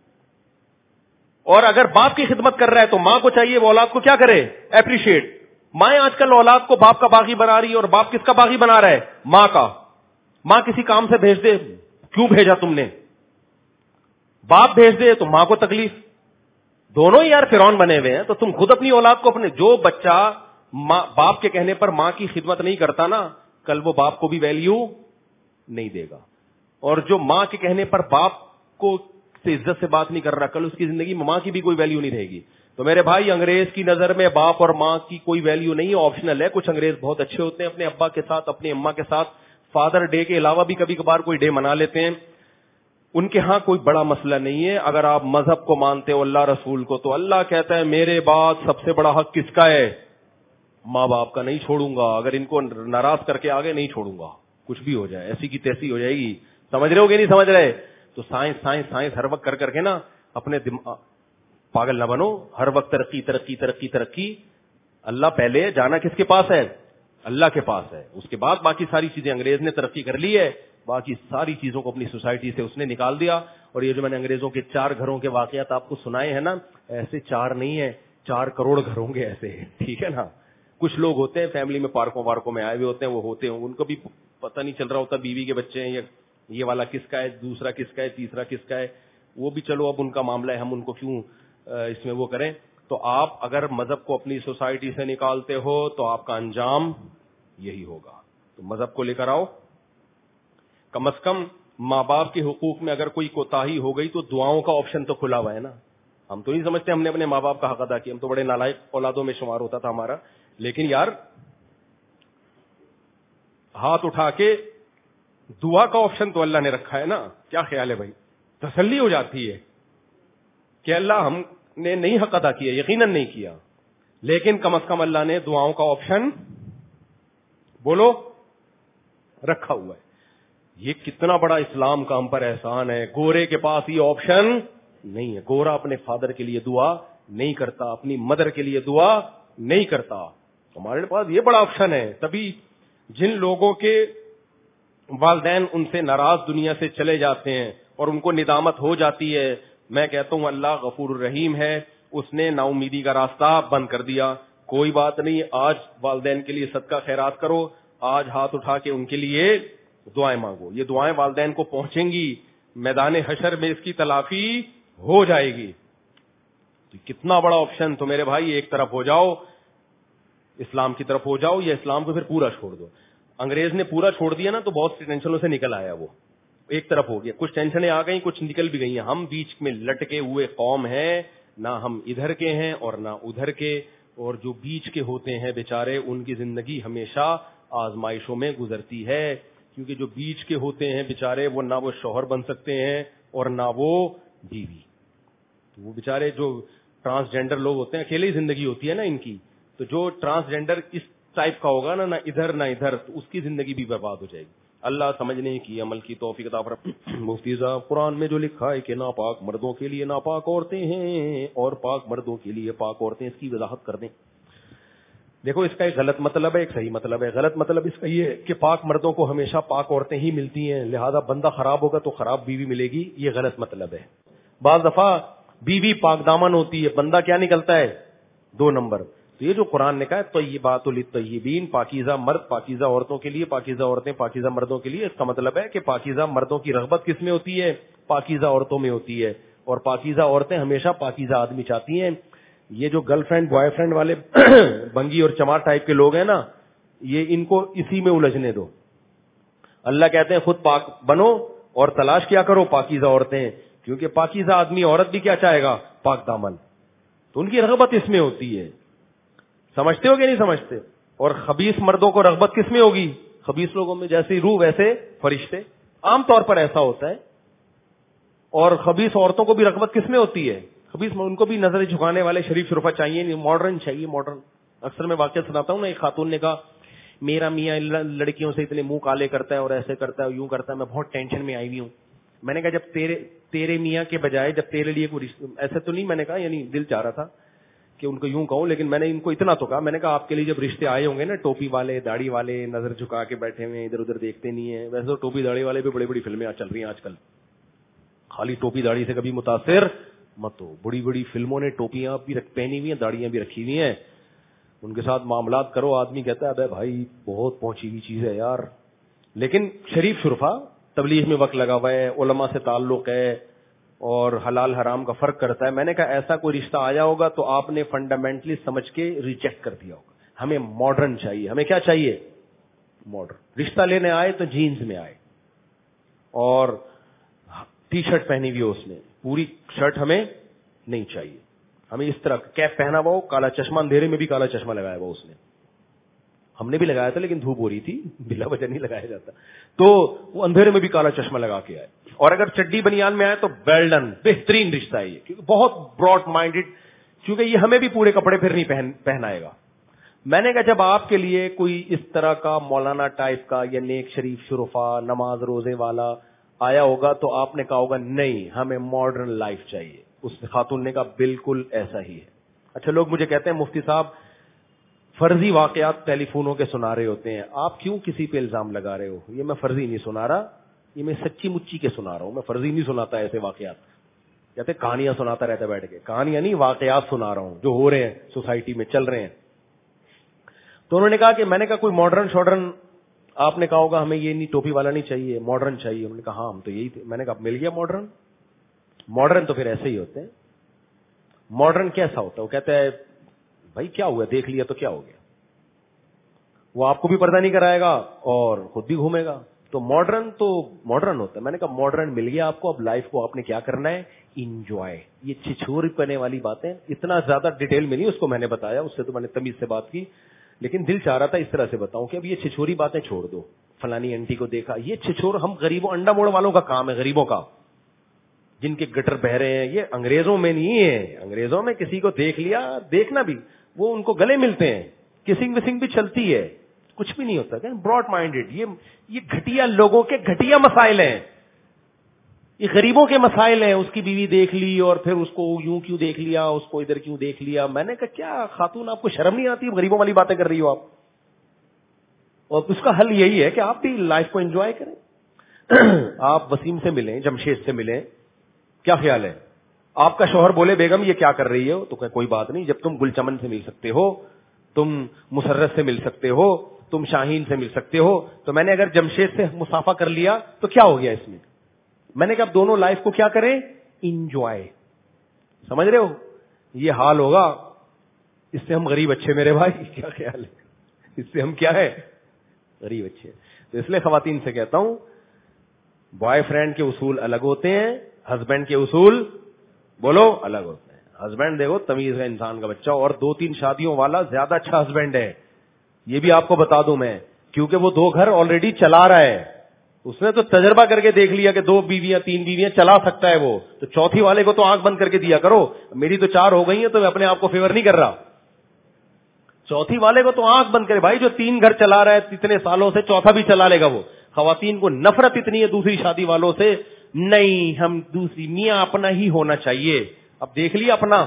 [SPEAKER 2] اور اگر باپ کی خدمت کر رہا ہے تو ماں کو چاہیے وہ اولاد کو کیا کرے, اپریشیٹ. مائیں آج کل اولاد کو باپ کا باغی بنا رہی ہے, اور باپ کس کا باغی بنا رہا ہے, ماں کا. ماں کسی کام سے بھیج دے,
[SPEAKER 3] کیوں بھیجا تم نے؟ باپ بھیج دے تو ماں کو تکلیف. دونوں ہی یار فرعون بنے ہوئے ہیں. تو تم خود اپنی اولاد کو اپنے, جو بچہ ماں باپ کے کہنے پر ماں کی خدمت نہیں کرتا نا, کل وہ باپ کو بھی ویلیو نہیں دے گا. اور جو ماں کے کہنے پر باپ کو سے عزت سے بات نہیں کر رہا, کل اس کی زندگی میں ماں کی بھی کوئی ویلیو نہیں رہے گی. تو میرے بھائی, انگریز کی نظر میں باپ اور ماں کی کوئی ویلیو نہیں ہے, آپشنل ہے. کچھ انگریز بہت اچھے ہوتے ہیں, اپنے ابا کے ساتھ اپنی اماں کے ساتھ فادر ڈے کے علاوہ بھی کبھی کبھار کوئی ڈے منا لیتے ہیں. ان کے ہاں کوئی بڑا مسئلہ نہیں ہے. اگر آپ مذہب کو مانتے ہو, اللہ رسول کو, تو اللہ کہتا ہے میرے بعد سب سے بڑا حق کس کا ہے؟ ماں باپ کا. نہیں چھوڑوں گا, اگر ان کو ناراض کر کے آگے نہیں چھوڑوں گا, کچھ بھی ہو جائے, ایسی کی تیسی ہو جائے گی. سمجھ رہے ہو کہ نہیں سمجھ رہے؟ تو سائنس سائنس سائنس ہر وقت کر کر کے نا اپنے پاگل نہ بنو. ہر وقت ترقی ترقی ترقی ترقی. اللہ پہلے, جانا کس کے پاس ہے؟ اللہ کے پاس ہے. اس کے بعد باقی ساری چیزیں. انگریز نے ترقی کر لی ہے, باقی ساری چیزوں کو اپنی سوسائٹی سے اس نے نکال دیا. اور یہ جو میں نے انگریزوں کے چار گھروں کے واقعات آپ کو سنائے ہیں نا, ایسے چار نہیں ہے, چار کروڑ گھر ہوں گے ایسے. ٹھیک ہے نا. کچھ لوگ ہوتے ہیں فیملی میں پارکوں وارکوں میں آئے ہوئے ہوتے ہیں, وہ ہوتے ہیں, ان کو بھی پتہ نہیں چل رہا ہوتا بیوی کے بچے ہیں, یہ یہ والا کس کا ہے, دوسرا کس کا ہے, تیسرا کس کا ہے. وہ بھی چلو اب ان کا معاملہ ہے, ہم ان کو کیوں اس میں وہ کریں. تو آپ اگر مذہب کو اپنی سوسائٹی سے نکالتے ہو تو آپ کا انجام یہی ہوگا. تو مذہب کو لے کر آؤ. کم از کم ماں باپ کے حقوق میں اگر کوئی کوتاہی ہو گئی تو دعاؤں کا آپشن تو کھلا ہوا ہے نا. ہم تو نہیں سمجھتے ہم نے اپنے ماں باپ کا حق ادا کیا, ہم تو بڑے نالائق اولادوں میں شمار ہوتا تھا ہمارا. لیکن یار ہاتھ اٹھا کے دعا کا آپشن تو اللہ نے رکھا ہے نا. کیا خیال ہے بھائی؟ تسلی ہو جاتی ہے کہ اللہ ہم نے نہیں حق ادا کیا, یقیناً نہیں کیا, لیکن کم از کم اللہ نے دعاؤں کا آپشن بولو رکھا ہوا ہے. یہ کتنا بڑا اسلام کا ہم پر احسان ہے. گورے کے پاس یہ آپشن نہیں ہے. گورا اپنے فادر کے لیے دعا نہیں کرتا, اپنی مدر کے لیے دعا نہیں کرتا. ہمارے پاس یہ بڑا آپشن ہے. تبھی جن لوگوں کے والدین ان سے ناراض دنیا سے چلے جاتے ہیں اور ان کو ندامت ہو جاتی ہے, میں کہتا ہوں اللہ غفور الرحیم ہے, اس نے نا امیدی کا راستہ بند کر دیا. کوئی بات نہیں, آج والدین کے لیے صدقہ خیرات کرو, آج ہاتھ اٹھا کے ان کے لیے دعائیں مانگو. یہ دعائیں والدین کو پہنچیں گی, میدان حشر میں اس کی تلافی ہو جائے گی. تو کتنا بڑا آپشن. تو میرے بھائی ایک طرف ہو جاؤ, اسلام کی طرف ہو جاؤ, یا اسلام کو پھر پورا چھوڑ دو. انگریز نے پورا چھوڑ دیا نا تو بہت سی ٹینشنوں سے نکل آیا, وہ ایک طرف ہو گیا. کچھ ٹینشنیں آ گئیں, کچھ نکل بھی گئی ہیں. ہم بیچ میں لٹکے ہوئے قوم ہیں, نہ ہم ادھر کے ہیں اور نہ ادھر کے. اور جو بیچ کے ہوتے ہیں بیچارے, ان کی زندگی ہمیشہ آزمائشوں میں گزرتی ہے, کیونکہ جو بیچ کے ہوتے ہیں بیچارے, وہ نہ وہ شوہر بن سکتے ہیں اور نہ وہ بیوی. وہ بیچارے جو ٹرانسجینڈر لوگ ہوتے ہیں, اکیلے ہی زندگی ہوتی ہے نا ان کی. تو جو ٹرانسجینڈر اس ٹائپ کا ہوگا نا, نہ ادھر نہ ادھر, تو اس کی زندگی بھی برباد ہو جائے گی. اللہ سمجھنے کی, عمل کی توفیق عطا فرمائے. مفتی صاحب, قرآن میں جو لکھا ہے کہ ناپاک مردوں کے لیے ناپاک عورتیں ہیں اور پاک مردوں کے لیے پاک عورتیں, اس کی وضاحت کر دیں. دیکھو, اس کا ایک غلط مطلب ہے, ایک صحیح مطلب ہے. غلط مطلب اس کا یہ ہے کہ پاک مردوں کو ہمیشہ پاک عورتیں ہی ملتی ہیں, لہذا بندہ خراب ہوگا تو خراب بیوی ملے گی. یہ غلط مطلب ہے. بعض دفعہ بیوی پاک دامن ہوتی ہے, بندہ کیا نکلتا ہے؟ دو نمبر. تو یہ جو قرآن نے کہا ہے طیبات للطیبین, پاکیزہ مرد پاکیزہ عورتوں کے لیے, پاکیزہ عورتیں پاکیزہ مردوں کے لیے, اس کا مطلب ہے کہ پاکیزہ مردوں کی رغبت کس میں ہوتی ہے؟ پاکیزہ عورتوں میں ہوتی ہے. اور پاکیزہ عورتیں ہمیشہ پاکیزہ آدمی چاہتی ہیں. یہ جو گرل فرینڈ بوائے فرینڈ والے بنگی اور چمار ٹائپ کے لوگ ہیں نا, یہ ان کو اسی میں الجھنے دو. اللہ کہتے ہیں خود پاک بنو اور تلاش کیا کرو پاکیزہ عورتیں, کیونکہ پاکیزہ آدمی عورت بھی کیا چاہے گا؟ پاک دامن. تو ان کی رغبت اس میں ہوتی ہے. سمجھتے ہو کہ نہیں سمجھتے؟ اور خبیث مردوں کو رغبت کس میں ہوگی؟ خبیث لوگوں میں. جیسے روح ویسے فرشتے, عام طور پر ایسا ہوتا ہے. اور خبیث عورتوں کو بھی رغبت کس میں ہوتی ہے؟ خبیث, ان کو بھی نظر جھکانے والے شریف شرفا چاہیے, نہیں ماڈرن چاہیے, ماڈرن. اکثر میں واقعہ سناتا ہوں نا, ایک خاتون نے کہا میرا میاں لڑکیوں سے اتنے منہ کالے کرتا ہے اور ایسے کرتا ہے, یوں کرتا ہے, میں بہت ٹینشن میں آئی ہوئی ہوں. میں نے کہا جب تیرے تیرے میاں کے بجائے جب تیرے لیے کوئی رشتہ, ایسے تو نہیں, میں نے کہا یعنی دل چاہ رہا تھا کہ ان کو یوں کہوں, لیکن میں نے ان کو اتنا تو کہا, میں نے کہا آپ کے لیے جب رشتے آئے ہوں گے نا, ٹوپی والے, داڑھی والے, نظر جھکا کے بیٹھے ہوئے, ادھر ادھر دیکھتے نہیں ہیں. ویسے تو ٹوپی داڑھی والے بھی بڑی بڑی فلمیں چل رہی ہیں آج کل. خالی ٹوپی داڑھی سے کبھی متاثر مت ہو. بڑی بڑی فلموں نے ٹوپیاں بھی پہنی ہوئی ہیں, داڑیاں بھی رکھی ہوئی ہیں, ان کے ساتھ معاملات کرو, آدمی کہتا ہے ابے بھائی بہت پہنچی ہوئی چیز ہے یار. لیکن شریف شرفا تبلیغ میں وقت لگا ہوا ہے, علماء سے تعلق ہے اور حلال حرام کا فرق کرتا ہے. میں نے کہا ایسا کوئی رشتہ آیا ہوگا تو آپ نے فنڈامنٹلی سمجھ کے ریجیکٹ کر دیا ہوگا. ہمیں ماڈرن چاہیے. ہمیں کیا چاہیے؟ ماڈرن. رشتہ لینے آئے تو جینز میں آئے اور ٹی شرٹ پہنی ہوئی ہو اس نے, پوری شرٹ ہمیں نہیں چاہیے. ہمیں اس طرح کیپ پہنا ہوا ہو, کالا چشمہ, اندھیرے میں بھی کالا چشمہ لگایا ہوا اس نے. ہم نے بھی لگایا تھا لیکن دھوپ ہو رہی تھی, بلا وجہ نہیں لگایا جاتا. تو وہ اندھیرے میں بھی کالا چشمہ لگا کے آئے, اور اگر چڈی بنیان میں آئے تو ویل ڈن, بہترین رشتہ ہے یہ, بہت براڈ مائنڈیڈ, کیونکہ یہ ہمیں بھی پورے کپڑے پھر نہیں پہن پہنائے گا. میں نے کہا جب آپ کے لیے کوئی اس طرح کا مولانا ٹائپ کا یا نیک شریف شرفا نماز روزے والا آیا ہوگا تو آپ نے کہا ہوگا نہیں ہمیں ماڈرن لائف چاہیے. اس خاتون نے کہا بالکل ایسا ہی ہے. اچھا, لوگ مجھے کہتے ہیں مفتی صاحب فرضی واقعات ٹیلی فونوں کے سنا رہے ہوتے ہیں, آپ کیوں کسی پہ الزام لگا رہے ہو؟ یہ میں فرضی نہیں سنا رہا, یہ میں سچی مچی کے سنا رہا ہوں, میں فرضی نہیں سناتا ایسے واقعات. کہتے کہانیاں سناتا رہتا بیٹھ کے, کہانیاں نہیں واقعات سنا رہا ہوں جو ہو رہے ہیں سوسائٹی میں چل رہے ہیں. تو انہوں نے کہا کہ میں نے کہا کوئی ماڈرن شاڈرن, آپ نے کہا ہوگا ہمیں یہ نہیں ٹوپی والا نہیں چاہیے, ماڈرن چاہیے. انہوں نے کہا ہاں ہم تو یہی تھے. میں نے کہا مل گیا ماڈرن. ماڈرن تو پھر ایسے ہی ہوتے ہیں. ماڈرن کیسا ہوتا ہے؟ وہ کہتا ہے بھائی کیا ہوا, دیکھ لیا تو کیا ہو گیا. وہ آپ کو بھی پردہ نہیں کرائے گا اور خود بھی گھومے گا. تو ماڈرن تو ماڈرن ہوتا ہے. میں نے کہا ماڈرن مل گیا آپ کو, اب لائف کو آپ نے کیا کرنا ہے؟ انجوائے. یہ چھچھوری پنے والی باتیں اتنا زیادہ ڈیٹیل میں نہیں اس کو میں نے بتایا, اس سے تو میں نے تمیز سے بات کی, لیکن دل چاہ رہا تھا اس طرح سے بتاؤں کہ اب یہ چھچھوری باتیں چھوڑ دو. فلانی انٹی کو دیکھا, یہ چھچھور ہم غریبوں انڈا موڑ والوں کا کام ہے, غریبوں کا, جن کے گٹر بہ رہے ہیں. یہ انگریزوں میں نہیں ہے. انگریزوں میں کسی کو دیکھ لیا, دیکھنا بھی, وہ ان کو گلے ملتے ہیں, کسنگ وسنگ بھی چلتی ہے, کچھ بھی نہیں ہوتا. براڈ مائنڈیڈ, یہ یہ گھٹیا لوگوں کے گھٹیا مسائل ہیں, یہ غریبوں کے مسائل ہیں. اس کی بیوی دیکھ لی اور پھر اس کو یوں کیوں دیکھ لیا, اس کو ادھر کیوں دیکھ لیا. میں نے کہا کیا خاتون آپ کو شرم نہیں آتی, غریبوں والی باتیں کر رہی ہو آپ. اور اس کا حل یہی ہے کہ آپ بھی لائف کو انجوائے کریں. آپ وسیم سے ملیں, جمشید سے ملیں, کیا خیال ہے؟ آپ کا شوہر بولے بیگم یہ کیا کر رہی ہو, تو کہ کوئی بات نہیں, جب تم گل چمن سے مل سکتے ہو, تم مسرت سے مل سکتے ہو, تم شاہین سے مل سکتے ہو, تو میں نے اگر جمشید سے مصافہ کر لیا تو کیا ہو گیا اس میں؟ میں نے کہا اب دونوں لائف کو کیا کریں؟ انجوائے. سمجھ رہے ہو؟ یہ حال ہوگا. اس سے ہم غریب اچھے میرے بھائی, کیا خیال ہے؟ اس سے ہم کیا ہے؟ غریب اچھے. تو اس لیے خواتین سے کہتا ہوں بوائے فرینڈ کے اصول الگ ہوتے ہیں, ہسبینڈ کے اصول بولو الگ ہوتے ہیں. ہسبینڈ دیکھو تمیز ہے انسان کا بچہ, اور دو تین شادیوں والا زیادہ اچھا ہسبینڈ ہے, یہ بھی آپ کو بتا دوں میں, کیونکہ وہ دو گھر آلریڈی چلا رہا ہے. اس نے تو تجربہ کر کے دیکھ لیا کہ دو بیویاں تین بیویاں چلا سکتا ہے وہ, تو چوتھی والے کو تو آنکھ بند کر کے دیا کرو. میری تو چار ہو گئی ہیں تو میں اپنے آپ کو فیور نہیں کر رہا. چوتھی والے کو تو آنکھ بند کرے بھائی, جو تین گھر چلا رہا ہے اتنے سالوں سے, چوتھا بھی چلا لے گا وہ. خواتین کو نفرت اتنی ہے دوسری شادی والوں سے, نہیں ہم دوسری, میاں اپنا ہی ہونا چاہیے. اب دیکھ لیا اپنا,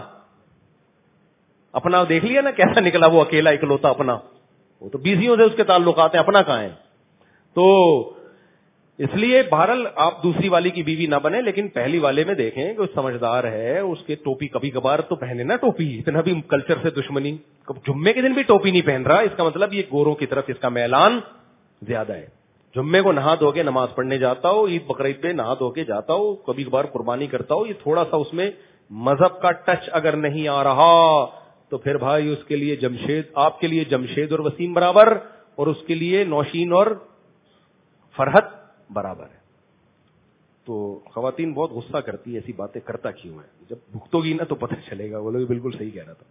[SPEAKER 3] اپنا دیکھ لیا نا کیسا نکلا وہ اکیلا اکلوتا اپنا. وہ تو بیویوں سے اس کے تعلقات ہیں, اپنا کہاں ہے. تو اس لیے بہرحال آپ دوسری والی کی بیوی نہ بنے, لیکن پہلی والے میں دیکھیں کہ وہ سمجھدار ہے, اس کے ٹوپی کبھی کبھار تو پہنے نا ٹوپی, اتنا بھی کلچر سے دشمنی. جمعے کے دن بھی ٹوپی نہیں پہن رہا, اس کا مطلب یہ گوروں کی طرف اس کا میلان زیادہ ہے. جمعے کو نہا دھو کے نماز پڑھنے جاتا ہو, عید بقرعید پہ نہا دھو کے جاتا ہو, کبھی کبھار قربانی کرتا ہو, یہ تھوڑا سا اس میں مذہب کا ٹچ اگر نہیں آ رہا تو پھر بھائی اس کے لیے جمشید, آپ کے لیے جمشید اور وسیم برابر, اور اس کے لیے نوشین اور فرحت برابر ہے. تو خواتین بہت غصہ کرتی ہے, ایسی باتیں کرتا کیوں ہے؟ جب بھگتو گی نا تو پتہ چلے گا. وہ لوگ بالکل صحیح کہہ رہا تھا.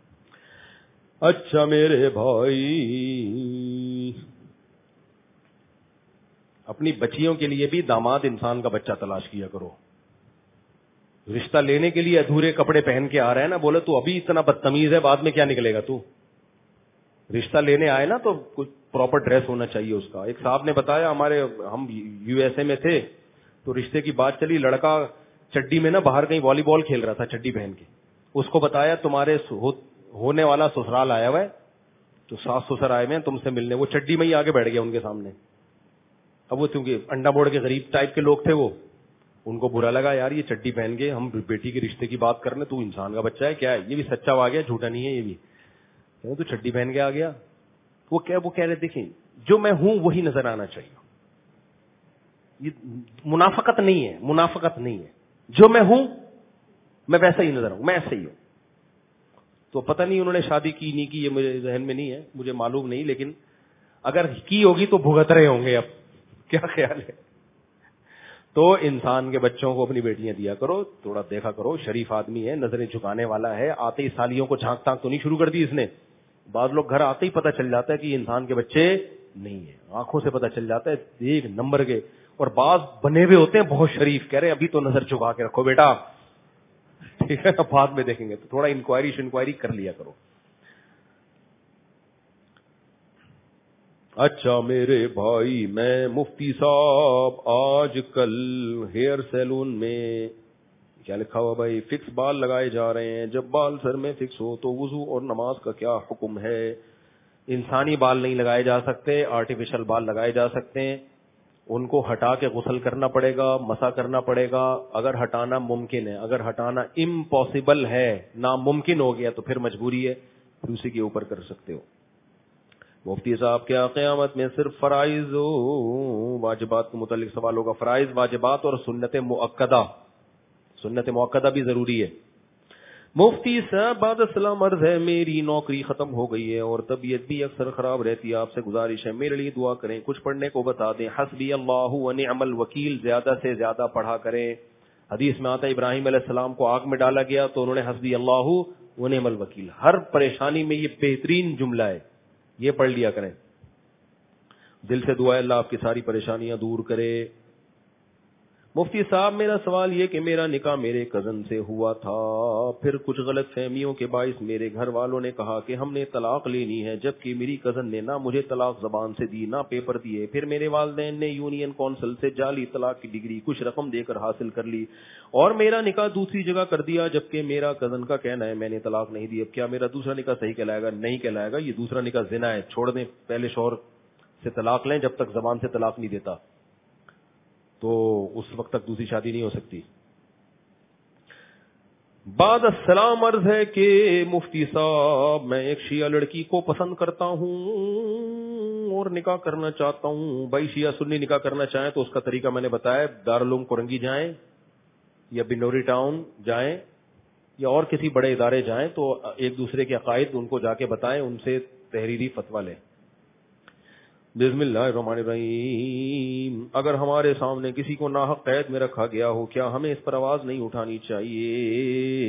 [SPEAKER 3] اچھا میرے بھائی, اپنی بچیوں کے لیے بھی داماد انسان کا بچہ تلاش کیا کرو. رشتہ لینے کے لیے ادھورے کپڑے پہن کے آ رہے ہیں نا, بولے تو ابھی اتنا بدتمیز ہے, بعد میں کیا نکلے گا تو. رشتہ لینے آئے نا تو کچھ پراپر ڈریس ہونا چاہیے اس کا. ایک صاحب نے بتایا, ہمارے ہم یو ایس اے میں تھے تو رشتے کی بات چلی, لڑکا چڈی میں نا باہر کہیں والی بال کھیل رہا تھا چڈی پہن کے. اس کو بتایا تمہارے ہونے والا سسرال آیا ہوا ہے, تو ساس سسر آئے ہوئے ہیں تم سے ملنے. وہ چڈی میں ہی آگے بیٹھ گیا ان کے سامنے. اب وہ کیونکہ انڈا موڑ کے غریب ٹائپ کے لوگ تھے, وہ ان کو برا لگا, یار یہ چڈی پہن کے ہم بیٹی کے رشتے کی بات کرنے, تو انسان کا بچہ ہے کیا ہے, یہ بھی سچا ہوا گیا, جھوٹا نہیں ہے یہ بھی. تو چڈی پہن کے آ گیا. وہ کیا, وہ کہہ رہے دیکھیں جو میں ہوں وہی نظر آنا چاہیے. یہ منافقت نہیں ہے, منافقت نہیں ہے. جو میں ہوں میں ویسا ہی نظر ہوں, میں ایسا ہی ہوں. تو پتہ نہیں انہوں نے شادی کی نہیں کی, یہ مجھے ذہن میں نہیں ہے, مجھے معلوم نہیں, لیکن اگر کی ہوگی تو بھگت رہے ہوں گے. اب کیا خیال ہے؟ تو انسان کے بچوں کو اپنی بیٹیاں دیا کرو, تھوڑا دیکھا کرو, شریف آدمی ہے, نظریں جھکانے والا ہے. آتے ہی سالیوں کو جھانک تانک تو نہیں شروع کر دی اس نے. بعض لوگ گھر آتے ہی پتہ چل جاتا ہے کہ یہ انسان کے بچے نہیں ہیں, آنکھوں سے پتہ چل جاتا ہے ایک نمبر کے. اور بعض بنے ہوئے ہوتے ہیں بہت شریف, کہہ رہے ہیں ابھی تو نظر جھکا کے رکھو بیٹا, ٹھیک ہے, بعد میں دیکھیں گے. تو تھوڑا انکوائری انکوائری کر لیا کرو. اچھا میرے بھائی, میں مفتی صاحب آج کل ہیئر سیلون میں کیا لکھا ہوا بھائی, فکس بال لگائے جا رہے ہیں. جب بال سر میں فکس ہو تو وضو اور نماز کا کیا حکم ہے؟ انسانی بال نہیں لگائے جا سکتے, آرٹیفیشل بال لگائے جا سکتے ہیں. ان کو ہٹا کے غسل کرنا پڑے گا, مسا کرنا پڑے گا. اگر ہٹانا ممکن ہے, اگر ہٹانا امپاسبل ہے, ناممکن ہو گیا تو پھر مجبوری ہے, پھر اسی کے اوپر کر سکتے ہو. مفتی صاحب کیا قیامت میں صرف فرائض واجبات کے متعلق سوال ہوگا؟ فرائض واجبات اور سنت مؤکدہ, سنت مؤکدہ بھی ضروری ہے. مفتی صاحب بعد السلام عرض ہے, میری نوکری ختم ہو گئی ہے اور طبیعت بھی اکثر خراب رہتی ہے. آپ سے گزارش ہے میرے لیے دعا کریں, کچھ پڑھنے کو بتا دیں. حسبی اللہ و نعم الوکیل زیادہ سے زیادہ پڑھا کریں. حدیث میں آتا ہے ابراہیم علیہ السلام کو آگ میں ڈالا گیا تو انہوں نے حسبی اللہ و نعم الوکیل. ہر پریشانی میں یہ بہترین جملہ ہے, یہ پڑھ لیا کریں. دل سے دعا ہے اللہ آپ کی ساری پریشانیاں دور کرے. مفتی صاحب میرا سوال یہ کہ میرا نکاح میرے کزن سے ہوا تھا, پھر کچھ غلط فہمیوں کے باعث میرے گھر والوں نے کہا کہ ہم نے طلاق لینی ہے, جبکہ میری کزن نے نہ مجھے طلاق زبان سے دی نہ پیپر دیے. پھر میرے والدین نے یونین کونسل سے جعلی طلاق کی ڈگری کچھ رقم دے کر حاصل کر لی اور میرا نکاح دوسری جگہ کر دیا, جبکہ میرا کزن کا کہنا ہے میں نے طلاق نہیں دی. اب کیا میرا دوسرا نکاح صحیح کہلائے گا؟ نہیں کہلائے گا, یہ دوسرا نکاح زنا ہے. چھوڑ دیں, پہلے شوہر سے طلاق لیں, جب تک زبان سے طلاق نہیں دیتا تو اس وقت تک دوسری شادی نہیں ہو سکتی. بعد السلام عرض ہے کہ مفتی صاحب میں ایک شیعہ لڑکی کو پسند کرتا ہوں اور نکاح کرنا چاہتا ہوں. بھائی شیعہ سنی نکاح کرنا چاہیں تو اس کا طریقہ میں نے بتایا, دارالعلوم کورنگی جائیں یا بنوری ٹاؤن جائیں یا اور کسی بڑے ادارے جائیں تو ایک دوسرے کے عقائد ان کو جا کے بتائیں, ان سے تحریری فتویٰ لیں. بسم اللہ الرحمن الرحیم. اگر ہمارے سامنے کسی کو ناحق قید میں رکھا گیا ہو کیا ہمیں اس پر آواز نہیں اٹھانی چاہیے؟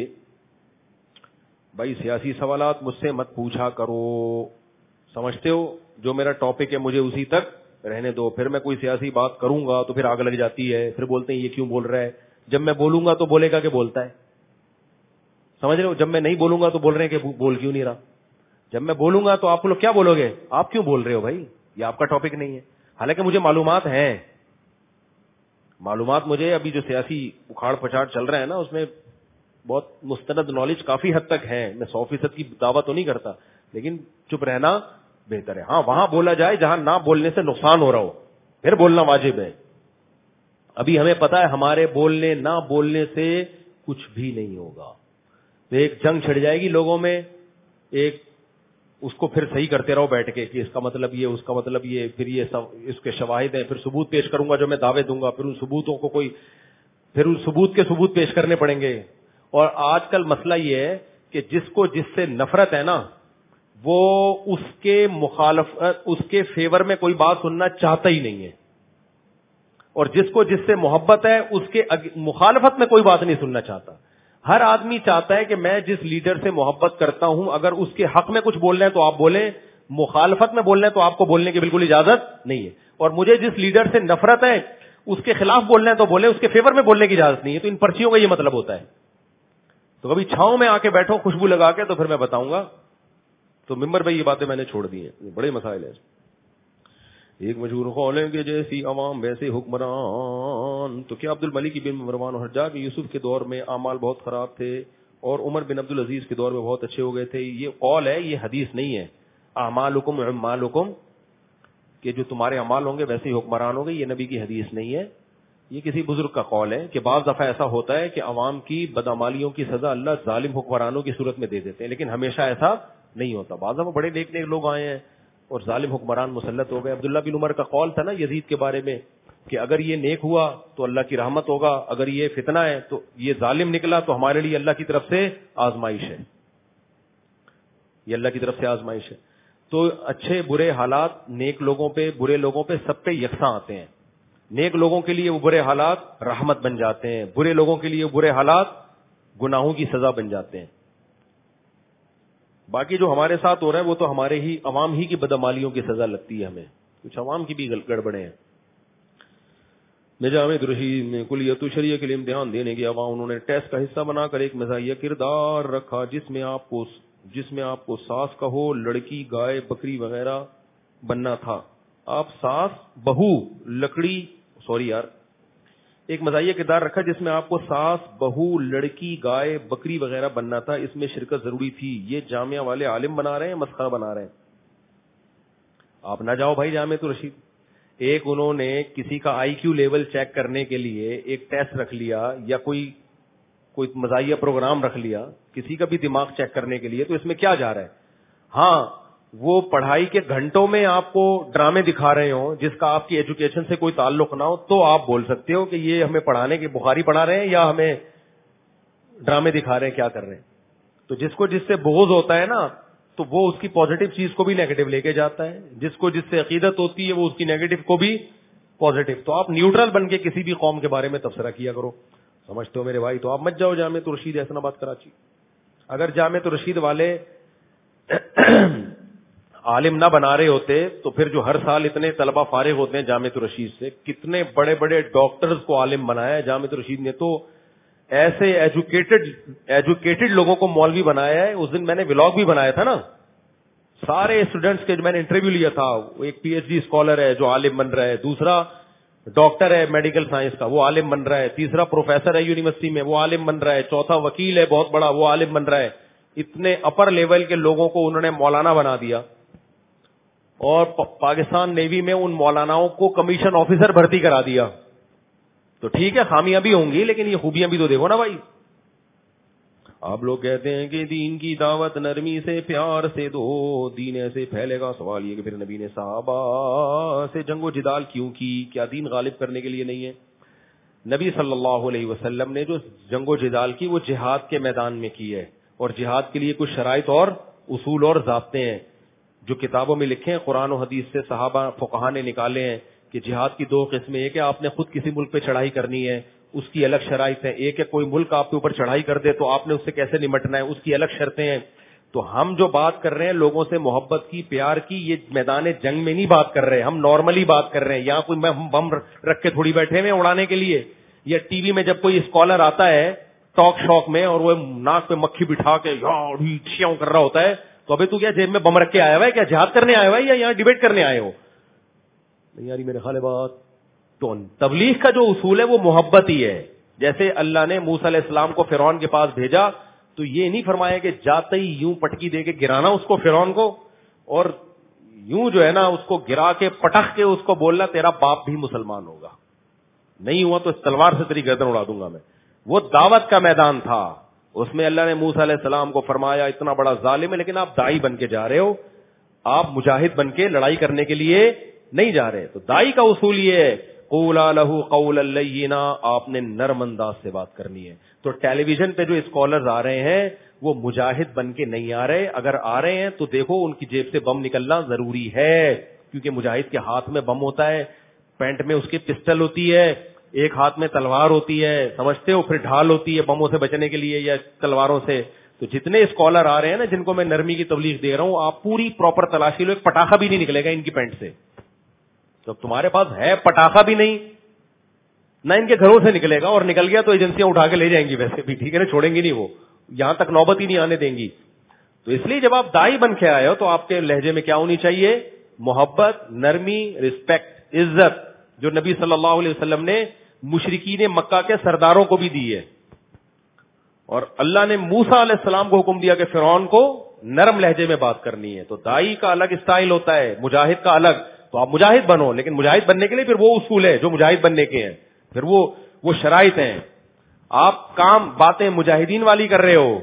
[SPEAKER 3] بھائی سیاسی سوالات مجھ سے مت پوچھا کرو, سمجھتے ہو جو میرا ٹاپک ہے مجھے اسی تک رہنے دو. پھر میں کوئی سیاسی بات کروں گا تو پھر آگ لگ جاتی ہے, پھر بولتے ہیں یہ کیوں بول رہا ہے. جب میں بولوں گا تو بولے گا کہ بولتا ہے, سمجھ رہے ہو. جب میں نہیں بولوں گا تو بول رہے ہیں کہ بول کیوں نہیں رہا. جب میں بولوں گا تو آپ لوگ کیا بولو گے, آپ کیوں بول رہے ہو بھائی, یہ آپ کا ٹاپک نہیں ہے. حالانکہ مجھے معلومات ہیں, معلومات مجھے ابھی جو سیاسی اکھاڑ پچھاڑ چل رہا ہے نا اس میں بہت مستند نالج کافی حد تک ہے. میں سو فیصد کی دعویٰ تو نہیں کرتا, لیکن چپ رہنا بہتر ہے. ہاں وہاں بولا جائے جہاں نہ بولنے سے نقصان ہو رہا ہو, پھر بولنا واجب ہے. ابھی ہمیں پتا ہے ہمارے بولنے نہ بولنے سے کچھ بھی نہیں ہوگا. تو ایک جنگ چھڑ جائے گی لوگوں میں, ایک اس کو پھر صحیح کرتے رہو بیٹھ کے کہ اس کا مطلب یہ, اس کا مطلب یہ, پھر یہ اس کے شواہد ہیں, پھر ثبوت پیش کروں گا جو میں دعوے دوں گا, پھر ان ثبوتوں کو کوئی پھر ان ثبوت کے ثبوت پیش کرنے پڑیں گے. اور آج کل مسئلہ یہ ہے کہ جس کو جس سے نفرت ہے نا وہ اس کے مخالف اس کے فیور میں کوئی بات سننا چاہتا ہی نہیں ہے, اور جس کو جس سے محبت ہے اس کے مخالفت میں کوئی بات نہیں سننا چاہتا. ہر آدمی چاہتا ہے کہ میں جس لیڈر سے محبت کرتا ہوں اگر اس کے حق میں کچھ بولنا ہے تو آپ بولیں, مخالفت میں بولنا ہے تو آپ کو بولنے کی بالکل اجازت نہیں ہے. اور مجھے جس لیڈر سے نفرت ہے اس کے خلاف بولنا ہے تو بولیں, اس کے فیور میں بولنے کی اجازت نہیں ہے. تو ان پرچیوں کا یہ مطلب ہوتا ہے. تو کبھی چھاؤں میں آ کے بیٹھو خوشبو لگا کے, تو پھر میں بتاؤں گا. تو ممبر بھائی یہ باتیں میں نے چھوڑ دی ہیں, بڑے مسائل ہیں. ایک مشہور قول ہے کہ جیسی عوام ویسے حکمران. تو کیا عبد الملک بن مروان اور حجاج بن یوسف کے دور میں اعمال بہت خراب تھے اور عمر بن عبد العزیز کے دور میں بہت اچھے ہو گئے تھے؟ یہ قول ہے, یہ حدیث نہیں ہے. اعمالکم اعمالکم, کہ جو تمہارے اعمال ہوں گے ویسے ہی حکمران ہوں گے, یہ نبی کی حدیث نہیں ہے. یہ کسی بزرگ کا قول ہے کہ بعض دفعہ ایسا ہوتا ہے کہ عوام کی بدعمالیوں کی سزا اللہ ظالم حکمرانوں کی صورت میں دے دیتے ہیں, لیکن ہمیشہ ایسا نہیں ہوتا. بعض دفعہ بڑے نیک نیک لوگ آئے ہیں اور ظالم حکمران مسلط ہو گئے. عبداللہ بن عمر کا قول تھا نا یزید کے بارے میں کہ اگر یہ نیک ہوا تو اللہ کی رحمت ہوگا, اگر یہ فتنہ ہے تو یہ ظالم نکلا تو ہمارے لیے اللہ کی طرف سے آزمائش ہے, یہ اللہ کی طرف سے آزمائش ہے. تو اچھے برے حالات نیک لوگوں پہ برے لوگوں پہ سب پہ یکساں آتے ہیں. نیک لوگوں کے لیے وہ برے حالات رحمت بن جاتے ہیں, برے لوگوں کے لیے وہ برے حالات گناہوں کی سزا بن جاتے ہیں. باقی جو ہمارے ساتھ ہو رہا ہے وہ تو ہمارے ہی عوام ہی کی بدعمالیوں کی سزا لگتی ہے ہمیں, کچھ عوام کی بھی گڑبڑے ہیں. نجام رشید میں کلیت شریعہ کے لیے امتحان دینے کے عوام انہوں نے ٹیسٹ کا حصہ بنا کر ایک مزاحیہ کردار رکھا جس میں آپ کو جس میں آپ کو ساس کہو, لڑکی, گائے, بکری وغیرہ بننا تھا. آپ ساس, بہو, لکڑی سوری یار ایک مزاحیہ کردار رکھا جس میں آپ کو ساس, بہو, لڑکی, گائے, بکری وغیرہ بننا تھا. اس میں شرکت ضروری تھی. یہ جامعہ والے عالم بنا رہے ہیں, مسخرہ بنا رہے ہیں. آپ نہ جاؤ بھائی جامعہ تو رشید. ایک انہوں نے کسی کا آئی کیو لیول چیک کرنے کے لیے ایک ٹیسٹ رکھ لیا یا کوئی کوئی مزاحیہ پروگرام رکھ لیا کسی کا بھی دماغ چیک کرنے کے لیے, تو اس میں کیا جا رہا ہے؟ ہاں وہ پڑھائی کے گھنٹوں میں آپ کو ڈرامے دکھا رہے ہوں جس کا آپ کی ایجوکیشن سے کوئی تعلق نہ ہو, تو آپ بول سکتے ہو کہ یہ ہمیں پڑھانے کے بخاری پڑھا رہے ہیں یا ہمیں ڈرامے دکھا رہے ہیں, کیا کر رہے ہیں. تو جس کو جس سے بغض ہوتا ہے نا تو وہ اس کی پازیٹو چیز کو بھی نیگیٹو لے کے جاتا ہے, جس کو جس سے عقیدت ہوتی ہے وہ اس کی نیگیٹو کو بھی پازیٹو. تو آپ نیوٹرل بن کے کسی بھی قوم کے بارے میں تبصرہ کیا کرو. سمجھتے ہو میرے بھائی؟ تو آپ مت جاؤ جامعہ رشید احسن آباد کراچی. اگر جامعہ رشید والے عالم نہ بنا رہے ہوتے تو پھر جو ہر سال اتنے طلبہ فارغ ہوتے ہیں جامعہ رشید سے, کتنے بڑے بڑے ڈاکٹرز کو عالم بنایا ہے جامعہ رشید نے. تو ایسے ایجوکیٹڈ ایجوکیٹڈ لوگوں کو مولوی بنایا ہے. اس دن میں نے ولاگ بھی بنایا تھا نا, سارے اسٹوڈنٹس کے جو میں نے انٹرویو لیا تھا. ایک پی ایچ ڈی اسکالر ہے جو عالم بن رہا ہے, دوسرا ڈاکٹر ہے میڈیکل سائنس کا وہ عالم بن رہا ہے, تیسرا پروفیسر ہے یونیورسٹی میں وہ عالم بن رہا ہے, چوتھا وکیل ہے بہت بڑا وہ عالم بن رہا ہے. اتنے اپر لیول کے لوگوں کو انہوں نے مولانا بنا دیا, اور پاکستان نیوی میں ان مولاناؤں کو کمیشن آفیسر بھرتی کرا دیا. تو ٹھیک ہے خامیاں بھی ہوں گی لیکن یہ خوبیاں بھی تو دیکھو نا بھائی. آپ لوگ کہتے ہیں کہ دین کی دعوت نرمی سے پیار سے دو, دین ایسے پھیلے گا. سوال یہ کہ پھر نبی نے صحابہ سے جنگ و جدال کیوں کی؟ کیا دین غالب کرنے کے لیے نہیں ہے؟ نبی صلی اللہ علیہ وسلم نے جو جنگ و جدال کی وہ جہاد کے میدان میں کی ہے, اور جہاد کے لیے کچھ شرائط اور اصول اور ضابطے ہیں جو کتابوں میں لکھے ہیں, قرآن و حدیث سے صحابہ فقہا نے نکالے ہیں کہ جہاد کی دو قسمیں. ایک ہے آپ نے خود کسی ملک پہ چڑھائی کرنی ہے, اس کی الگ شرائط ہے. ایک ہے کوئی ملک آپ کے اوپر چڑھائی کر دے تو آپ نے اس سے کیسے نمٹنا ہے, اس کی الگ شرطیں ہیں. تو ہم جو بات کر رہے ہیں لوگوں سے محبت کی, پیار کی, یہ میدان جنگ میں نہیں بات کر رہے, ہم نارملی بات کر رہے ہیں. یہاں کوئی ہم بم رکھ کے تھوڑی بیٹھے ہوئے اڑانے کے لیے. یا ٹی وی میں جب کوئی اسکالر آتا ہے ٹاک شوک میں اور وہ ناک پہ مکھی بٹھا کے یار کر رہا ہوتا ہے, تو ابھی تو کیا جیب میں بم رکھ کے آیا ہوا ہے, کیا جہاد کرنے آیا ہوا ہے یا یہاں ڈیبیٹ کرنے آئے ہو؟ نہیں یاری میرے خیال بات. تو تبلیغ کا جو اصول ہے وہ محبت ہی ہے. جیسے اللہ نے موسیٰ علیہ السلام کو فرعون کے پاس بھیجا تو یہ نہیں فرمایا کہ جاتے ہی یوں پٹکی دے کے گرانا اس کو فرعون کو, اور یوں جو ہے نا اس کو گرا کے پٹخ کے اس کو بولنا تیرا باپ بھی مسلمان ہوگا, نہیں ہوا تو اس تلوار سے تیری گردن اڑا دوں گا میں. وہ دعوت کا میدان تھا, اس میں اللہ نے موسیٰ علیہ السلام کو فرمایا اتنا بڑا ظالم ہے لیکن آپ دائی بن کے جا رہے ہو, آپ مجاہد بن کے لڑائی کرنے کے لیے نہیں جا رہے. تو دائی کا اصول یہ ہے قولا لہو قولا لینا, آپ نے نرم انداز سے بات کرنی ہے. تو ٹیلی ویژن پہ جو اسکالرز آ رہے ہیں وہ مجاہد بن کے نہیں آ رہے, اگر آ رہے ہیں تو دیکھو ان کی جیب سے بم نکلنا ضروری ہے, کیونکہ مجاہد کے ہاتھ میں بم ہوتا ہے, پینٹ میں اس کی پسٹل ہوتی ہے, ایک ہاتھ میں تلوار ہوتی ہے, سمجھتے ہو, پھر ڈھال ہوتی ہے بموں سے بچنے کے لیے یا تلواروں سے. تو جتنے اسکالر آ رہے ہیں نا جن کو میں نرمی کی تبلیغ دے رہا ہوں, آپ پوری پراپر تلاشی لو, ایک پٹاخہ بھی نہیں نکلے گا ان کی پینٹ سے. تو تمہارے پاس ہے پٹاخہ بھی نہیں, نہ ان کے گھروں سے نکلے گا, اور نکل گیا تو ایجنسیاں اٹھا کے لے جائیں گی ویسے بھی, ٹھیک ہے نا, چھوڑیں گی نہیں, وہ یہاں تک نوبت ہی نہیں آنے دیں گی. تو اس لیے جب آپ دائی بن کے آئے ہو تو آپ کے لہجے میں کیا ہونی چاہیے؟ محبت, نرمی, رسپیکٹ, عزت, جو نبی صلی اللہ علیہ وسلم نے مشرکین مکہ کے سرداروں کو بھی دی ہے. اور اللہ نے موسیٰ علیہ السلام کو حکم دیا کہ فرعون کو نرم لہجے میں بات کرنی ہے. تو دائی کا الگ اسٹائل ہوتا ہے, مجاہد کا الگ. تو آپ مجاہد بنو, لیکن مجاہد بننے کے لیے پھر وہ اصول ہے جو مجاہد بننے کے ہیں, پھر وہ وہ شرائط ہیں. آپ کام باتیں مجاہدین والی کر رہے ہو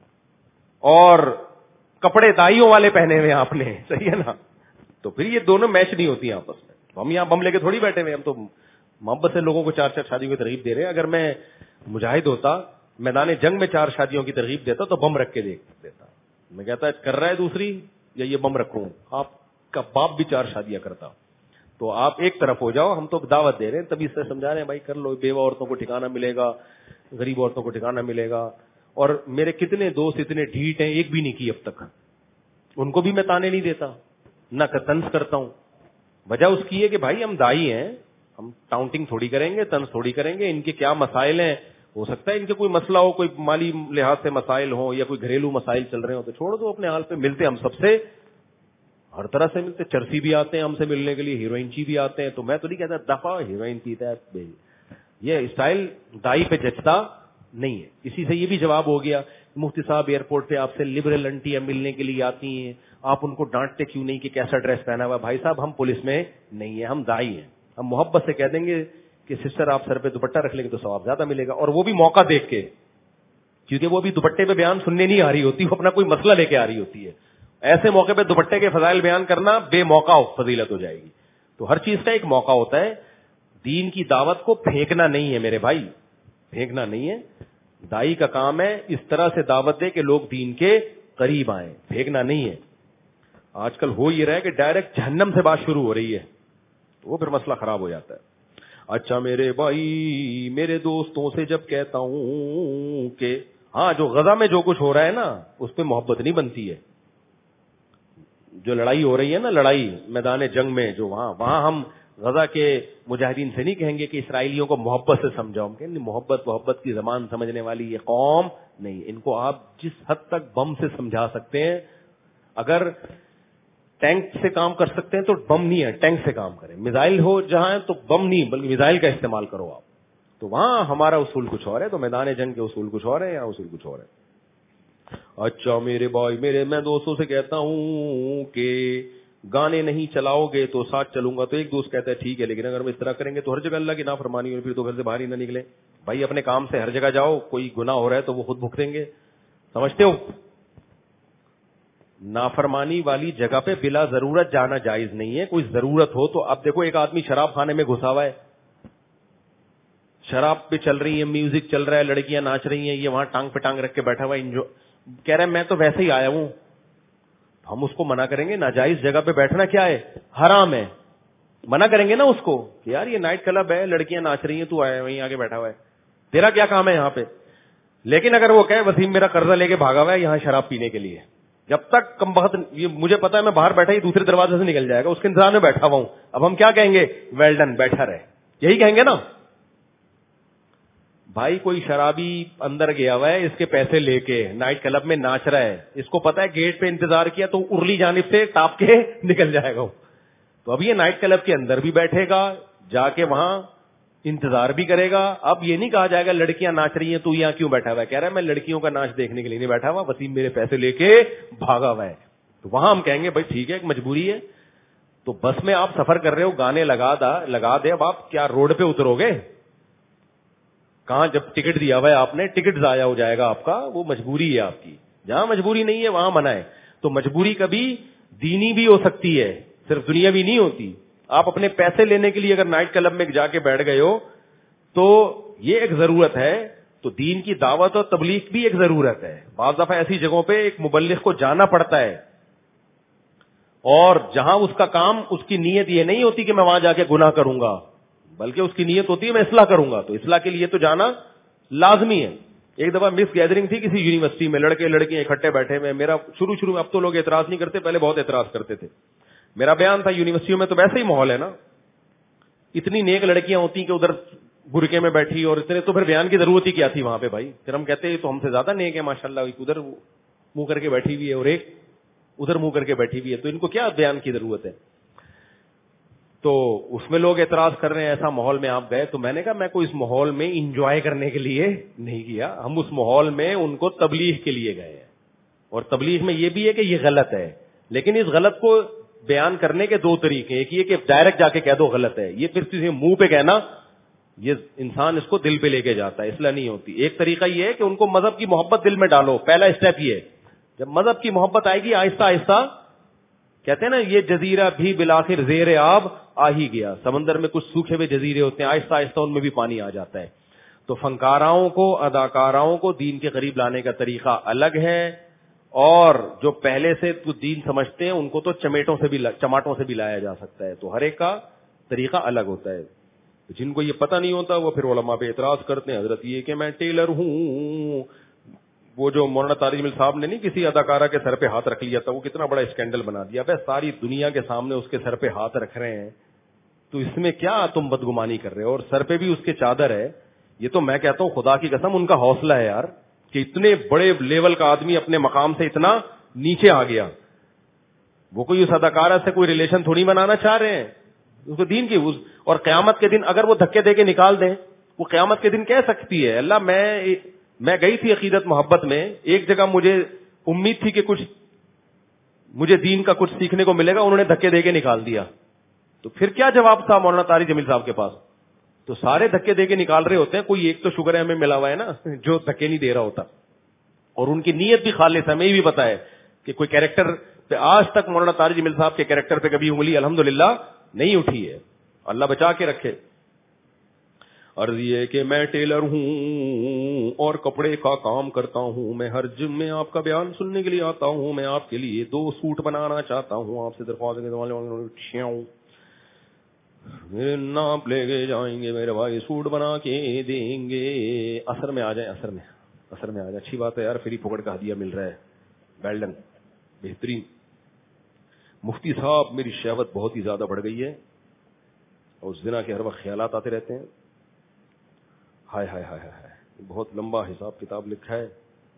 [SPEAKER 3] اور کپڑے دائیوں والے پہنے ہوئے آپ نے, صحیح ہے نا, تو پھر یہ دونوں میچ نہیں ہوتی آپس میں. ہم یہاں بم لے کے تھوڑی بیٹھے ہوئے, ہم تو محبت سے لوگوں کو چار چار شادیوں کی ترغیب دے رہے ہیں. اگر میں مجاہد ہوتا, میدان جنگ میں چار شادیوں کی ترغیب دیتا تو بم رکھ کے دیکھ دیتا. میں کہتا ہے کر رہا ہے دوسری یا یہ بم رکھوں, آپ کا باپ بھی چار شادیاں کرتا. تو آپ ایک طرف ہو جاؤ, ہم تو دعوت دے رہے ہیں, تبھی سے سمجھا رہے ہیں بھائی کر لو, بیوہ عورتوں کو ٹھکانہ ملے گا, غریب عورتوں کو ٹھکانہ ملے گا. اور میرے کتنے دوست اتنے ڈھیٹ ہیں, ایک بھی نہیں کی اب تک, ان کو بھی میں تانے نہیں دیتا نہ طنز کرتا ہوں. وجہ اس کی ہے کہ بھائی ہم دائی ہیں, ہم ٹاؤنٹنگ تھوڑی کریں گے, طنز تھوڑی کریں گے. ان کے کیا مسائل ہیں, ہو سکتا ہے ان کے کوئی مسئلہ ہو, کوئی مالی لحاظ سے مسائل ہوں یا کوئی گھریلو مسائل چل رہے ہوں, تو چھوڑ دو اپنے حال پہ. ملتے ہم سب سے ہر طرح سے ملتے, چرسی بھی آتے ہیں ہم سے ملنے کے لیے, ہیروئن چی بھی آتے ہیں. تو میں تو نہیں کہتا دفعہ ہیروئن پیتا ہے, یہ اسٹائل دائی پہ جچتا نہیں ہے. اسی سے یہ بھی جواب ہو گیا, مفتی صاحب ایئرپورٹ پہ آپ سے لبرل انٹیاں ملنے کے لیے آتی ہیں, آپ ان کو ڈانٹتے کیوں نہیں کہ کیسا ڈریس پہنا ہوا. بھائی صاحب ہم پولیس میں نہیں ہیں, ہم دائی ہیں. ہم محبت سے کہہ دیں گے کہ سسٹر آپ سر پہ دوپٹہ رکھ لیں گے تو ثواب زیادہ ملے گا, اور وہ بھی موقع دیکھ کے, کیونکہ وہ بھی دوپٹے پہ بیان سننے نہیں آ رہی ہوتی, وہ اپنا کوئی مسئلہ لے کے آ رہی ہوتی ہے. ایسے موقع پہ دوپٹے کے فضائل بیان کرنا بے موقع فضیلت ہو جائے گی. تو ہر چیز کا ایک موقع ہوتا ہے. دین کی دعوت کو پھینکنا نہیں ہے میرے بھائی, پھینکنا نہیں ہے. دائی کا کام ہے اس طرح سے دعوت دے کہ لوگ دین کے قریب آئیں, پھینکنا نہیں ہے. آج کل ہو یہ رہا ہے کہ ڈائریکٹ جہنم سے بات شروع ہو رہی ہے, تو وہ پھر مسئلہ خراب ہو جاتا ہے. اچھا میرے بھائی, میرے دوستوں سے جب کہتا ہوں کہ ہاں جو غزہ میں جو کچھ ہو رہا ہے نا اس پہ محبت نہیں بنتی ہے. جو لڑائی ہو رہی ہے نا, لڑائی میدان جنگ میں جو وہاں وہاں ہم غزہ کے مجاہدین سے نہیں کہیں گے کہ اسرائیلیوں کو محبت سے سمجھاؤ. ہم کہیں محبت محبت کی زبان سمجھنے والی یہ قوم نہیں. ان کو آپ جس حد تک بم سے سمجھا سکتے ہیں, اگر ٹینک سے کام کر سکتے ہیں تو بم نہیں ہے, ٹینک سے کام کریں. میزائل ہو جہاں تو بم نہیں بلکہ میزائل کا استعمال کرو آپ. تو وہاں ہمارا اصول کچھ اور ہے, تو میدان جنگ کے اصول کچھ اور ہے, یا اصول کچھ اور ہے. اچھا میرے بھائی, میرے میں دوستوں سے کہتا ہوں کہ گانے نہیں چلاؤ گے تو ساتھ چلوں گا. تو ایک دوست کہتا ہے ٹھیک ہے, لیکن اگر ہم اس طرح کریں گے تو ہر جگہ اللہ کی نافرمانی ہوگی, پھر تو گھر سے باہر ہی نہ نکلے. بھائی اپنے کام سے ہر جگہ جاؤ, کوئی گناہ ہو رہا ہے تو وہ خود بھگتیں گے, سمجھتے ہو. نافرمانی والی جگہ پہ بلا ضرورت جانا جائز نہیں ہے. کوئی ضرورت ہو تو اب دیکھو, ایک آدمی شراب خانے میں گھسا ہوا ہے, شراب پہ چل رہی ہے, میوزک چل رہا ہے, لڑکیاں ناچ رہی ہیں, یہ وہاں ٹانگ پہ ٹانگ رکھ کے بیٹھا ہوا ہے, انجو کہہ رہے ہیں میں تو ویسے ہی آیا ہوں. ہم اس کو منع کریں گے, ناجائز جگہ پہ بیٹھنا کیا ہے, حرام ہے. منع کریں گے نا اس کو کہ یار یہ نائٹ کلب ہے, لڑکیاں ناچ رہی ہیں, تو آیا وہیں آگے بیٹھا ہوا ہے, تیرا کیا کام ہے یہاں پہ. لیکن اگر وہ کہے وسیم میرا قرضہ لے کے بھاگا ہوا ہے یہاں شراب پینے کے لیے, جب تک کم بخت یہ مجھے پتا ہے میں باہر بیٹھا ہی دوسرے دروازے سے نکل جائے گا, اس کے انتظار میں بیٹھا ہوا ہوں. اب ہم کیا کہیں گے, ویل ڈن, بیٹھا رہے, یہی کہیں گے نا. بھائی کوئی شرابی اندر گیا ہوا ہے, اس کے پیسے لے کے نائٹ کلب میں ناچ رہا ہے, اس کو پتا ہے گیٹ پہ انتظار کیا تو ارلی جانب سے ٹاپ کے نکل جائے گا. تو اب یہ نائٹ کلب کے اندر بھی بیٹھے گا, جا کے وہاں انتظار بھی کرے گا. اب یہ نہیں کہا جائے گا لڑکیاں ناچ رہی ہیں تو یہاں کیوں بیٹھا ہوا ہے, کہہ رہا ہے میں لڑکیوں کا ناچ دیکھنے کے لیے نہیں بیٹھا ہوا, وسیم میرے پیسے لے کے بھاگا ہوا ہے. تو وہاں ہم کہیں گے بھائی ٹھیک ہے, ایک مجبوری ہے. تو بس میں آپ سفر کر رہے ہو, گانے لگا دا لگا دے, اب آپ کیا روڈ پہ اترو گے, کہاں جب ٹکٹ دیا ہوا ہے آپ نے, ٹکٹ ضائع ہو جائے گا آپ کا. وہ مجبوری ہے آپ کی, جہاں مجبوری نہیں ہے وہاں منع ہے. تو مجبوری کبھی دینی بھی ہو سکتی ہے, صرف دنیاوی نہیں ہوتی. آپ اپنے پیسے لینے کے لیے اگر نائٹ کلب میں جا کے بیٹھ گئے ہو تو یہ ایک ضرورت ہے. تو دین کی دعوت اور تبلیغ بھی ایک ضرورت ہے. بعض دفعہ ایسی جگہوں پہ ایک مبلغ کو جانا پڑتا ہے, اور جہاں اس کا کام, اس کی نیت یہ نہیں ہوتی کہ میں وہاں جا کے گناہ کروں گا, بلکہ اس کی نیت ہوتی ہے میں اصلاح کروں گا. تو اصلاح کے لیے تو جانا لازمی ہے. ایک دفعہ مس گیدرنگ تھی کسی یونیورسٹی میں, لڑکے لڑکیاں اکٹھے بیٹھے ہوئے. میرا شروع شروع میں, اب تو لوگ اعتراض نہیں کرتے, پہلے بہت اعتراض کرتے تھے. میرا بیان تھا یونیورسٹیوں میں تو ویسے ہی ماحول ہے نا, اتنی نیک لڑکیاں ہوتی کہ ادھر برقعے میں بیٹھی, اور اتنے تو پھر بیان کی ضرورت ہی کیا تھی وہاں پہ بھائی. پھر ہم کہتے ہیں تو ہم سے زیادہ نیک ہے ماشاء اللہ, ادھر منہ کر کے بیٹھی ہوئی ہے اور ایک ادھر منہ کر کے بیٹھی ہوئی ہے, تو ان کو کیا بیان کی ضرورت ہے. تو اس میں لوگ اعتراض کر رہے ہیں, ایسا ماحول میں آپ گئے. تو میں نے کہا میں کوئی اس ماحول میں انجوائے کرنے کے لیے نہیں گیا, ہم اس ماحول میں ان کو تبلیغ کے لیے گئے ہیں. اور تبلیغ میں یہ بھی ہے کہ یہ غلط ہے, لیکن اس غلط کو بیان کرنے کے دو طریقے. ایک یہ کہ ڈائریکٹ جا کے کہہ دو غلط ہے, یہ پھر کسی منہ پہ کہنا, یہ انسان اس کو دل پہ لے کے جاتا ہے, اصلاح نہیں ہوتی. ایک طریقہ یہ ہے کہ ان کو مذہب کی محبت دل میں ڈالو. پہلا اسٹیپ یہ ہے, جب مذہب کی محبت آئے گی آہستہ آہستہ, کہتے ہیں نا یہ جزیرہ بھی بالآخر زیر آب آ ہی گیا. سمندر میں کچھ سوکھے ہوئے جزیرے ہوتے ہیں, آہستہ آہستہ ان میں بھی پانی آ جاتا ہے. تو فنکاراؤں کو, اداکاراؤں کو دین کے قریب لانے کا طریقہ الگ ہے, اور جو پہلے سے تو دین سمجھتے ہیں ان کو تو چمیٹوں سے بھی چماٹوں سے بھی لایا جا سکتا ہے. تو ہر ایک کا طریقہ الگ ہوتا ہے. جن کو یہ پتہ نہیں ہوتا وہ پھر علماء پہ اعتراض کرتے ہیں, حضرت یہ کہ میں ٹیلر ہوں. وہ جو مولانا طارق جمیل صاحب نے نہیں کسی اداکارہ کے سر پہ ہاتھ رکھ لیا تھا, وہ کتنا بڑا اسکینڈل بنا دیا. بھائی ساری دنیا کے سامنے اس کے سر پہ ہاتھ رکھ رہے ہیں, تو اس میں کیا تم بدگمانی کر رہے ہو, اور سر پہ بھی اس کے چادر ہے. یہ تو میں کہتا ہوں خدا کی قسم ان کا حوصلہ ہے یار, کہ اتنے بڑے لیول کا آدمی اپنے مقام سے اتنا نیچے آ گیا. وہ کوئی اس اداکارہ سے کوئی ریلیشن تھوڑی بنانا چاہ رہے ہیں, اس کو دین کی. اور قیامت کے دن اگر وہ دھکے دے کے نکال دیں, وہ قیامت کے دن کہہ سکتی ہے اللہ میں میں گئی تھی عقیدت محبت میں, ایک جگہ مجھے امید تھی کہ کچھ مجھے دین کا کچھ سیکھنے کو ملے گا, انہوں نے دھکے دے کے نکال دیا. تو پھر کیا جواب تھا مولانا طارق جمیل صاحب کے پاس؟ تو سارے دھکے دے کے نکال رہے ہوتے ہیں, کوئی ایک تو شکر ہے ہمیں ملا ہوا ہے نا جو دھکے نہیں دے رہا ہوتا, اور ان کی نیت بھی خالص ہے. ہمیں بھی پتا ہے کہ کوئی کیریکٹر پہ آج تک مولانا طارق جمیل صاحب کے کیریکٹر پہ کبھی انگلی الحمدللہ نہیں اٹھی ہے, اللہ بچا کے رکھے. عرض یہ کہ میں ٹیلر ہوں اور کپڑے کا کام کرتا ہوں, میں ہر جم میں آپ کا بیان سننے کے لیے آتا ہوں, میں آپ کے لیے دو سوٹ بنانا چاہتا ہوں, آپ سے درخواست میرے ناپ لے کے جائیں گے میرے بھائی, سوٹ بنا کے دیں گے. اثر میں آ جائیں, اثر میں اثر میں آ جائیں. اچھی بات ہے یار, فری پکڑ کا ہدیہ مل رہا ہے, ویل ڈن, بہترین. مفتی صاحب میری شہوت بہت ہی زیادہ بڑھ گئی ہے, اور زنا کے ہر وقت خیالات آتے رہتے ہیں. ہائے ہائے ہائے ہائے, بہت لمبا حساب کتاب لکھا ہے.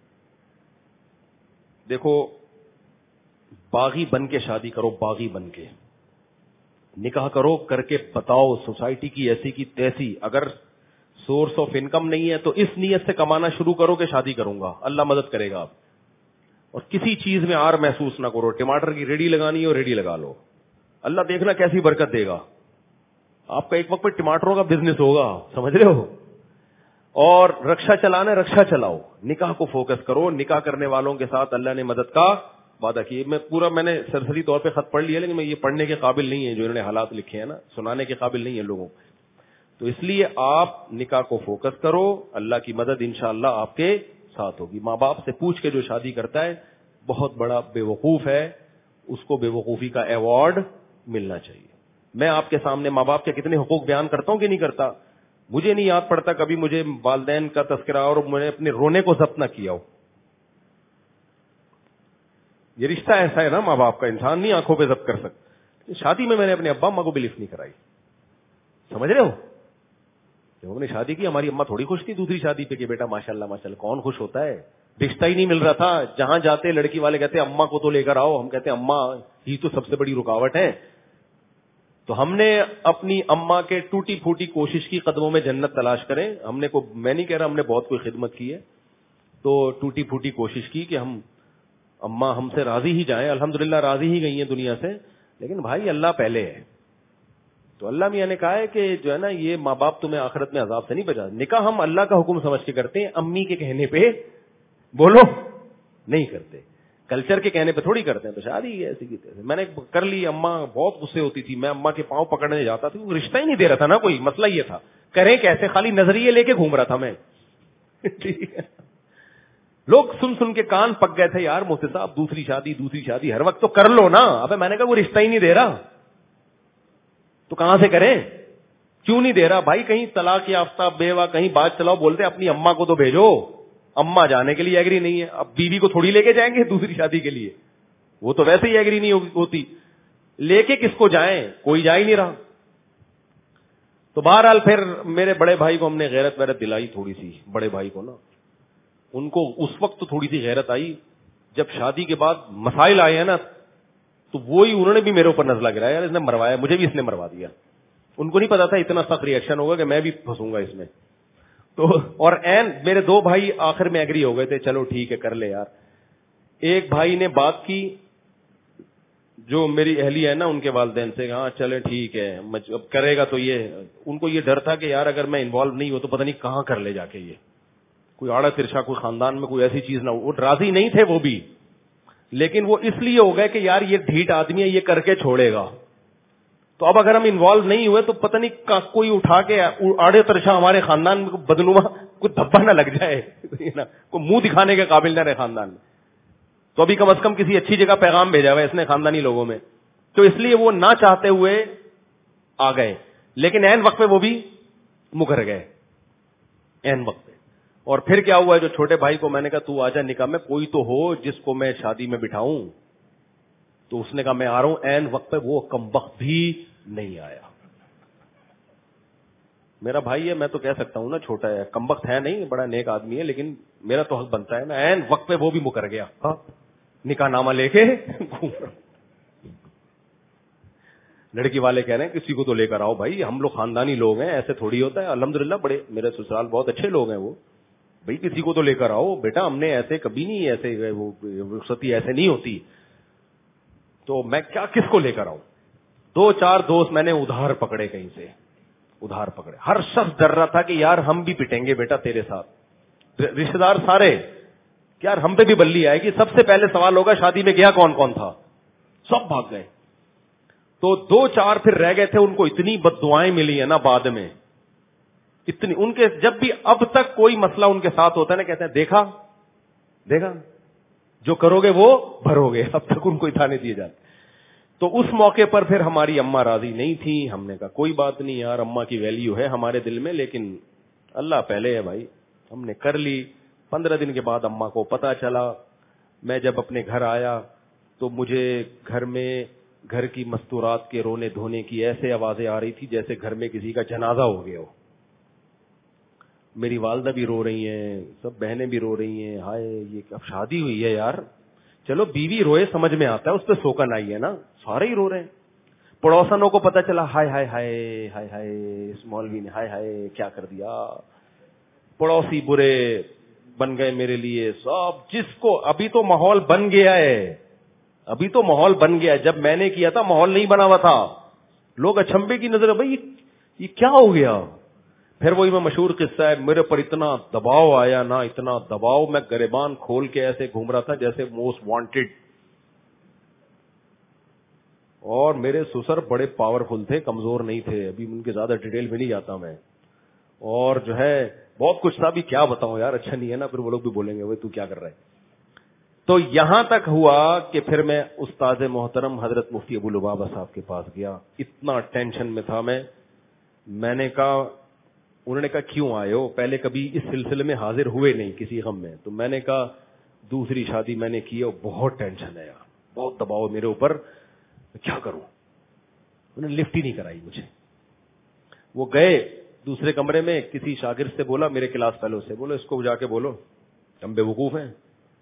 [SPEAKER 3] دیکھو, باغی بن کے شادی کرو, باغی بن کے نکاح کرو, کر کے بتاؤ سوسائٹی کی ایسی کی تیسی. اگر سورس آف انکم نہیں ہے تو اس نیت سے کمانا شروع کرو کہ شادی کروں گا, اللہ مدد کرے گا. آپ اور کسی چیز میں آر محسوس نہ کرو. ٹماٹر کی ریڈی لگانی ہو ریڈی لگا لو, اللہ دیکھنا کیسی برکت دے گا. آپ کا ایک وقت پہ ٹماٹروں کا بزنس ہوگا, سمجھ رہے ہو. اور رکشا چلانا, رکشا چلاؤ, نکاح کو فوکس کرو. نکاح کرنے والوں کے ساتھ اللہ نے مدد کا وعدہ کیے. میں پورا میں نے سرسری طور پہ خط پڑھ لیا, لیکن میں یہ پڑھنے کے قابل نہیں ہے جو انہوں نے حالات لکھے ہیں نا, سنانے کے قابل نہیں ہے لوگوں. تو اس لیے آپ نکاح کو فوکس کرو, اللہ کی مدد انشاءاللہ آپ کے ساتھ ہوگی. ماں باپ سے پوچھ کے جو شادی کرتا ہے بہت بڑا بے وقوف ہے, اس کو بے وقوفی کا ایوارڈ ملنا چاہیے. میں آپ کے سامنے ماں باپ کے کتنے حقوق بیان کرتا ہوں کہ نہیں کرتا. مجھے نہیں یاد پڑتا کبھی مجھے والدین کا تذکرہ اور میں نے اپنے رونے کو ضبط نہ کیا ہو. یہ رشتہ ایسا ہے نا ماں باپ کا, انسان نہیں آنکھوں پہ ضبط کر سکتا. شادی میں میں نے اپنے ابا اماں کو بھی لفٹ نہیں کرائی, سمجھ رہے ہو. جب ہم نے شادی کی ہماری اماں تھوڑی خوش تھی دوسری شادی پہ کہ بیٹا ماشاءاللہ ماشاءاللہ. کون خوش ہوتا ہے, رشتہ ہی نہیں مل رہا تھا. جہاں جاتے لڑکی والے کہتے ہیں اماں کو تو لے کر آؤ, ہم کہتے ہیں اماں ہی تو سب سے بڑی رکاوٹ ہے. تو ہم نے اپنی اماں کے ٹوٹی پھوٹی کوشش کی قدموں میں جنت تلاش کریں. ہم نے کوئی, میں نہیں کہہ رہا ہم نے بہت کوئی خدمت کی ہے, تو ٹوٹی پھوٹی کوشش کی کہ ہم اماں ہم سے راضی ہی جائیں. الحمدللہ راضی ہی گئی ہیں دنیا سے, لیکن بھائی اللہ پہلے ہے. تو اللہ میاں نے کہا ہے کہ جو ہے نا یہ ماں باپ تمہیں آخرت میں عذاب سے نہیں بچا. نکاح ہم اللہ کا حکم سمجھ کے کرتے ہیں, امی کے کہنے پہ بولو نہیں کرتے, کلچر کے کہنے پہ تھوڑی کرتے ہیں. تو شادی ایسی کی تیسے میں نے کر لی. اماں بہت غصے ہوتی تھی, میں اماں کے پاؤں پکڑنے جاتا تھا, وہ رشتہ ہی نہیں دے رہا تھا نا کوئی. مسئلہ یہ تھا کریں کیسے, خالی نظریے لے کے گھوم رہا تھا میں. ٹھیک ہے, لوگ سن سن کے کان پک گئے تھے, یار مفتی صاحب دوسری شادی دوسری شادی ہر وقت تو کر لو نا. ابے میں نے کہا وہ رشتہ ہی نہیں دے رہا تو کہاں سے کریں, کیوں نہیں دے رہا بھائی. کہیں طلاق یافتہ بیوہ کہیں بات چلاؤ, بولتے اپنی اماں کو تو بھیجو. اماں جانے کے لیے ایگری نہیں ہے, اب بیوی کو تھوڑی لے کے جائیں گے دوسری شادی کے لیے, وہ تو ویسے ہی ایگری نہیں ہوتی. لے کے کس کو جائیں, کوئی جا ہی نہیں رہا. تو بہرحال پھر میرے بڑے بھائی کو ہم نے غیرت ویرت دلائی تھوڑی سی. بڑے بھائی کو نا, ان کو اس وقت تو تھوڑی سی غیرت آئی, جب شادی کے بعد مسائل آئے ہیں نا تو وہی انہوں نے بھی میرے اوپر نزلہ گرایا, یار اس نے مروایا, مجھے بھی اس نے مروا دیا. ان کو نہیں پتا تھا اتنا سخت ریئیکشن ہوگا کہ میں بھی پھنسوں گا اس میں. تو اور این میرے دو بھائی آخر میں ایگری ہو گئے تھے, چلو ٹھیک ہے کر لے یار. ایک بھائی نے بات کی جو میری اہلی ہے نا ان کے والدین سے, ہاں چلے ٹھیک ہے اب کرے گا. تو یہ ان کو یہ ڈر تھا کہ یار اگر میں انوالو نہیں ہوں تو پتہ نہیں کہاں کر لے جا کے, یہ کوئی آڑا ترشا کوئی خاندان میں کوئی ایسی چیز نہ ہو. وہ راضی نہیں تھے وہ بھی, لیکن وہ اس لیے ہو گئے کہ یار یہ ڈھیٹ آدمی ہے, یہ کر کے چھوڑے گا. تو اب اگر ہم انوالو نہیں ہوئے تو پتہ نہیں کوئی اٹھا کے آڑے ترشا ہمارے خاندان میں بدنما کوئی دھبا نہ لگ جائے, کوئی منہ دکھانے کے قابل نہ رہے خاندان میں. تو ابھی کم از کم کسی اچھی جگہ پیغام بھیجا ہوا ہے اس نے خاندانی لوگوں میں, تو اس لیے وہ نہ چاہتے ہوئے آ گئے, لیکن عین وقت پہ وہ بھی مکر گئے عین وقت پہ. اور پھر کیا ہوا ہے, جو چھوٹے بھائی کو میں نے کہا تو آجا نکاح میں, کوئی تو ہو جس کو میں شادی میں بٹھاؤں, تو اس نے کہا میں آ رہا ہوں. عین وقت پہ وہ کمبخت بھی نہیں آیا. میرا بھائی ہے, میں تو کہہ سکتا ہوں نا چھوٹا ہے, کمبخت ہے نہیں, بڑا نیک آدمی ہے, لیکن میرا تو حق بنتا ہے نا. عین وقت پہ وہ بھی مکر گیا, نکاح نامہ لے کے گھوم رہا. لڑکی والے کہہ رہے ہیں کسی کو تو لے کر آؤ بھائی, ہم لوگ خاندانی لوگ ہیں, ایسے تھوڑی ہوتا ہے. الحمدللہ بڑے میرے سسرال بہت اچھے لوگ ہیں, وہ بھائی کسی کو تو لے کر آؤ بیٹا, ہم نے ایسے کبھی نہیں, ایسے وہ رخصتی ایسے نہیں ہوتی. تو میں کیا کس کو لے کر آؤں؟ دو چار دوست میں نے ادھار پکڑے, کہیں سے ادھار پکڑے. ہر شخص ڈر رہا تھا کہ یار ہم بھی پٹیں گے بیٹا تیرے ساتھ. رشتے دار سارے کہ یار ہم پہ بھی بلی آئے گی. سب سے پہلے سوال ہوگا شادی میں گیا کون کون تھا, سب بھاگ گئے. تو دو چار پھر رہ گئے تھے, ان کو اتنی بد دعائیں ملی ہیں نا بعد میں, اتنی. ان کے جب بھی اب تک کوئی مسئلہ ان کے ساتھ ہوتا ہے نا, کہتے ہیں دیکھا دیکھا جو کرو گے وہ بھرو گے. اب تک ان کو اتانے دیے جاتے. تو اس موقع پر پھر ہماری اماں راضی نہیں تھی. ہم نے کہا کوئی بات نہیں یار, اماں کی ویلیو ہے ہمارے دل میں, لیکن اللہ پہلے ہے بھائی. ہم نے کر لی. پندرہ دن کے بعد اماں کو پتا چلا. میں جب اپنے گھر آیا تو مجھے گھر میں گھر کی مستورات کے رونے دھونے کی ایسے آوازیں آ رہی تھی جیسے گھر میں کسی کا جنازہ ہو گیا ہو. میری والدہ بھی رو رہی ہیں, سب بہنیں بھی رو رہی ہیں. ہائے یہ اب شادی ہوئی ہے یار, چلو بیوی روئے سمجھ میں آتا ہے, اس پہ سوکن آئی ہے نا, سارے ہی رو رہے ہیں. پڑوسنوں کو پتا چلا, ہائے ہائے ہائے ہائے ہائے اس مولوی نے ہائے ہائے کیا کر دیا. پڑوسی برے بن گئے میرے لیے سب. جس کو ابھی تو ماحول بن گیا ہے, ابھی تو ماحول بن گیا ہے. جب میں نے کیا تھا ماحول نہیں بنا ہوا تھا. لوگ اچھمبے کی نظر, بھائی یہ کیا ہو گیا. پھر وہی میں مشہور قصہ ہے, میرے پر اتنا دباؤ آیا نا, اتنا دباؤ, میں گریبان کھول کے ایسے گھوم رہا تھا جیسے موسٹ وانٹیڈ. اور میرے سسر بڑے پاورفل تھے, کمزور نہیں تھے. ابھی ان کے زیادہ ڈیٹیل میں نہیں جاتا میں. اور جو ہے بہت کچھ تھا, بھی کیا بتاؤں یار, اچھا نہیں ہے نا, پھر وہ لوگ بھی بولیں گے وہ تو کیا کر رہا ہے. تو یہاں تک ہوا کہ پھر میں استاد محترم حضرت مفتی ابو لبابہ صاحب کے پاس گیا. اتنا ٹینشن میں تھا میں. میں نے کہا, انہوں نے کہا کیوں آئے ہو, پہلے کبھی اس سلسلے میں حاضر ہوئے نہیں کسی غم میں. تو میں نے کہا دوسری شادی میں نے کی ہے, بہت ٹینشن ہے یار, بہت دباؤ میرے اوپر, کیا کروں. انہوں نے لفٹ ہی نہیں کرائی مجھے. وہ گئے دوسرے کمرے میں, کسی شاگرد سے بولا, میرے کلاس فیلو سے, بولو اس کو جا کے بولو ہم بے وقوف ہیں,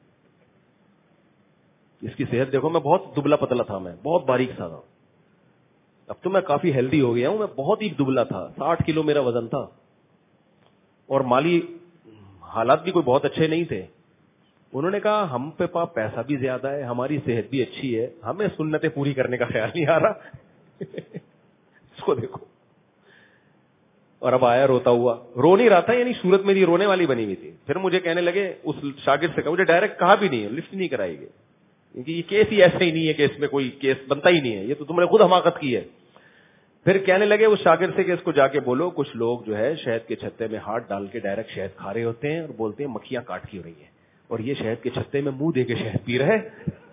[SPEAKER 3] اس کی صحت دیکھو. میں بہت دبلا پتلا تھا, میں بہت باریک سا تھا. اب تو میں کافی ہیلدی ہو گیا ہوں, میں بہت ہی دبلا تھا, ساٹھ کلو میرا وزن تھا, اور مالی حالات بھی کوئی بہت اچھے نہیں تھے. انہوں نے کہا ہم پہ پاس پیسہ بھی زیادہ ہے, ہماری صحت بھی اچھی ہے, ہمیں سنتیں پوری کرنے کا خیال نہیں آ رہا. اس کو دیکھو. اور اب آیا روتا ہوا, رو نہیں رہا تھا, یعنی صورت میری رونے والی بنی ہوئی تھی. پھر مجھے کہنے لگے, اس شاگرد سے کہا, مجھے ڈائریکٹ کہا بھی نہیں, لفٹ نہیں کرائی گئی, کیونکہ یہ کیس ہی ایسا ہی نہیں ہے کہ اس میں کوئی کیس بنتا ہی نہیں ہے, یہ تو تم نے خود حماقت کی ہے. پھر کہنے لگے اس شاگرد سے کہ اس کو جا کے بولو, کچھ لوگ جو ہے شہد کے چھتے میں ہاتھ ڈال کے ڈائریکٹ شہد کھا رہے ہوتے ہیں اور بولتے ہیں مکھیاں کاٹ کی ہو رہی ہیں, اور یہ شہد کے چھتے میں منہ دے کے شہد پی رہے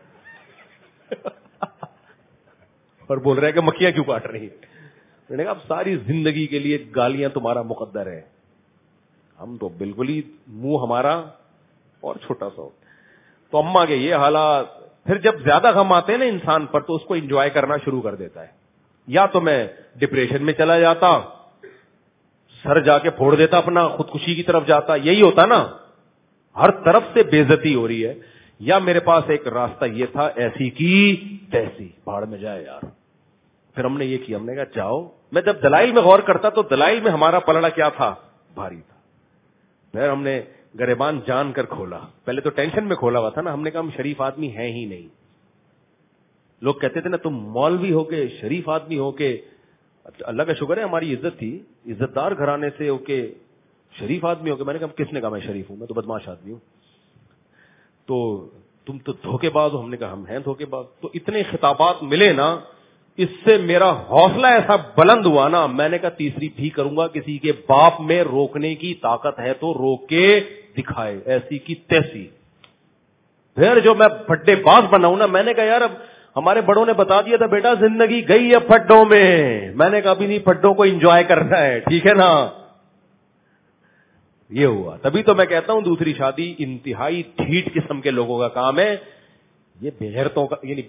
[SPEAKER 3] اور بول رہے کہ مکھیاں کیوں کاٹ رہی ہیں. میں نے کہا اب ساری زندگی کے لیے گالیاں تمہارا مقدر ہے, ہم تو بالکل ہی منہ ہمارا اور چھوٹا سا. تو اماں کے یہ حالات. پھر جب زیادہ غم آتے ہیں نا انسان پر, تو اس کو انجوائے کرنا شروع کر دیتا ہے. یا تو میں ڈپریشن میں چلا جاتا, سر جا کے پھوڑ دیتا اپنا, خودکشی کی طرف جاتا, یہی ہوتا نا, ہر طرف سے بے عزتی ہو رہی ہے. یا میرے پاس ایک راستہ یہ تھا, ایسی کی تیسی, بھاڑ میں جائے یار. پھر ہم نے یہ کیا, ہم نے کہا جاؤ. میں جب دلائل میں غور کرتا تو دلائل میں ہمارا پلڑا کیا تھا, بھاری تھا. پھر ہم نے گریبان جان کر کھولا. پہلے تو ٹینشن میں کھولا ہوا تھا نا, ہم نے کہا ہم شریف آدمی ہیں ہی نہیں. لوگ کہتے تھے نا تم مولوی ہو کے, شریف آدمی ہو کے, اللہ کا شکر ہے ہماری عزت تھی, عزت دار گھرانے سے ہو کے شریف آدمی ہو کے. میں نے کہا کس نے کہا میں شریف ہوں, میں تو بدماش آدمی ہوں. تو تم تو دھوکے باز ہو. ہم نے کہا ہم ہیں دھوکے باز. تو اتنے خطابات ملے نا اس سے میرا حوصلہ ایسا بلند ہوا نا, میں نے کہا تیسری بھی کروں گا, کسی کے باپ میں روکنے کی طاقت ہے تو روک کے دکھائے, ایسی کی تیسی. پھر جو میں پھڈے باز بنا ہوں نا, میں نے کہا یار اب ہمارے بڑوں نے بتا دیا تھا بیٹا زندگی گئی ہے پھڈوں میں, میں نے کہا ابھی نہیں, پھڈوں کو انجوائے کرنا ہے, ٹھیک ہے نا. یہ ہوا. تبھی تو میں کہتا ہوں دوسری شادی انتہائی ڈھیٹ قسم کے لوگوں کا کام ہے, یہ بغیرتوں کا, یعنی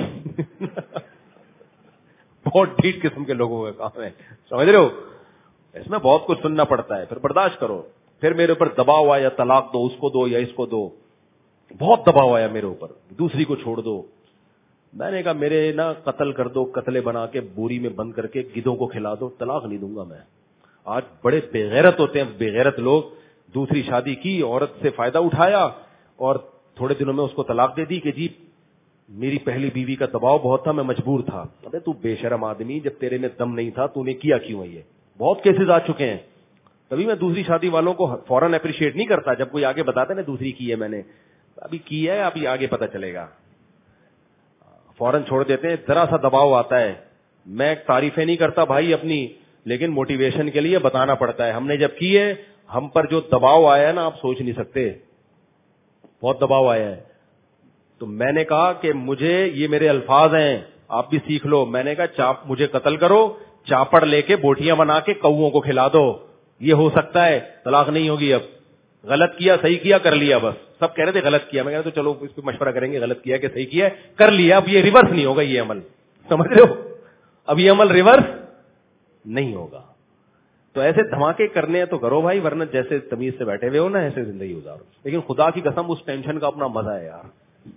[SPEAKER 3] بہت ڈھیٹ قسم کے لوگوں کا کام ہے, سمجھ رہے ہو. اس میں بہت کچھ سننا پڑتا ہے, پھر برداشت کرو. پھر میرے اوپر دباؤ آیا, طلاق دو, اس کو دو یا اس کو دو, بہت دباؤ آیا میرے اوپر, دوسری کو چھوڑ دو. میں نے کہا میرے نا قتل کر دو, قتلے بنا کے بوری میں بند کر کے گدھوں کو کھلا دو, طلاق نہیں دوں گا میں. آج بڑے بے غیرت ہوتے ہیں, بے غیرت لوگ. دوسری شادی کی, عورت سے فائدہ اٹھایا اور تھوڑے دنوں میں اس کو طلاق دے دی کہ جی میری پہلی بیوی کا دباؤ بہت تھا, میں مجبور تھا. ابے تو بے شرم آدمی, جب تیرے میں دم نہیں تھا تو نے کیا کیوں ہے؟ یہ بہت کیسز آ چکے ہیں. تبھی میں دوسری شادی والوں کو فوراً اپریشیٹ نہیں کرتا جب کوئی آگے بتاتا ہے نا دوسری کی ہے میں نے, ابھی کی ہے, ابھی آگے پتہ چلے گا. فوراً چھوڑ دیتے ہیں. ذرا سا دباؤ آتا ہے, میں تعریفیں نہیں کرتا بھائی اپنی, لیکن موٹیویشن کے لیے بتانا پڑتا ہے. ہم نے جب کی ہے, ہم پر جو دباؤ آیا ہے نا آپ سوچ نہیں سکتے, بہت دباؤ آیا ہے. تو میں نے کہا کہ مجھے, یہ میرے الفاظ ہیں, آپ بھی سیکھ لو. میں نے کہا چاپ مجھے قتل کرو, چاپڑ لے کے بوٹیاں بنا کے کوؤں کو کھلا دو, یہ ہو سکتا ہے, طلاق نہیں ہوگی. اب غلط کیا صحیح کیا کر لیا, بس سب کہہ رہے تھے غلط کیا, میں کہہ رہا تو چلو اس پہ مشورہ کریں گے, غلط کیا کہ صحیح کیا کر لیا, اب یہ ریورس نہیں ہوگا یہ عمل, سمجھ رہے ہو, اب یہ عمل ریورس نہیں ہوگا. تو ایسے دھماکے کرنے ہیں تو کرو بھائی, ورنہ جیسے تمیز سے بیٹھے ہوئے ہو نا ایسے زندگی گزارو. لیکن خدا کی قسم اس ٹینشن کا اپنا مزہ ہے یار,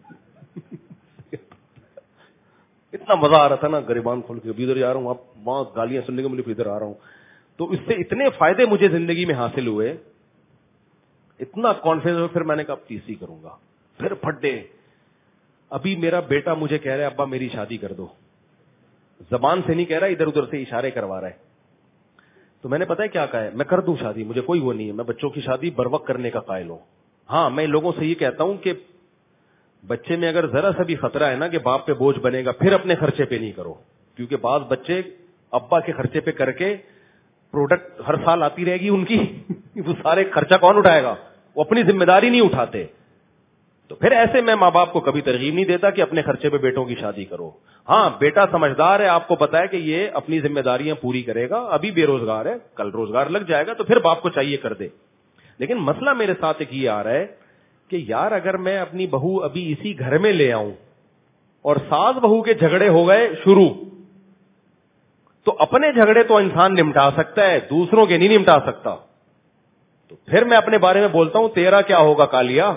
[SPEAKER 3] اتنا مزہ آ رہا تھا نا گریبان کھول کے, ادھر جا رہا ہوں, اب وہاں گالیاں سننے کو مجھے ادھر آ رہا ہوں. تو اس سے اتنے فائدے مجھے زندگی میں حاصل ہوئے, اتنا کانفیڈنس. پھر میں نے کہا اب تیسری کروں گا, پھر پھڈے. ابھی میرا بیٹا مجھے کہہ رہا ہے ابا میری شادی کر دو, زبان سے نہیں کہہ رہا, ادھر ادھر سے اشارے کروا رہا ہے. تو میں نے پتا ہے کیا کہا ہے, میں کر دوں شادی, مجھے کوئی وہ نہیں ہے, میں بچوں کی شادی بر وقت کرنے کا قائل ہوں. ہاں میں لوگوں سے یہ کہتا ہوں کہ بچے میں اگر ذرا سا بھی خطرہ ہے نا کہ باپ پہ بوجھ بنے گا, پھر اپنے خرچے پہ نہیں کرو, کیونکہ بعض بچے ابا کے خرچے پہ کر کے پروڈکٹ ہر سال آتی رہے گی ان کی, وہ سارے خرچہ کون اٹھائے گا, وہ اپنی ذمہ داری نہیں اٹھاتے. تو پھر ایسے میں ماں باپ کو کبھی ترغیب نہیں دیتا کہ اپنے خرچے پہ بیٹوں کی شادی کرو. ہاں بیٹا سمجھدار ہے, آپ کو پتا ہے کہ یہ اپنی ذمہ داریاں پوری کرے گا, ابھی بے روزگار ہے, کل روزگار لگ جائے گا, تو پھر باپ کو چاہیے کر دے. لیکن مسئلہ میرے ساتھ ایک یہ آ رہا ہے کہ یار اگر میں اپنی بہو ابھی اسی گھر میں لے آؤں اور ساس بہو کے جھگڑے ہو گئے شروع, تو اپنے جھگڑے تو انسان نمٹا سکتا ہے, دوسروں کے نہیں نمٹا سکتا. تو پھر میں اپنے بارے میں بولتا ہوں تیرا کیا ہوگا کالیا,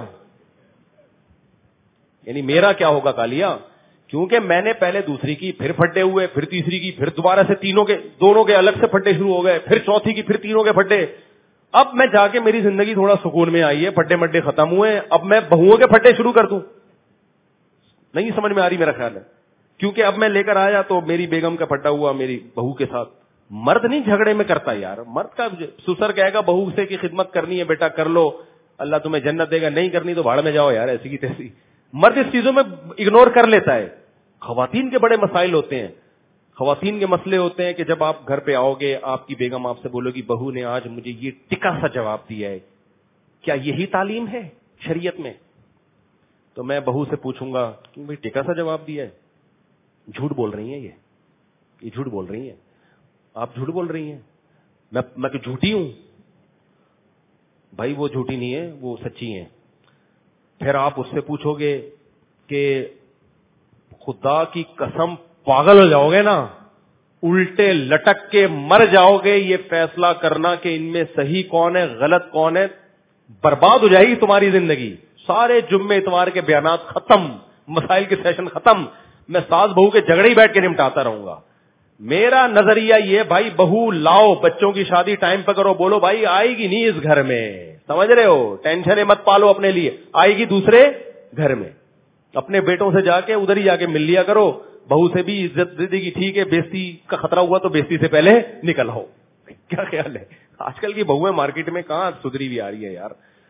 [SPEAKER 3] یعنی میرا کیا ہوگا کالیا, کیونکہ میں نے پہلے دوسری کی, پھر پھڈے ہوئے, پھر تیسری کی, پھر دوبارہ سے تینوں کے, دونوں کے الگ سے پھڈے شروع ہو گئے, پھر چوتھی کی, پھر تینوں کے پھڈے. اب میں جا کے میری زندگی تھوڑا سکون میں آئی ہے, پھڈے مڈے ختم ہوئے, اب میں بہوؤں کے پھڈے شروع کر دوں, نہیں سمجھ میں آ رہی میرا خیال ہے. کیونکہ اب میں لے کر آیا تو میری بیگم کا پھڈا ہوا میری بہو کے ساتھ. مرد نہیں جھگڑے میں کرتا یار, مرد کا سسر کہے گا بہو سے کی خدمت کرنی ہے بیٹا کر لو, اللہ تمہیں جنت دے گا, نہیں کرنی تو بھاڑ میں جاؤ یار, ایسی کی تیسی. مرد اس چیزوں میں اگنور کر لیتا ہے. خواتین کے بڑے مسائل ہوتے ہیں, خواتین کے مسئلے ہوتے ہیں کہ جب آپ گھر پہ آؤ گے, آپ کی بیگم آپ سے بولو گی بہو نے آج مجھے یہ ٹکا سا جواب دیا ہے, کیا یہی تعلیم ہے شریعت میں؟ تو میں بہو سے پوچھوں گا کہ بھائی ٹکا سا جواب دیا ہے, جھوٹ بول رہی ہیں یہ یہ جھوٹ بول رہی ہیں, آپ جھوٹ بول رہی ہیں, میں میں کہ جھوٹی ہوں؟ بھائی وہ جھوٹی نہیں ہے, وہ سچی ہیں. پھر آپ اس سے پوچھو گے کہ خدا کی قسم پاگل ہو جاؤ گے نا, الٹے لٹک کے مر جاؤ گے, یہ فیصلہ کرنا کہ ان میں صحیح کون ہے غلط کون ہے, برباد ہو جائے گی تمہاری زندگی. سارے جمعے اتوار کے بیانات ختم, مسائل کے سیشن ختم, میں ساس بہو کے جھگڑے ہی بیٹھ کے نمٹاتا رہوں گا. میرا نظریہ یہ بھائی بہو لاؤ, بچوں کی شادی ٹائم پہ کرو, بولو بھائی آئے گی نہیں اس گھر میں, سمجھ رہے ہو, ٹینشن مت پالو اپنے لیے, آئے گی دوسرے گھر میں. اپنے بیٹوں سے جا کے ادھر ہی جا کے مل لیا کرو, بہو سے بھی عزت دے دے گی, ٹھیک ہے بیزتی کا خطرہ ہوا تو بیزتی سے پہلے نکل ہو. کیا خیال ہے؟ آج کل کی بہویں مارکیٹ میں کہاں سدھری بھی آ رہی ہے یار.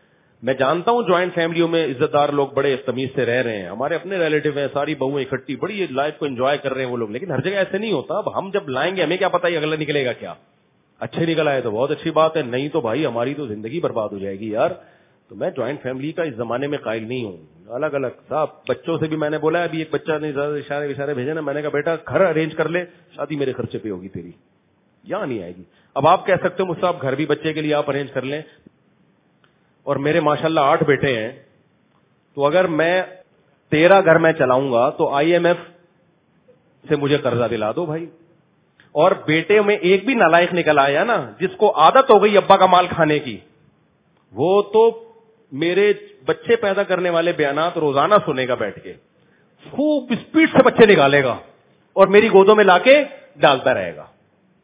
[SPEAKER 3] میں جانتا ہوں جوائنٹ فیملیوں میں عزت دار لوگ بڑے تمیز سے رہ رہے ہیں, ہمارے اپنے ریلیٹو ہیں, ساری بہویں اکٹھی بڑی لائف کو انجوائے کر رہے ہیں وہ لوگ, لیکن ہر جگہ ایسے نہیں ہوتا. اب ہم جب لائیں گے ہمیں کیا پتا ہے اگلا نکلے گا کیا. اچھے نکل آئے تو بہت اچھی بات ہے, نہیں تو بھائی ہماری تو زندگی برباد ہو جائے گی یار. تو میں جوائنٹ فیملی کا اس زمانے میں قائل نہیں ہوں. الگ الگ صاحب بچوں سے بھی میں نے بولا ہے, ابھی ایک بچہ نے اشارے اشارے بھیجے نا, میں نے کہا بیٹا گھر ارینج کر لے, شادی میرے خرچے پہ ہوگی تیری, یہاں نہیں آئے گی. اب آپ کہہ سکتے ہو مجھ سے آپ گھر بھی بچے کے لیے آپ ارینج کر لیں, اور میرے ماشاءاللہ آٹھ بیٹے ہیں, تو اگر میں تیرہ گھر میں چلاؤں گا تو آئی ایم ایف سے مجھے قرضہ دلا دو بھائی. اور بیٹے میں ایک بھی نالائق نکل آیا نا جس کو عادت ہو گئی ابا کا مال کھانے کی, وہ تو میرے بچے پیدا کرنے والے بیانات روزانہ سنے گا بیٹھ کے, خوب اسپیڈ سے بچے نکالے گا اور میری گودوں میں لا کے ڈالتا رہے گا.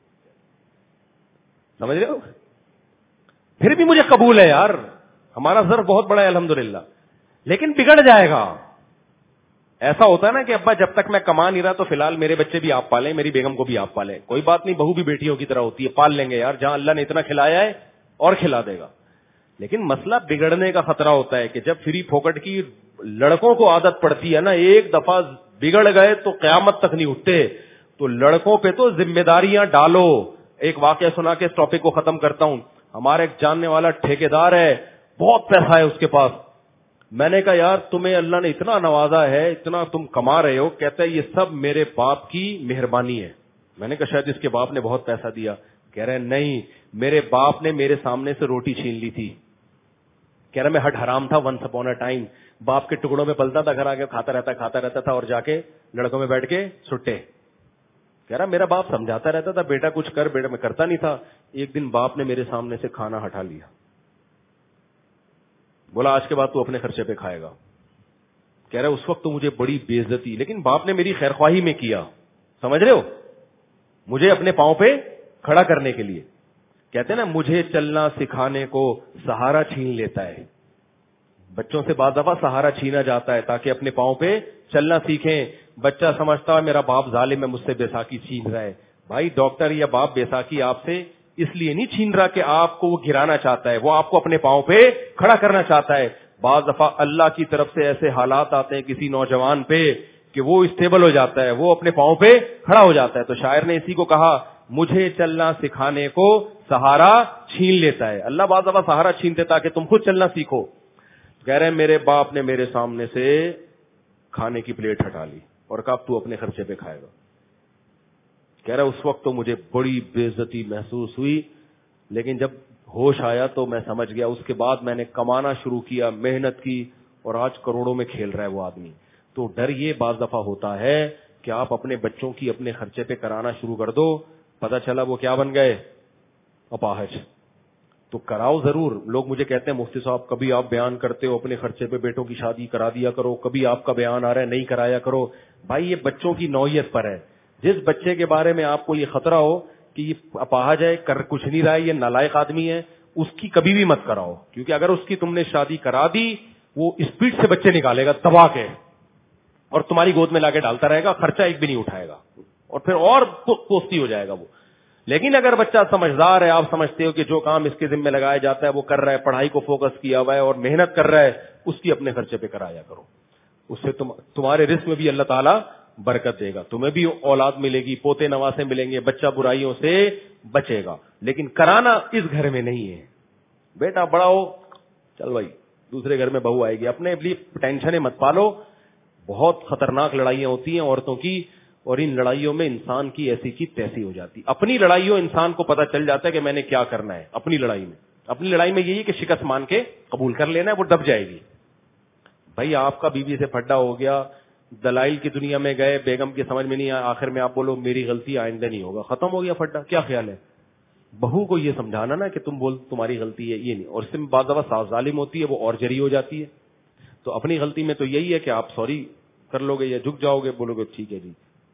[SPEAKER 3] سمجھ رہے ہو؟ پھر بھی مجھے قبول ہے یار, ہمارا ظرف بہت بڑا ہے الحمدللہ, لیکن بگڑ جائے گا. ایسا ہوتا ہے نا کہ ابا جب تک میں کما نہیں رہا تو فی الحال میرے بچے بھی آپ پالیں, میری بیگم کو بھی آپ پالیں, کوئی بات نہیں, بہو بھی بیٹیوں کی طرح ہوتی ہے, پال لیں گے یار, جہاں اللہ نے اتنا کھلایا ہے اور کھلا دے گا. لیکن مسئلہ بگڑنے کا خطرہ ہوتا ہے کہ جب فری پھوکٹ کی لڑکوں کو عادت پڑتی ہے نا, ایک دفعہ بگڑ گئے تو قیامت تک نہیں اٹھتے. تو لڑکوں پہ تو ذمہ داریاں ڈالو. ایک واقعہ سنا کے اس ٹاپک کو ختم کرتا ہوں. ہمارے ایک جاننے والا ٹھیکیدار ہے, بہت پیسہ ہے اس کے پاس. میں نے کہا یار تمہیں اللہ نے اتنا نوازا ہے, اتنا تم کما رہے ہو. کہتا ہے یہ سب میرے باپ کی مہربانی ہے. میں نے کہا شاید اس کے باپ نے بہت پیسہ دیا. کہہ رہے نہیں, میرے باپ نے میرے سامنے سے روٹی چھین لی تھی. کہہ رہا میں ہٹ حرام تھا ونس اپون اے ٹائم, باپ کے ٹکڑوں میں پلتا تھا, گھر آ کے کھاتا رہتا کھاتا رہتا تھا اور جا کے لڑکوں میں بیٹھ کے سٹے. کہہ رہا میرا باپ سمجھاتا رہتا تھا بیٹا کچھ کر, بیٹا میں کرتا نہیں تھا. ایک دن باپ نے میرے سامنے سے کھانا ہٹا لیا, بولا آج کے بعد تو اپنے خرچے پہ کھائے گا. کہہ رہا اس وقت تو مجھے بڑی بے عزتی, لیکن باپ نے میری خیر خواہی میں کیا, سمجھ رہے ہو, مجھے اپنے پاؤں پہ کھڑا کرنے کے لیے. کہتے ہیں نا مجھے چلنا سکھانے کو سہارا چھین لیتا ہے. بچوں سے بعض دفعہ سہارا چھینا جاتا ہے تاکہ اپنے پاؤں پہ چلنا سیکھیں. بچہ سمجھتا ہے میرا باپ ظالم ہے, مجھ سے بیساکھی چھین رہا ہے. بھائی ڈاکٹر یا باپ بیساکھی آپ سے اس لیے نہیں چھین رہا کہ آپ کو وہ گرانا چاہتا ہے, وہ آپ کو اپنے پاؤں پہ کھڑا کرنا چاہتا ہے. بعض دفعہ اللہ کی طرف سے ایسے حالات آتے ہیں کسی نوجوان پہ کہ وہ اسٹیبل ہو جاتا ہے, وہ اپنے پاؤں پہ کھڑا ہو جاتا ہے. تو شاعر نے اسی کو کہا مجھے چلنا سکھانے کو سہارا چھین لیتا ہے. اللہ بعض دفعہ سہارا چھینتے تاکہ تم خود چلنا سیکھو. کہہ رہے میرے باپ نے میرے سامنے سے کھانے کی پلیٹ ہٹا لی اور کہا تو اپنے خرچے پہ کھائے گا. کہہ رہا اس وقت تو مجھے بڑی بے عزتی محسوس ہوئی, لیکن جب ہوش آیا تو میں سمجھ گیا. اس کے بعد میں نے کمانا شروع کیا, محنت کی, اور آج کروڑوں میں کھیل رہا ہے وہ آدمی. تو ڈر یہ بعض دفعہ ہوتا ہے کہ آپ اپنے بچوں کی اپنے خرچے پہ کرانا شروع کر دو, پتا چلا وہ کیا بن گئے, اپاہج. تو کراؤ ضرور. لوگ مجھے کہتے ہیں مفتی صاحب کبھی آپ بیان کرتے ہو اپنے خرچے پہ بیٹوں کی شادی کرا دیا کرو, کبھی آپ کا بیان آ رہا ہے نہیں کرایا کرو. بھائی یہ بچوں کی نوعیت پر ہے. جس بچے کے بارے میں آپ کو یہ خطرہ ہو کہ یہ اپاہج ہے, کر کچھ نہیں رہا ہے, یہ نالائق آدمی ہے, اس کی کبھی بھی مت کراؤ. کیونکہ اگر اس کی تم نے شادی کرا دی وہ اسپیڈ سے بچے نکالے گا دبا کے اور تمہاری گود میں لا کے ڈالتا رہے گا, خرچہ ایک بھی نہیں اٹھائے گا اور پھر اور کوستی ہو جائے گا وہ. لیکن اگر بچہ سمجھدار ہے, آپ سمجھتے ہو کہ جو کام اس کے ذمہ لگایا جاتا ہے وہ کر رہا ہے, پڑھائی کو فوکس کیا ہوا ہے اور محنت کر رہا ہے, اس کی اپنے خرچے پہ کرایا کرو. اس سے تم تمہارے رزق میں بھی اللہ تعالیٰ برکت دے گا, تمہیں بھی اولاد ملے گی, پوتے نواسے ملیں گے, بچہ برائیوں سے بچے گا. لیکن کرانا اس گھر میں نہیں ہے. بیٹا بڑا ہو چل بھائی دوسرے گھر میں بہو آئے گی, اپنے لیے ٹینشنیں مت پالو. بہت خطرناک لڑائیاں ہوتی ہیں عورتوں کی, اور ان لڑائیوں میں انسان کی ایسی کی تیسی ہو جاتی. اپنی لڑائیوں انسان کو پتا چل جاتا ہے کہ میں نے کیا کرنا ہے اپنی لڑائی میں. اپنی لڑائی میں یہی کہ شکست مان کے قبول کر لینا ہے, وہ دب جائے گی. بھائی آپ کا بیوی سے پھڈا ہو گیا, دلائل کی دنیا میں گئے, بیگم کی سمجھ میں نہیں آیا, آخر میں آپ بولو میری غلطی آئندہ نہیں ہوگا, ختم ہو گیا پھڈا. کیا خیال ہے؟ بہو کو یہ سمجھانا نا کہ تم بول تمہاری غلطی ہے, یہ نہیں. اور اس میں بعض دفعہ ساس ظالم ہوتی ہے, وہ اور جری ہو جاتی ہے. تو اپنی غلطی میں تو یہی ہے کہ آپ سوری کر لو گے یا جھک جاؤ گے, بولو گے ٹھیک ہے جی,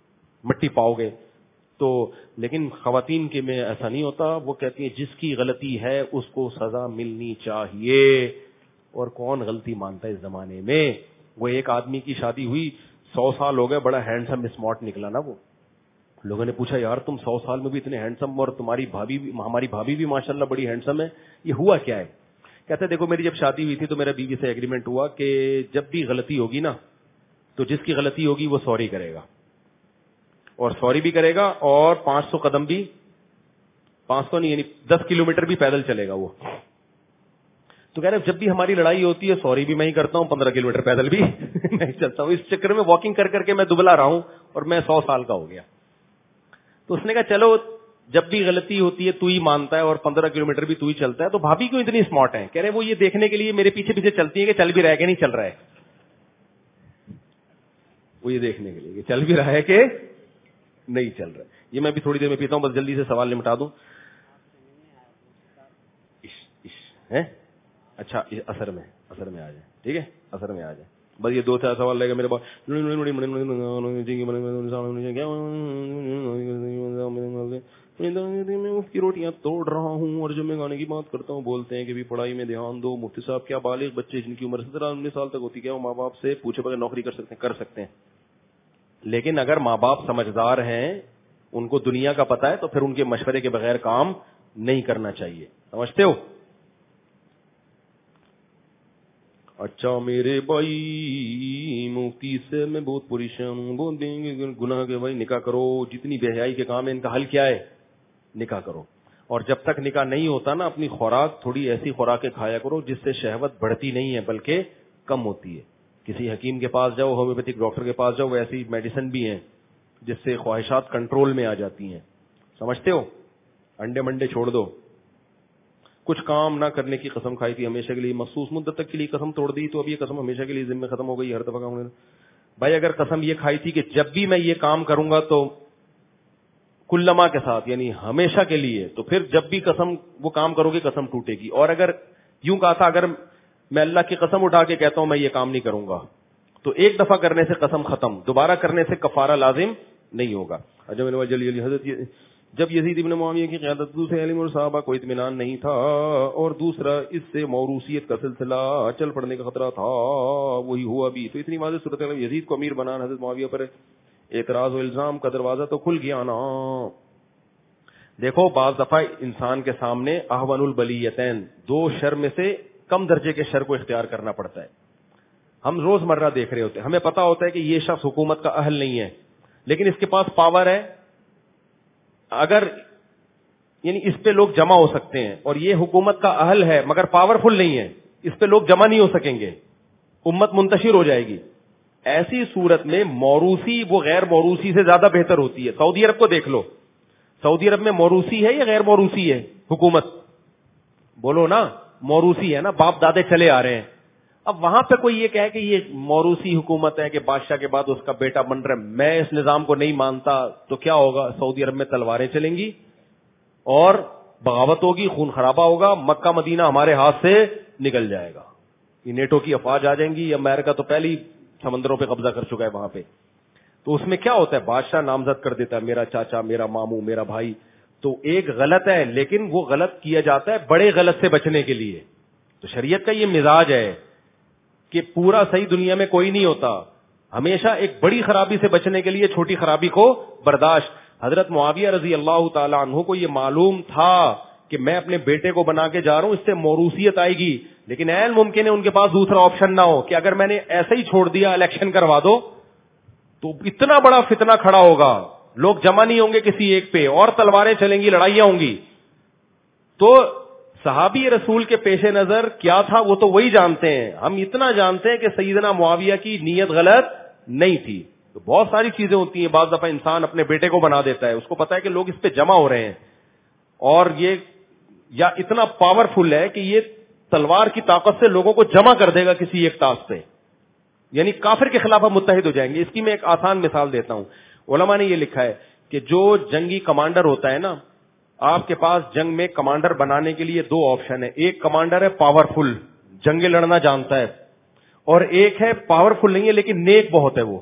[SPEAKER 3] مٹی پاؤ گے. تو لیکن خواتین کے میں ایسا نہیں ہوتا. وہ کہتی ہیں جس کی غلطی ہے اس کو سزا ملنی چاہیے, اور کون غلطی مانتا ہے اس زمانے میں. وہ ایک آدمی کی شادی ہوئی, سو سال ہو گئے, بڑا ہینڈسم اسمارٹ نکلا نا. وہ لوگوں نے پوچھا یار تم سو سال میں بھی اتنے ہینڈسم, اور تمہاری بھابھی بھی, ہماری بھابھی بھی ماشاءاللہ بڑی ہینڈسم ہے, یہ ہوا کیا ہے؟ کہتے دیکھو میری جب شادی ہوئی تھی تو میرا بیوی سے ایگریمنٹ ہوا کہ جب بھی غلطی ہوگی نا تو جس کی غلطی ہوگی وہ سوری کرے گا, اور سوری بھی کرے گا, اور پانچ سو قدم بھی, پانچ سو نہیں یعنی دس کلو میٹر بھی پیدل چلے گا وہ. تو کہہ رہے جب بھی ہماری لڑائی ہوتی ہے سوری بھی میں ہی کرتا ہوں, پندرہ کلو میٹر پیدل بھی میں چلتا ہوں. اس چکر میں واکنگ کر کر کے میں دبلا رہا ہوں اور میں سو سال کا ہو گیا. تو اس نے کہا چلو جب بھی غلطی ہوتی ہے تو ہی مانتا ہے اور پندرہ کلو میٹر بھی تو ہی چلتا ہے, تو بھابھی کیوں اتنی اسمارٹ ہے؟ کہہ رہے وہ یہ دیکھنے کے لیے میرے پیچھے پیچھے چلتی ہے کہ چل بھی رہا ہے کہ نہیں چل رہا ہے. وہ یہ دیکھنے کے لیے کہ چل بھی رہا ہے کہ نہیں چل رہا ہے. یہ میں بھی تھوڑی دیر میں پیتا ہوں, بس جلدی سے سوال نمٹا دوں. اچھا اثر میں اثر میں آ جائے, ٹھیک ہے اثر میں آ جائے, بس یہ دو چار سوال لے گا میرے پاس. میں اس کی روٹیاں توڑ رہا ہوں اور جب میں گانے کی بات کرتا ہوں بولتے ہیں کہ بھی پڑھائی میں دھیان دو. مفتی صاحب کیا بالغ بچے جن کی عمر سترہ انیس سال تک ہوتی, کیا وہ ماں باپ سے پوچھے بغیر نوکری کر سکتے ہیں؟ کر سکتے ہیں, لیکن اگر ماں باپ سمجھدار ہیں, ان کو دنیا کا پتہ ہے, تو پھر ان کے مشورے کے بغیر کام نہیں کرنا چاہیے. سمجھتے ہو؟ اچھا میرے بھائی مفتی سے میں بہت پریشان ہوں, بہت دیں گے گناہ کے بھائی نکاح کرو, جتنی بے حیائی کے کام ہے ان کا حل کیا ہے؟ نکاح کرو. اور جب تک نکاح نہیں ہوتا نا اپنی خوراک تھوڑی ایسی خوراکیں کھایا کرو جس سے شہوت بڑھتی نہیں ہے بلکہ کم ہوتی ہے. کسی حکیم کے پاس جاؤ, ہومیوپیتھک ڈاکٹر کے پاس جاؤ, وہ ایسی میڈیسن بھی ہیں جس سے خواہشات کنٹرول میں آ جاتی ہیں. سمجھتے ہو؟ انڈے منڈے چھوڑ دو. کچھ کام نہ کرنے کی قسم کھائی تھی ہمیشہ کے لیے, مخصوص مدت تک کے لیے قسم توڑ دی, تو اب یہ قسم ہمیشہ کے لیے ذمہ ختم ہو گئی. ہر دفعہ کام بھائی اگر قسم یہ کھائی تھی کہ جب بھی میں یہ کام کروں گا تو کلما کے ساتھ یعنی ہمیشہ کے لیے, تو پھر جب بھی قسم وہ کام کرو گے قسم ٹوٹے گی. اور اگر یوں کہا تھا اگر میں اللہ کی قسم اٹھا کے کہتا ہوں میں یہ کام نہیں کروں گا, تو ایک دفعہ کرنے سے قسم ختم, دوبارہ کرنے سے کفارہ لازم نہیں ہوگا. جلی جلی حضرت جب یزید ابن معاویہ کی قیادت دوسرے علم اور صحابہ کو اطمینان نہیں تھا, اور دوسرا اس سے موروثیت کا سلسلہ چل پڑنے کا خطرہ تھا, وہی ہوا بھی, تو اتنی واضح صورت میں یزید کو امیر بنانا حضرت معاویہ پر اعتراض و الزام کا دروازہ تو کھل گیا نا. دیکھو بعض دفعہ انسان کے سامنے احون البلیتین, دو شر میں سے کم درجے کے شر کو اختیار کرنا پڑتا ہے. ہم روز مرہ دیکھ رہے ہوتے ہیں, ہمیں پتا ہوتا ہے کہ یہ شخص حکومت کا اہل نہیں ہے, لیکن اس کے پاس پاور ہے, اگر یعنی اس پہ لوگ جمع ہو سکتے ہیں, اور یہ حکومت کا اہل ہے مگر پاورفل نہیں ہے, اس پہ لوگ جمع نہیں ہو سکیں گے, امت منتشر ہو جائے گی. ایسی صورت میں موروثی وہ غیر موروثی سے زیادہ بہتر ہوتی ہے. سعودی عرب کو دیکھ لو, سعودی عرب میں موروثی ہے یا غیر موروثی ہے حکومت؟ بولو نا, موروثی ہے نا, باپ دادے چلے آ رہے ہیں. اب وہاں پہ کوئی یہ کہے کہ یہ موروثی حکومت ہے کہ بادشاہ کے بعد اس کا بیٹا بن رہا ہے, میں اس نظام کو نہیں مانتا, تو کیا ہوگا؟ سعودی عرب میں تلواریں چلیں گی اور بغاوت ہوگی, خون خرابہ ہوگا, مکہ مدینہ ہمارے ہاتھ سے نکل جائے گا, یہ نیٹو کی افواج آ جائیں گی, امریکہ تو پہلے ہی سمندروں پہ قبضہ کر چکا ہے وہاں پہ. تو اس میں کیا ہوتا ہے, بادشاہ نامزد کر دیتا ہے میرا چاچا, میرا ماموں, میرا بھائی, تو ایک غلط ہے لیکن وہ غلط کیا جاتا ہے بڑے غلط سے بچنے کے لیے. تو شریعت کا یہ مزاج ہے کہ پورا صحیح دنیا میں کوئی نہیں ہوتا, ہمیشہ ایک بڑی خرابی سے بچنے کے لیے چھوٹی خرابی کو برداشت. حضرت معاویہ رضی اللہ تعالی عنہ کو یہ معلوم تھا کہ میں اپنے بیٹے کو بنا کے جا رہا ہوں, اس سے موروثیت آئے گی, لیکن عین ممکن ہے ان کے پاس دوسرا آپشن نہ ہو کہ اگر میں نے ایسے ہی چھوڑ دیا الیکشن کروا دو تو اتنا بڑا فتنہ کھڑا ہوگا, لوگ جمع نہیں ہوں گے کسی ایک پہ, اور تلواریں چلیں گی, لڑائیاں ہوں گی. تو صحابی رسول کے پیش نظر کیا تھا وہ تو وہی جانتے ہیں. ہم اتنا جانتے ہیں کہ سیدنا معاویہ کی نیت غلط نہیں تھی. تو بہت ساری چیزیں ہوتی ہیں, بعض دفعہ انسان اپنے بیٹے کو بنا دیتا ہے, اس کو پتا ہے کہ لوگ اس پہ جمع ہو رہے ہیں, اور یہ یا اتنا پاورفل ہے کہ یہ تلوار کی طاقت سے لوگوں کو جمع کر دے گا کسی ایک ٹاسک پہ, یعنی کافر کے خلاف ہم متحد ہو جائیں گے. اس کی میں ایک آسان مثال دیتا ہوں. علماء نے یہ لکھا ہے کہ جو جنگی کمانڈر ہوتا ہے نا, آپ کے پاس جنگ میں کمانڈر بنانے کے لیے دو آپشن ہے. ایک کمانڈر ہے پاورفل, جنگیں لڑنا جانتا ہے, اور ایک ہے پاورفل نہیں ہے لیکن نیک بہت ہے, وہ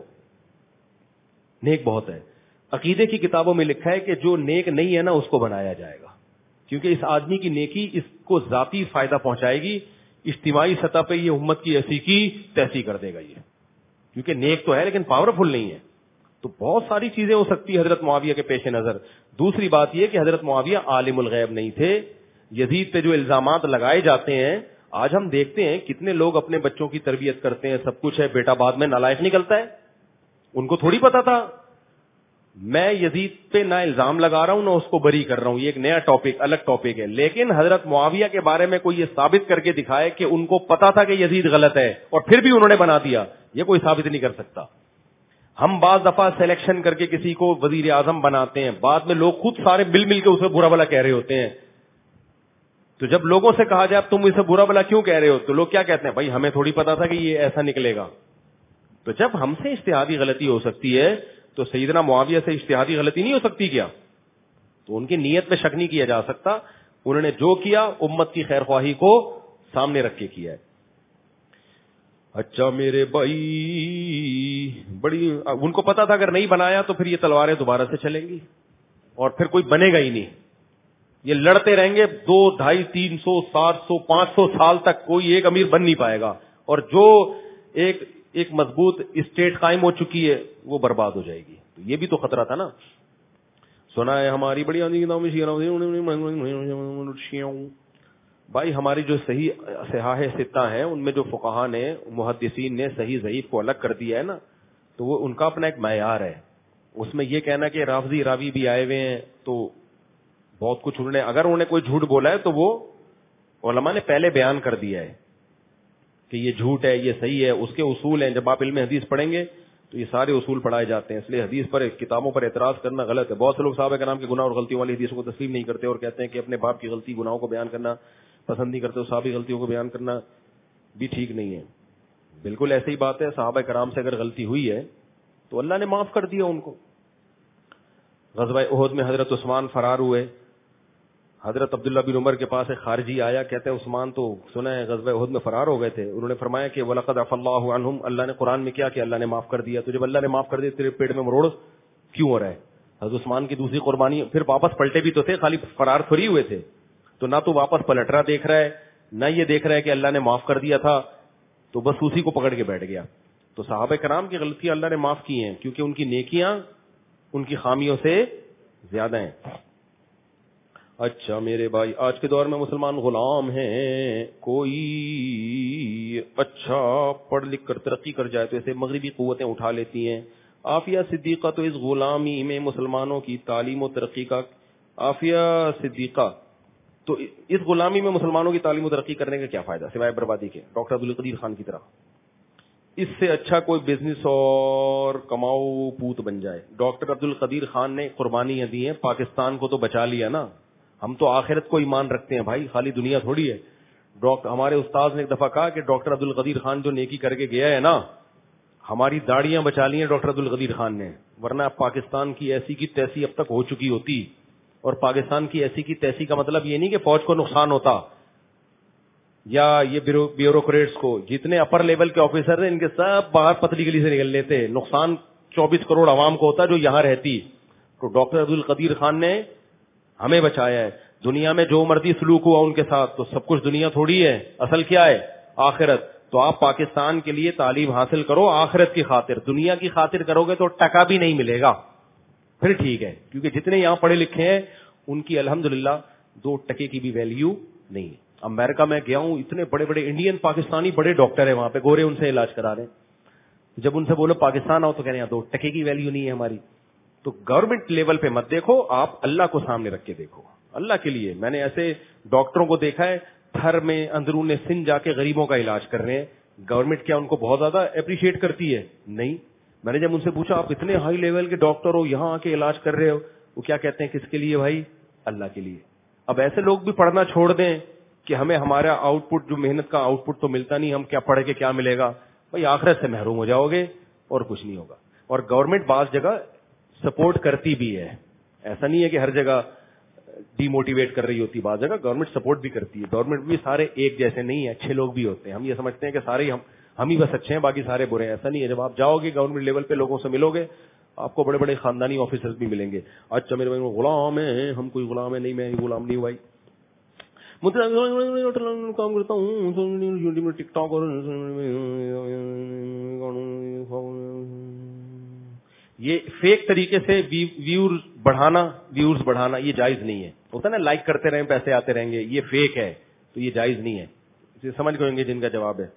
[SPEAKER 3] نیک بہت ہے. عقیدے کی کتابوں میں لکھا ہے کہ جو نیک نہیں ہے نا اس کو بنایا جائے گا, کیونکہ اس آدمی کی نیکی اس کو ذاتی فائدہ پہنچائے گی, اجتماعی سطح پہ یہ امت کی ایسی کی تیسی کر دے گا یہ, کیونکہ نیک تو ہے لیکن پاورفل نہیں ہے. تو بہت ساری چیزیں ہو سکتی ہے حضرت معاویہ کے پیش نظر. دوسری بات یہ کہ حضرت معاویہ عالم الغیب نہیں تھے. یزید پہ جو الزامات لگائے جاتے ہیں آج ہم دیکھتے ہیں کتنے لوگ اپنے بچوں کی تربیت کرتے ہیں, سب کچھ ہے, بیٹا بعد میں نالائق نکلتا ہے. ان کو تھوڑی پتا تھا. میں یزید پہ نہ الزام لگا رہا ہوں نہ اس کو بری کر رہا ہوں, یہ ایک نیا ٹاپک, الگ ٹاپک ہے. لیکن حضرت معاویہ کے بارے میں کوئی یہ ثابت کر کے دکھائے کہ ان کو پتا تھا کہ یزید غلط ہے اور پھر بھی انہوں نے بنا دیا, یہ کوئی ثابت نہیں کر سکتا. ہم بعض دفعہ سلیکشن کر کے کسی کو وزیر اعظم بناتے ہیں, بعد میں لوگ خود سارے مل مل کے اسے برا بلا کہہ رہے ہوتے ہیں. تو جب لوگوں سے کہا جائے تم اسے برا بلا کیوں کہہ رہے ہو, تو لوگ کیا کہتے ہیں, بھائی ہمیں تھوڑی پتا تھا کہ یہ ایسا نکلے گا. تو جب ہم سے اجتہادی غلطی ہو سکتی ہے تو سیدنا معاویہ سے اجتہادی غلطی نہیں ہو سکتی کیا؟ تو ان کی نیت میں شک نہیں کیا جا سکتا. انہوں نے جو کیا امت کی خیر خواہی کو سامنے رکھ کے کیا ہے. اچھا میرے بھائی, بڑی ان کو پتا تھا اگر نہیں بنایا تو پھر یہ تلواریں دوبارہ سے چلیں گی اور پھر کوئی بنے گا ہی نہیں. یہ لڑتے رہیں گے دو ڈھائی تین سو سات سو پانچ سو سال تک, کوئی ایک امیر بن نہیں پائے گا. اور جو ایک ایک مضبوط اسٹیٹ قائم ہو چکی ہے وہ برباد ہو جائے گی. تو یہ بھی تو خطرہ تھا نا. سنا ہے ہماری بڑی بھائی, ہماری جو صحیح صحاح ستہ ہیں ان میں جو فقہا نے محدثین نے صحیح ضعیف کو الگ کر دیا ہے نا, تو وہ ان کا اپنا ایک معیار ہے. اس میں یہ کہنا کہ رافضی راوی بھی آئے ہوئے ہیں تو بہت کچھ انہوں نے, اگر انہوں نے کوئی جھوٹ بولا ہے تو وہ علماء نے پہلے بیان کر دیا ہے کہ یہ جھوٹ ہے, یہ صحیح ہے, اس کے اصول ہیں. جب آپ علم حدیث پڑھیں گے تو یہ سارے اصول پڑھائے جاتے ہیں. اس لیے حدیث پر کتابوں پر اعتراض کرنا غلط ہے. بہت سے لوگ صحابہ کرام کے گناہ اور غلطیوں والی حدیثوں کو تسلیم نہیں کرتے اور کہتے ہیں کہ اپنے باپ کی غلطی گناہوں کو بیان کرنا پسند نہیں کرتے, صحابی غلطیوں کو بیان کرنا بھی ٹھیک نہیں ہے. بالکل ایسی ہی بات ہے. صحابہ کرام سے اگر غلطی ہوئی ہے تو اللہ نے معاف کر دیا ان کو. غزوہ احد میں حضرت عثمان فرار ہوئے. حضرت عبداللہ بن عمر کے پاس ایک خارجی آیا, کہتے ہیں عثمان تو سنا ہے غزوہ احد میں فرار ہو گئے تھے. انہوں نے فرمایا کہ وَلَقَدْ عَفَا اللَّهُ عَنْهُمْ, اللہ نے قرآن میں کیا کہ اللہ نے معاف کر دیا. تو جب اللہ نے معاف کر دیا تیرے پیٹ میں مروڑ کیوں ہو رہا ہے؟ حضرت عثمان کی دوسری قربانی, پھر واپس پلٹے بھی تو تھے, خالی فرار تھوڑی ہوئے تھے. تو نہ تو واپس پلٹ رہا دیکھ رہا ہے, نہ یہ دیکھ رہا ہے کہ اللہ نے معاف کر دیا تھا, تو بس اسی کو پکڑ کے بیٹھ گیا. تو صحابہ کرام کی غلطیاں اللہ نے معاف کی ہیں کیونکہ ان کی نیکیاں ان کی خامیوں سے زیادہ ہیں. اچھا میرے بھائی, آج کے دور میں مسلمان غلام ہیں. کوئی اچھا پڑھ لکھ کر ترقی کر جائے تو اسے مغربی قوتیں اٹھا لیتی ہیں. عافیہ صدیقہ تو اس غلامی میں مسلمانوں کی تعلیم و ترقی کا عافیہ صدیقہ تو اس غلامی میں مسلمانوں کی تعلیم و ترقی کرنے کا کیا فائدہ سوائے بربادی کے؟ ڈاکٹر عبدالقدیر خان کی طرح. اس سے اچھا کوئی بزنس اور کماؤ پوت بن جائے. ڈاکٹر عبدالقدیر خان نے قربانیاں دی ہیں, پاکستان کو تو بچا لیا نا. ہم تو آخرت کو ایمان رکھتے ہیں بھائی, خالی دنیا تھوڑی ہے. ڈاکٹر ہمارے استاد نے ایک دفعہ کہا کہ ڈاکٹر عبدالقدیر خان جو نیکی کر کے گیا ہے نا, ہماری داڑیاں بچا لی ہیں ڈاکٹر عبدالقدیر خان نے, ورنہ پاکستان کی ایسی کی تیسی اب تک ہو چکی ہوتی. اور پاکستان کی ایسی کی تیسی کا مطلب یہ نہیں کہ فوج کو نقصان ہوتا یا یہ بیوروکریٹس کو. جتنے اپر لیول کے آفیسر ہیں ان کے سب باہر پتلی گلی سے نکل لیتے. نقصان چوبیس کروڑ عوام کو ہوتا جو یہاں رہتی. تو ڈاکٹر عبدالقدیر خان نے ہمیں بچایا ہے. دنیا میں جو مرضی سلوک ہوا ان کے ساتھ تو سب کچھ دنیا تھوڑی ہے, اصل کیا ہے؟ آخرت. تو آپ پاکستان کے لیے تعلیم حاصل کرو آخرت کی خاطر. دنیا کی خاطر کرو گے تو ٹکا بھی نہیں ملے گا. پھر ٹھیک ہے, کیونکہ جتنے یہاں پڑھے لکھے ہیں ان کی الحمدللہ دو ٹکے کی بھی ویلیو نہیں. امریکہ میں گیا ہوں, اتنے بڑے بڑے انڈین پاکستانی بڑے ڈاکٹر ہیں وہاں پہ, گورے ان سے علاج کرا رہے ہیں. جب ان سے بولو پاکستان آؤ تو کہہ رہے ہیں دو ٹکے کی ویلیو نہیں ہے ہماری. تو گورنمنٹ لیول پہ مت دیکھو, آپ اللہ کو سامنے رکھ کے دیکھو. اللہ کے لیے میں نے ایسے ڈاکٹروں کو دیکھا ہے تھر میں اندرون سندھ جا کے غریبوں کا علاج کر رہے ہیں. گورنمنٹ کیا ان کو بہت زیادہ اپریشیٹ کرتی ہے؟ نہیں. میں نے جب ان سے پوچھا آپ اتنے ہائی لیول کے ڈاکٹر ہو, یہاں آ کے علاج کر رہے ہو, وہ کیا کہتے ہیں کس کے لیے بھائی؟ اللہ کے لیے. اب ایسے لوگ بھی پڑھنا چھوڑ دیں کہ ہمیں ہمارا آؤٹ پٹ جو محنت کا آؤٹ پٹ تو ملتا نہیں, ہم کیا پڑھ کے کیا ملے گا؟ بھائی آخرت سے محروم ہو جاؤ گے اور کچھ نہیں ہوگا. اور گورنمنٹ بعض جگہ سپورٹ کرتی بھی ہے, ایسا نہیں ہے کہ ہر جگہ ڈی موٹیویٹ کر رہی ہوتی. بعض جگہ گورنمنٹ سپورٹ بھی کرتی ہے. گورنمنٹ بھی سارے ایک جیسے نہیں ہیں, اچھے لوگ بھی ہوتے ہیں. ہم یہ سمجھتے ہیں کہ سارے ہم ہم ہی بس اچھے ہیں باقی سارے برے ہیں, ایسا نہیں ہے. جب آپ جاؤ گے گورنمنٹ لیول پہ لوگوں سے ملو گے آپ کو بڑے بڑے خاندانی آفیسرز بھی ملیں گے. اچھا میرے بھائی غلام ہیں, ہم کوئی غلام ہے نہیں, میں غلام نہیں بھائی, کام کرتا ہوں ٹک ٹاک اور یہ فیک طریقے سے ویورز بڑھانا ویورز بڑھانا یہ جائز نہیں ہے. ہوتا ہے نا لائک کرتے رہیں پیسے آتے رہیں گے, یہ فیک ہے تو یہ جائز نہیں ہے. سمجھ گئے گے جن کا جواب ہے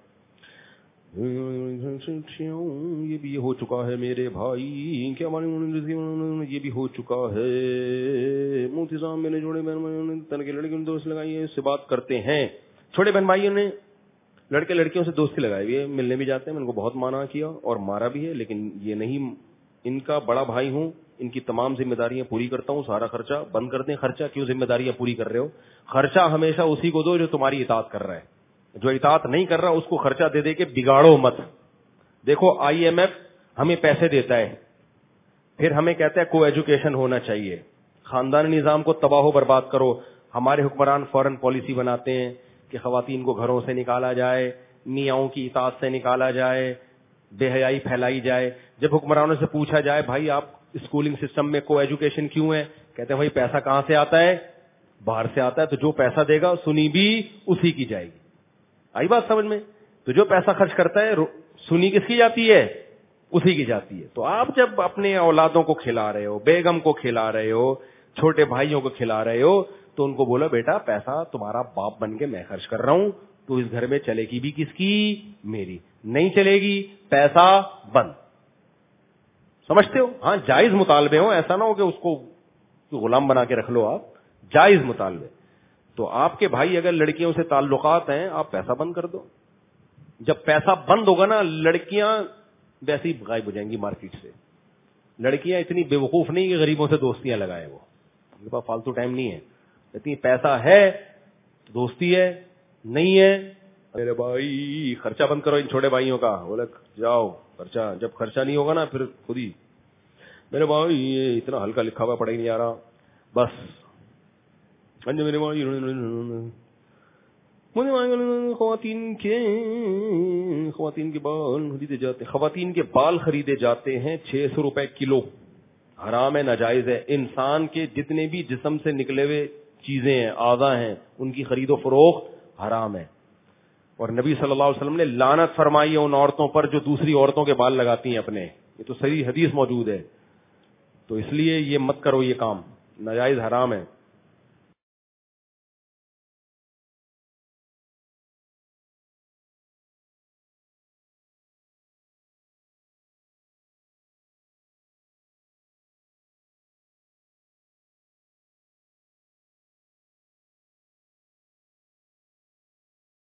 [SPEAKER 3] یہ بھی ہو چکا ہے میرے بھائی, کیا یہ بھی ہو چکا ہے مفتی صاحب, میں نے چھوٹے بہن تن کے لڑکیوں نے دوست لگائی ہے, اس سے بات کرتے ہیں. چھوٹے بہن بھائیوں نے لڑکے لڑکیوں سے دوستی لگائی ہوئی ہے, ملنے بھی جاتے ہیں, میں ان کو بہت مانا کیا اور مارا بھی ہے, لیکن یہ نہیں, ان کا بڑا بھائی ہوں, ان کی تمام ذمہ داریاں پوری کرتا ہوں, سارا خرچہ بند کر دیں. خرچہ کیوں ذمہ داریاں پوری کر رہے ہو؟ خرچہ ہمیشہ اسی کو دو جو تمہاری اطاعت کر رہا ہے, جو اطاعت نہیں کر رہا اس کو خرچہ دے دے کے بگاڑو مت. دیکھو آئی ایم ایف ہمیں پیسے دیتا ہے, پھر ہمیں کہتا ہے کو ایجوکیشن ہونا چاہیے, خاندانی نظام کو تباہ و برباد کرو. ہمارے حکمران فورن پالیسی بناتے ہیں کہ خواتین کو گھروں سے نکالا جائے, میاؤں کی اطاعت سے نکالا جائے, بے حیائی پھیلائی جائے. جب حکمرانوں سے پوچھا جائے بھائی آپ اسکولنگ سسٹم میں کو ایجوکیشن کیوں ہے, کہتے ہیں بھائی پیسہ کہاں سے آتا ہے, باہر سے آتا ہے, تو جو پیسہ دے گا سنی بھی اسی کی جائے گی. آئی بات سمجھ میں؟ تو جو پیسہ خرچ کرتا ہے سنی کس کی جاتی ہے, اسی کی جاتی ہے. تو آپ جب اپنے اولادوں کو کھلا رہے ہو, بیگم کو کھلا رہے ہو, چھوٹے بھائیوں کو کھلا رہے ہو, تو ان کو بولو بیٹا پیسہ تمہارا باپ بن کے میں خرچ کر رہا ہوں, تو اس گھر میں چلے گی بھی کس کی, میری. نہیں چلے گی, پیسہ بند. سمجھتے ہو؟ ہاں جائز مطالبے ہو, ایسا نہ ہو کہ اس کو غلام بنا کے رکھ لو آپ, جائز مطالبے. تو آپ کے بھائی اگر لڑکیوں سے تعلقات ہیں, آپ پیسہ بند کر دو. جب پیسہ بند ہوگا نا, لڑکیاں ویسے ہی غائب ہو جائیں گی مارکیٹ سے. لڑکیاں اتنی بے وقوف نہیں کہ غریبوں سے دوستیاں لگائیں, وہ ان کے پاس فالتو ٹائم نہیں ہے. اتنی پیسہ ہے تو دوستی ہے, نہیں ہے میرے بھائی خرچہ بند کرو ان چھوٹے بھائیوں کا. بولے جاؤ خرچہ, جب خرچہ نہیں ہوگا نا پھر خود ہی میرے بھائی یہ اتنا ہلکا لکھا ہوا پڑھائی نہیں آ رہا, بس میرے بھائی خواتین کے خواتین کے بال خریدے جاتے خواتین کے بال خریدے جاتے ہیں چھ سو روپے کلو. حرام ہے, ناجائز ہے. انسان کے جتنے بھی جسم سے نکلے ہوئے چیزیں ہیں, اعضاء ہیں, ان کی خرید و فروخت حرام ہے. اور نبی صلی اللہ علیہ وسلم نے لعنت فرمائی ہے ان عورتوں پر جو دوسری عورتوں کے بال لگاتی ہیں اپنے. یہ تو صحیح حدیث موجود ہے. تو اس لیے یہ مت کرو, یہ کام ناجائز حرام ہے.